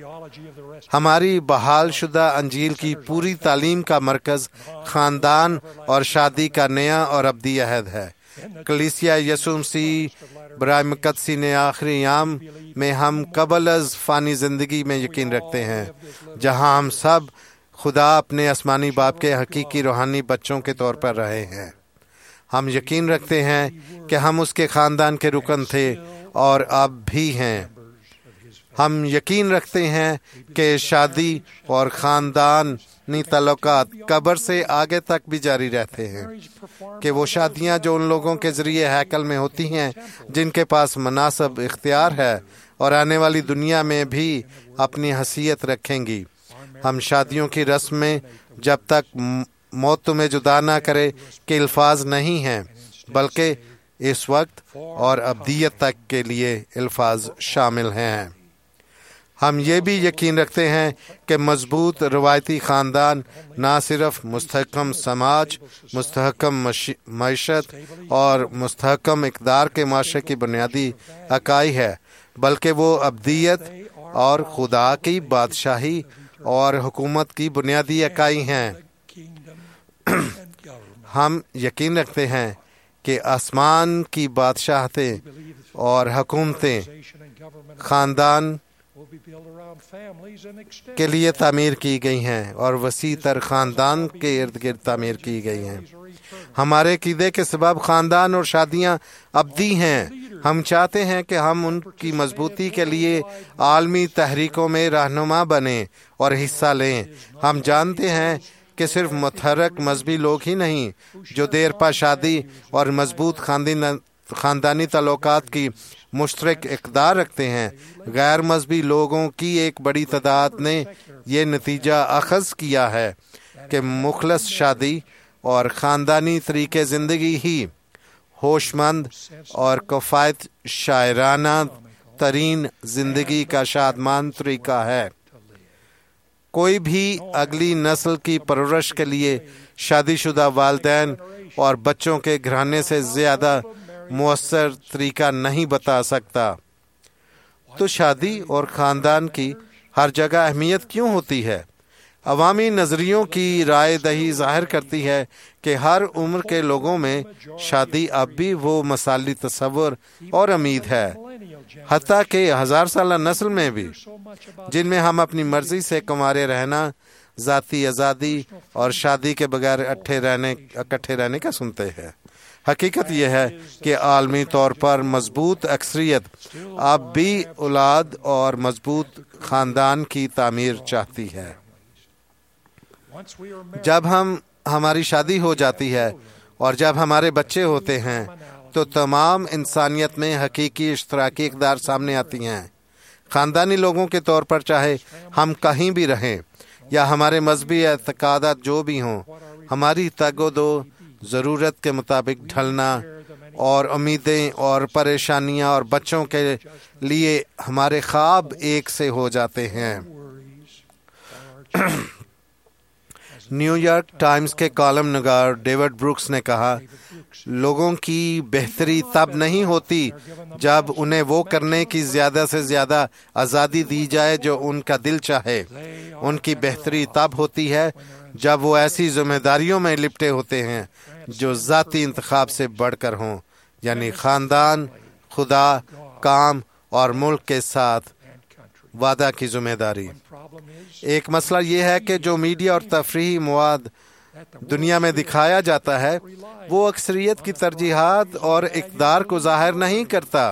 S6: ہماری بحال شدہ انجیل کی پوری تعلیم کا مرکز خاندان اور شادی کا نیا اور ابدی عہد ہے۔ کلیسیا یسوع مسیح برائے مقدسی نے آخری ایام میں ہم قبل از فانی زندگی میں یقین رکھتے ہیں، جہاں ہم سب خدا اپنے آسمانی باپ کے حقیقی روحانی بچوں کے طور پر رہے ہیں۔ ہم یقین رکھتے ہیں کہ ہم اس کے خاندان کے رکن تھے اور اب بھی ہیں۔ ہم یقین رکھتے ہیں کہ شادی اور خاندانی تعلقات قبر سے آگے تک بھی جاری رہتے ہیں، کہ وہ شادیاں جو ان لوگوں کے ذریعے ہیکل میں ہوتی ہیں جن کے پاس مناسب اختیار ہے، اور آنے والی دنیا میں بھی اپنی حیثیت رکھیں گی۔ ہم شادیوں کی رسم میں جب تک موت تمہیں جدا نہ کرے کہ الفاظ نہیں ہیں، بلکہ اس وقت اور ابدیت تک کے لیے الفاظ شامل ہیں۔ ہم یہ بھی یقین رکھتے ہیں کہ مضبوط روایتی خاندان نہ صرف مستحکم سماج، مستحکم معیشت اور مستحکم اقدار کے معاشرے کی بنیادی اکائی ہے، بلکہ وہ ابدیت اور خدا کی بادشاہی اور حکومت کی بنیادی اکائی ہیں۔ ہم یقین رکھتے ہیں کہ آسمان کی بادشاہتیں اور حکومتیں خاندان کے لیے تعمیر کی گئی ہیں اور وسیع تر خاندان کے ارد گرد تعمیر کی گئی ہیں۔ ہمارے عقیدے کے سبب خاندان اور شادیاں ابدی ہیں۔ ہم چاہتے ہیں کہ ہم ان کی مضبوطی کے لیے عالمی تحریکوں میں رہنما بنیں اور حصہ لیں۔ ہم جانتے ہیں کہ صرف متحرک مذہبی لوگ ہی نہیں جو دیر پا شادی اور مضبوط خاندانی تعلقات کی مشترک اقدار رکھتے ہیں، غیر مذہبی لوگوں کی ایک بڑی تعداد نے یہ نتیجہ اخذ کیا ہے کہ مخلص شادی اور خاندانی طریقے زندگی ہی ہوش مند اور کفایت شاعرانہ ترین زندگی کا شادمان طریقہ ہے۔ کوئی بھی اگلی نسل کی پرورش کے لیے شادی شدہ والدین اور بچوں کے گھرانے سے زیادہ مؤثر طریقہ نہیں بتا سکتا۔ تو شادی اور خاندان کی ہر جگہ اہمیت کیوں ہوتی ہے؟ عوامی نظریوں کی رائے دہی ظاہر کرتی ہے کہ ہر عمر کے لوگوں میں شادی اب بھی وہ مثالی تصور اور امید ہے، حتیٰ کہ ہزار سالہ نسل میں بھی، جن میں ہم اپنی مرضی سے کنوارے رہنا، ذاتی آزادی اور شادی کے بغیر اٹھے رہنے اکٹھے رہنے کا سنتے ہیں۔ حقیقت یہ ہے کہ عالمی طور پر مضبوط اکثریت اب بھی اولاد اور مضبوط خاندان کی تعمیر چاہتی ہے۔ جب ہم ہماری شادی ہو جاتی ہے اور جب ہمارے بچے ہوتے ہیں تو تمام انسانیت میں حقیقی اشتراکی اقدار سامنے آتی ہیں۔ خاندانی لوگوں کے طور پر چاہے ہم کہیں بھی رہیں یا ہمارے مذہبی اعتقادات جو بھی ہوں، ہماری تگ و دو، ضرورت کے مطابق ڈھلنا اور امیدیں اور پریشانیاں اور بچوں کے لیے ہمارے خواب ایک سے ہو جاتے ہیں۔ نیو یارک ٹائمز کے کالم نگار ڈیوڈ بروکس نے کہا، لوگوں کی بہتری تب نہیں ہوتی جب انہیں وہ کرنے کی زیادہ سے زیادہ آزادی دی جائے جو ان کا دل چاہے، ان کی بہتری تب ہوتی ہے جب وہ ایسی ذمہ داریوں میں لپٹے ہوتے ہیں جو ذاتی انتخاب سے بڑھ کر ہوں، یعنی خاندان، خدا، کام اور ملک کے ساتھ وعدہ کی ذمہ داری۔ ایک مسئلہ یہ ہے کہ جو میڈیا اور تفریحی مواد دنیا میں دکھایا جاتا ہے وہ اکثریت کی ترجیحات اور اقدار کو ظاہر نہیں کرتا۔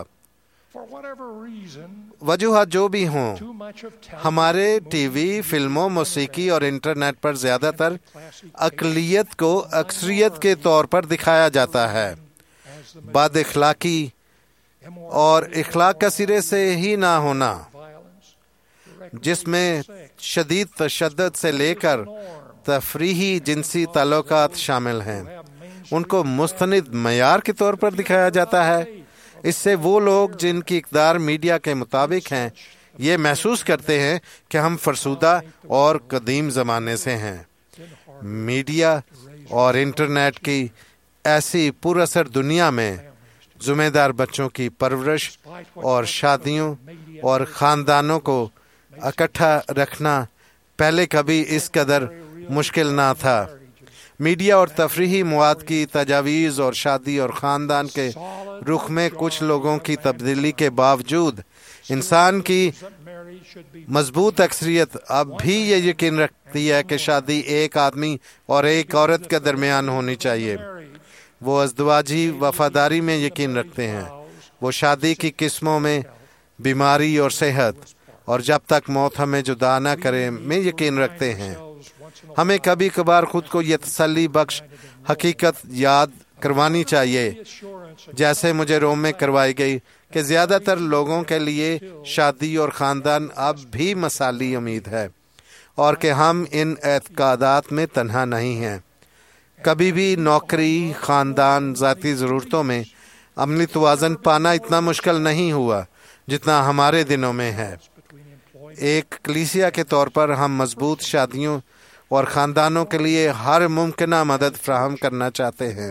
S6: وجوہات جو بھی ہوں، ہمارے ٹی وی، فلموں، موسیقی اور انٹرنیٹ پر زیادہ تر اقلیت کو اکثریت کے طور پر دکھایا جاتا ہے۔ بد اخلاقی اور اخلاق کا سرے سے ہی نہ ہونا، جس میں شدید تشدد سے لے کر تفریحی جنسی تعلقات شامل ہیں، ان کو مستند معیار کے طور پر دکھایا جاتا ہے۔ اس سے وہ لوگ جن کی اقدار میڈیا کے مطابق ہیں یہ محسوس کرتے ہیں کہ ہم فرسودہ اور قدیم زمانے سے ہیں۔ میڈیا اور انٹرنیٹ کی ایسی پر اثر دنیا میں ذمہ دار بچوں کی پرورش اور شادیوں اور خاندانوں کو اکٹھا رکھنا پہلے کبھی اس قدر مشکل نہ تھا۔ میڈیا اور تفریحی مواد کی تجاویز اور شادی اور خاندان کے رخ میں کچھ لوگوں کی تبدیلی کے باوجود انسان کی مضبوط اکثریت اب بھی یہ یقین رکھتی ہے کہ شادی ایک آدمی اور ایک عورت کے درمیان ہونی چاہیے۔ وہ ازدواجی وفاداری میں یقین رکھتے ہیں، وہ شادی کی قسموں میں، بیماری اور صحت اور جب تک موت ہمیں جدا نہ کرے میں یقین رکھتے ہیں۔ ہمیں کبھی کبھار خود کو یہ تسلی بخش حقیقت یاد کروانی چاہیے، جیسے مجھے روم میں کروائی گئی، کہ زیادہ تر لوگوں کے لیے شادی اور خاندان اب بھی مثالی امید ہے، اور کہ ہم ان اعتقادات میں تنہا نہیں ہیں۔ کبھی بھی نوکری، خاندان، ذاتی ضرورتوں میں عملی توازن پانا اتنا مشکل نہیں ہوا جتنا ہمارے دنوں میں ہے۔ ایک کلیسیا کے طور پر ہم مضبوط شادیوں اور خاندانوں کے لیے ہر ممکنہ مدد فراہم کرنا چاہتے ہیں۔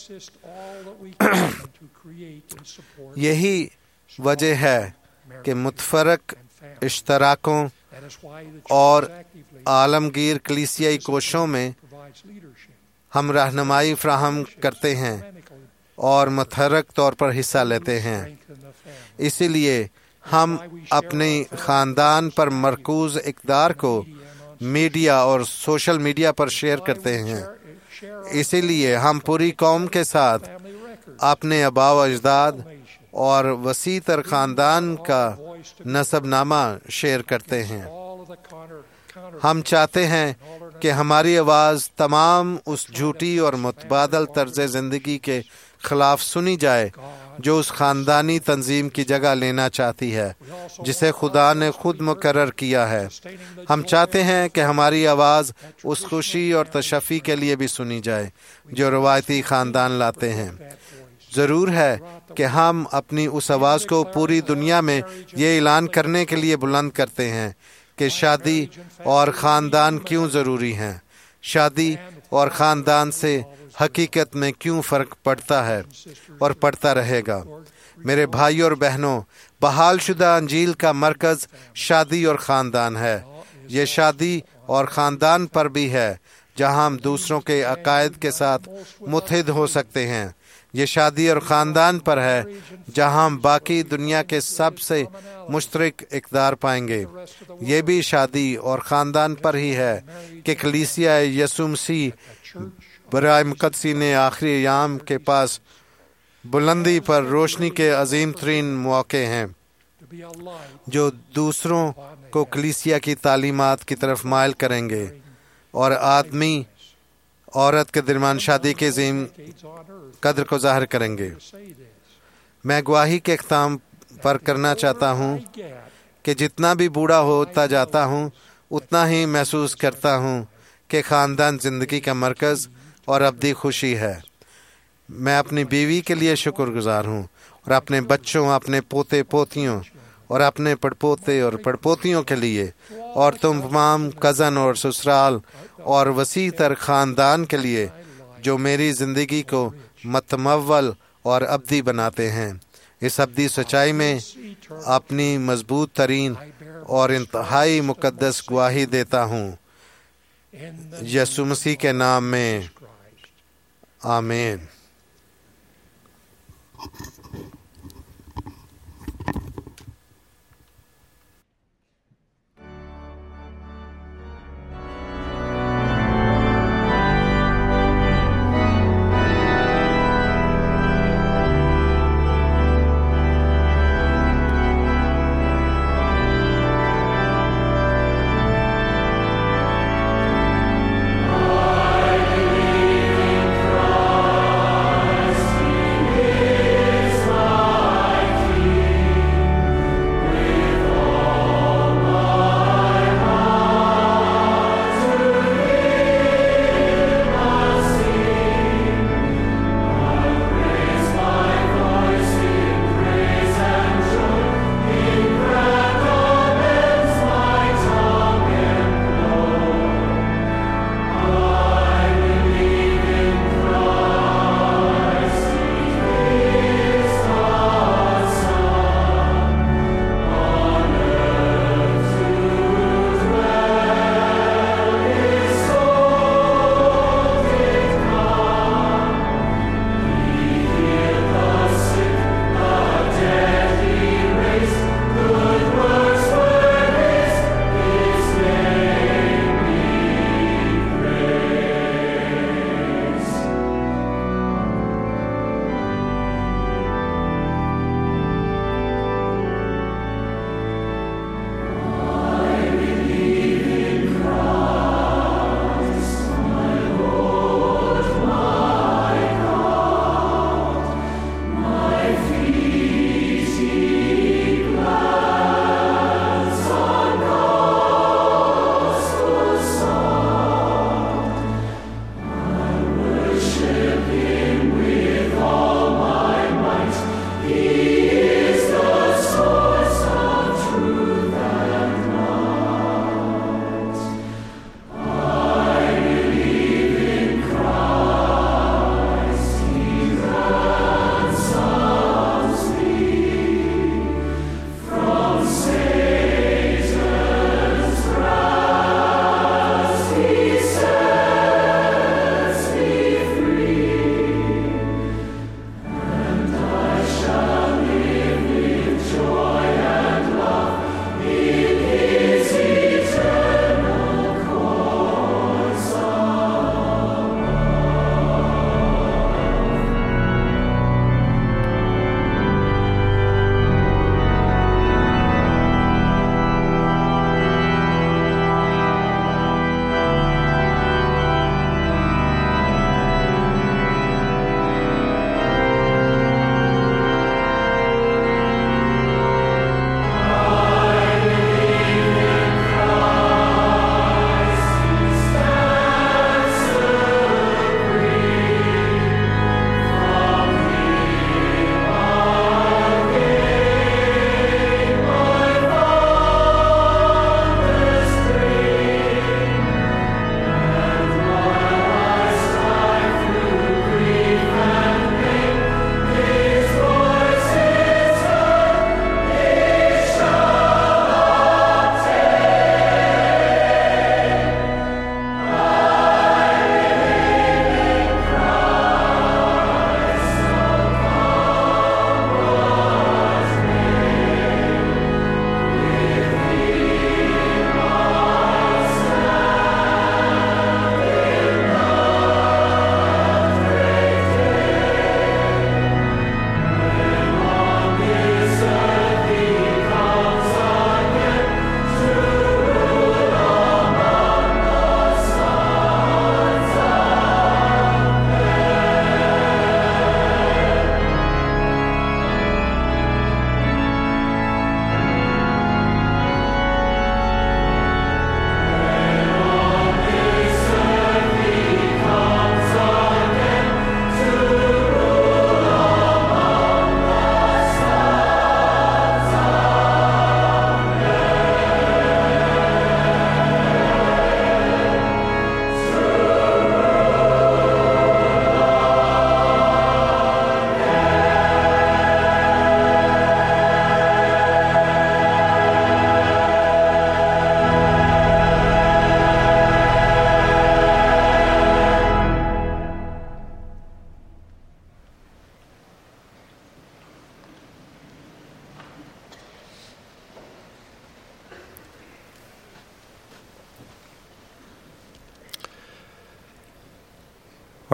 S6: یہی وجہ ہے کہ متفرق اشتراکوں اور عالمگیر کلیسیائی کوششوں میں ہم رہنمائی فراہم کرتے ہیں اور متحرک طور پر حصہ لیتے ہیں۔ اسی لیے ہم اپنے خاندان پر مرکوز اقدار کو میڈیا اور سوشل میڈیا پر شیئر کرتے ہیں۔ اسی لیے ہم پوری قوم کے ساتھ اپنے آباء و اجداد اور وسیع تر خاندان کا نسب نامہ شیئر کرتے ہیں۔ ہم چاہتے ہیں کہ ہماری آواز تمام اس جھوٹی اور متبادل طرز زندگی کے خلاف سنی جائے جو اس خاندانی تنظیم کی جگہ لینا چاہتی ہے جسے خدا نے خود مقرر کیا ہے۔ ہم چاہتے ہیں کہ ہماری آواز اس خوشی اور تشفی کے لیے بھی سنی جائے جو روایتی خاندان لاتے ہیں۔ ضرور ہے کہ ہم اپنی اس آواز کو پوری دنیا میں یہ اعلان کرنے کے لیے بلند کرتے ہیں کہ شادی اور خاندان کیوں ضروری ہیں، شادی اور خاندان سے حقیقت میں کیوں فرق پڑتا ہے اور پڑتا رہے گا۔ میرے بھائی اور بہنوں، بحال شدہ انجیل کا مرکز شادی اور خاندان ہے۔ یہ شادی اور خاندان پر بھی ہے جہاں ہم دوسروں کے عقائد کے ساتھ متحد ہو سکتے ہیں۔ یہ شادی اور خاندان پر ہے جہاں ہم باقی دنیا کے سب سے مشترک اقدار پائیں گے۔ یہ بھی شادی اور خاندان پر ہی ہے کہ کلیسیا یسوع مسیح برائے مقدسی نے آخری ایام کے پاس بلندی پر روشنی کے عظیم ترین مواقع ہیں جو دوسروں کو کلیسیا کی تعلیمات کی طرف مائل کریں گے اور آدمی عورت کے درمیان شادی کے عظیم قدر کو ظاہر کریں گے۔ میں گواہی کے اختتام پر کرنا چاہتا ہوں کہ جتنا بھی بوڑھا ہوتا جاتا ہوں اتنا ہی محسوس کرتا ہوں کہ خاندان زندگی کا مرکز اور ابدی خوشی ہے۔ میں اپنی بیوی کے لیے شکر گزار ہوں اور اپنے بچوں، اپنے پوتے پوتیوں اور اپنے پڑپوتے اور پڑپوتیوں کے لیے، اور تم تمام کزن اور سسرال اور وسیع تر خاندان کے لیے جو میری زندگی کو متمول اور ابدی بناتے ہیں۔ اس ابدی سچائی میں اپنی مضبوط ترین اور انتہائی مقدس گواہی دیتا ہوں، یسوع مسیح کے نام میں، آمین۔
S11: Is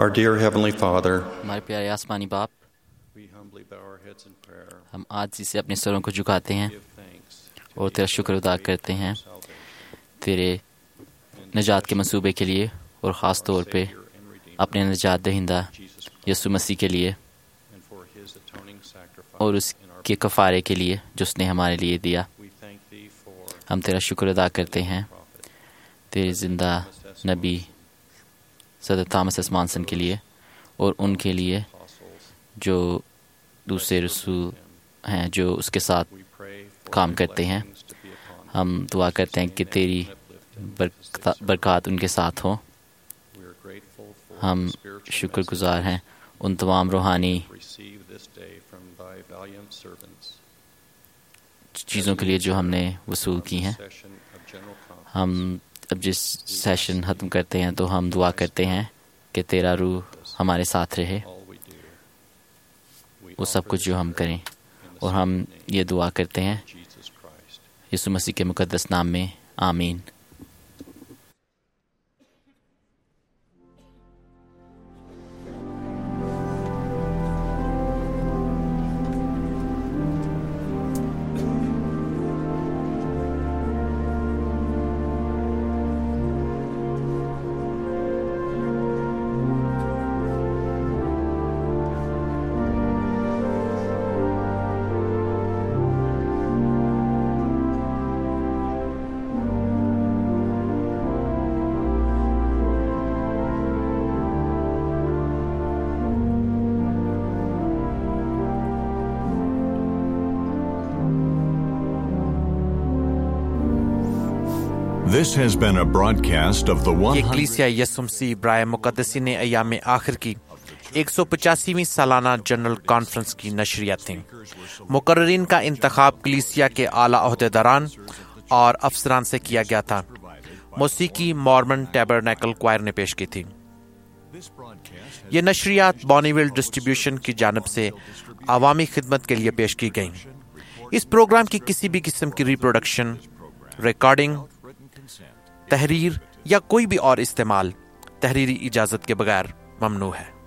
S9: Our dear Heavenly Father,
S8: ہمارے پیارے آسمانی باپ،
S9: we humbly bow our heads in prayer.
S8: ہم عاجزی سے اپنے سروں کو جھکاتے ہیں اور تیرا شکر ادا کرتے ہیں تیرے نجات کے منصوبے کے لیے، اور خاص طور پہ اپنے نجات دہندہ یسوع مسیح کے لیے اور اس کے کفارے کے لیے جو اس نے ہمارے لیے دیا۔ ہم تیرا شکر ادا کرتے ہیں تیرے زندہ نبی صدر تھامس ایس مانسن کے لیے اور ان کے لیے جو دوسرے رسول ہیں جو اس کے ساتھ کام کرتے ہیں۔ ہم دعا کرتے ہیں کہ تیری برکات ان کے ساتھ ہوں۔ ہم شکر گزار ہیں ان تمام روحانی چیزوں کے لیے جو ہم نے وصول کی ہیں۔ ہم اب جس سیشن ختم کرتے ہیں تو ہم دعا کرتے ہیں کہ تیرا روح ہمارے ساتھ رہے، وہ سب کچھ جو ہم کریں، اور ہم یہ دعا کرتے ہیں یسوع مسیح کے مقدس نام میں، آمین۔
S1: This has been a broadcast of the
S2: یہ کلیسیا یسوع مسیح برائے مقدسین ایام آخر کی ایک سو پچاسیویں سالانہ جنرل کانفرنس کی نشریات تھیں۔ مقررین کا انتخاب کلیسیا کے اعلیٰ عہدیداران اور افسران سے کیا گیا تھا۔ موسیقی مارمن ٹیبرنیکل کوائر نے پیش کی تھی۔ یہ نشریات بونیویل ڈسٹریبیوشن کی جانب سے عوامی خدمت کے لیے پیش کی گئیں۔ اس پروگرام کی کسی بھی قسم کی ریپروڈکشن، ریکارڈنگ، تحریر یا کوئی بھی اور استعمال تحریری اجازت کے بغیر ممنوع ہے۔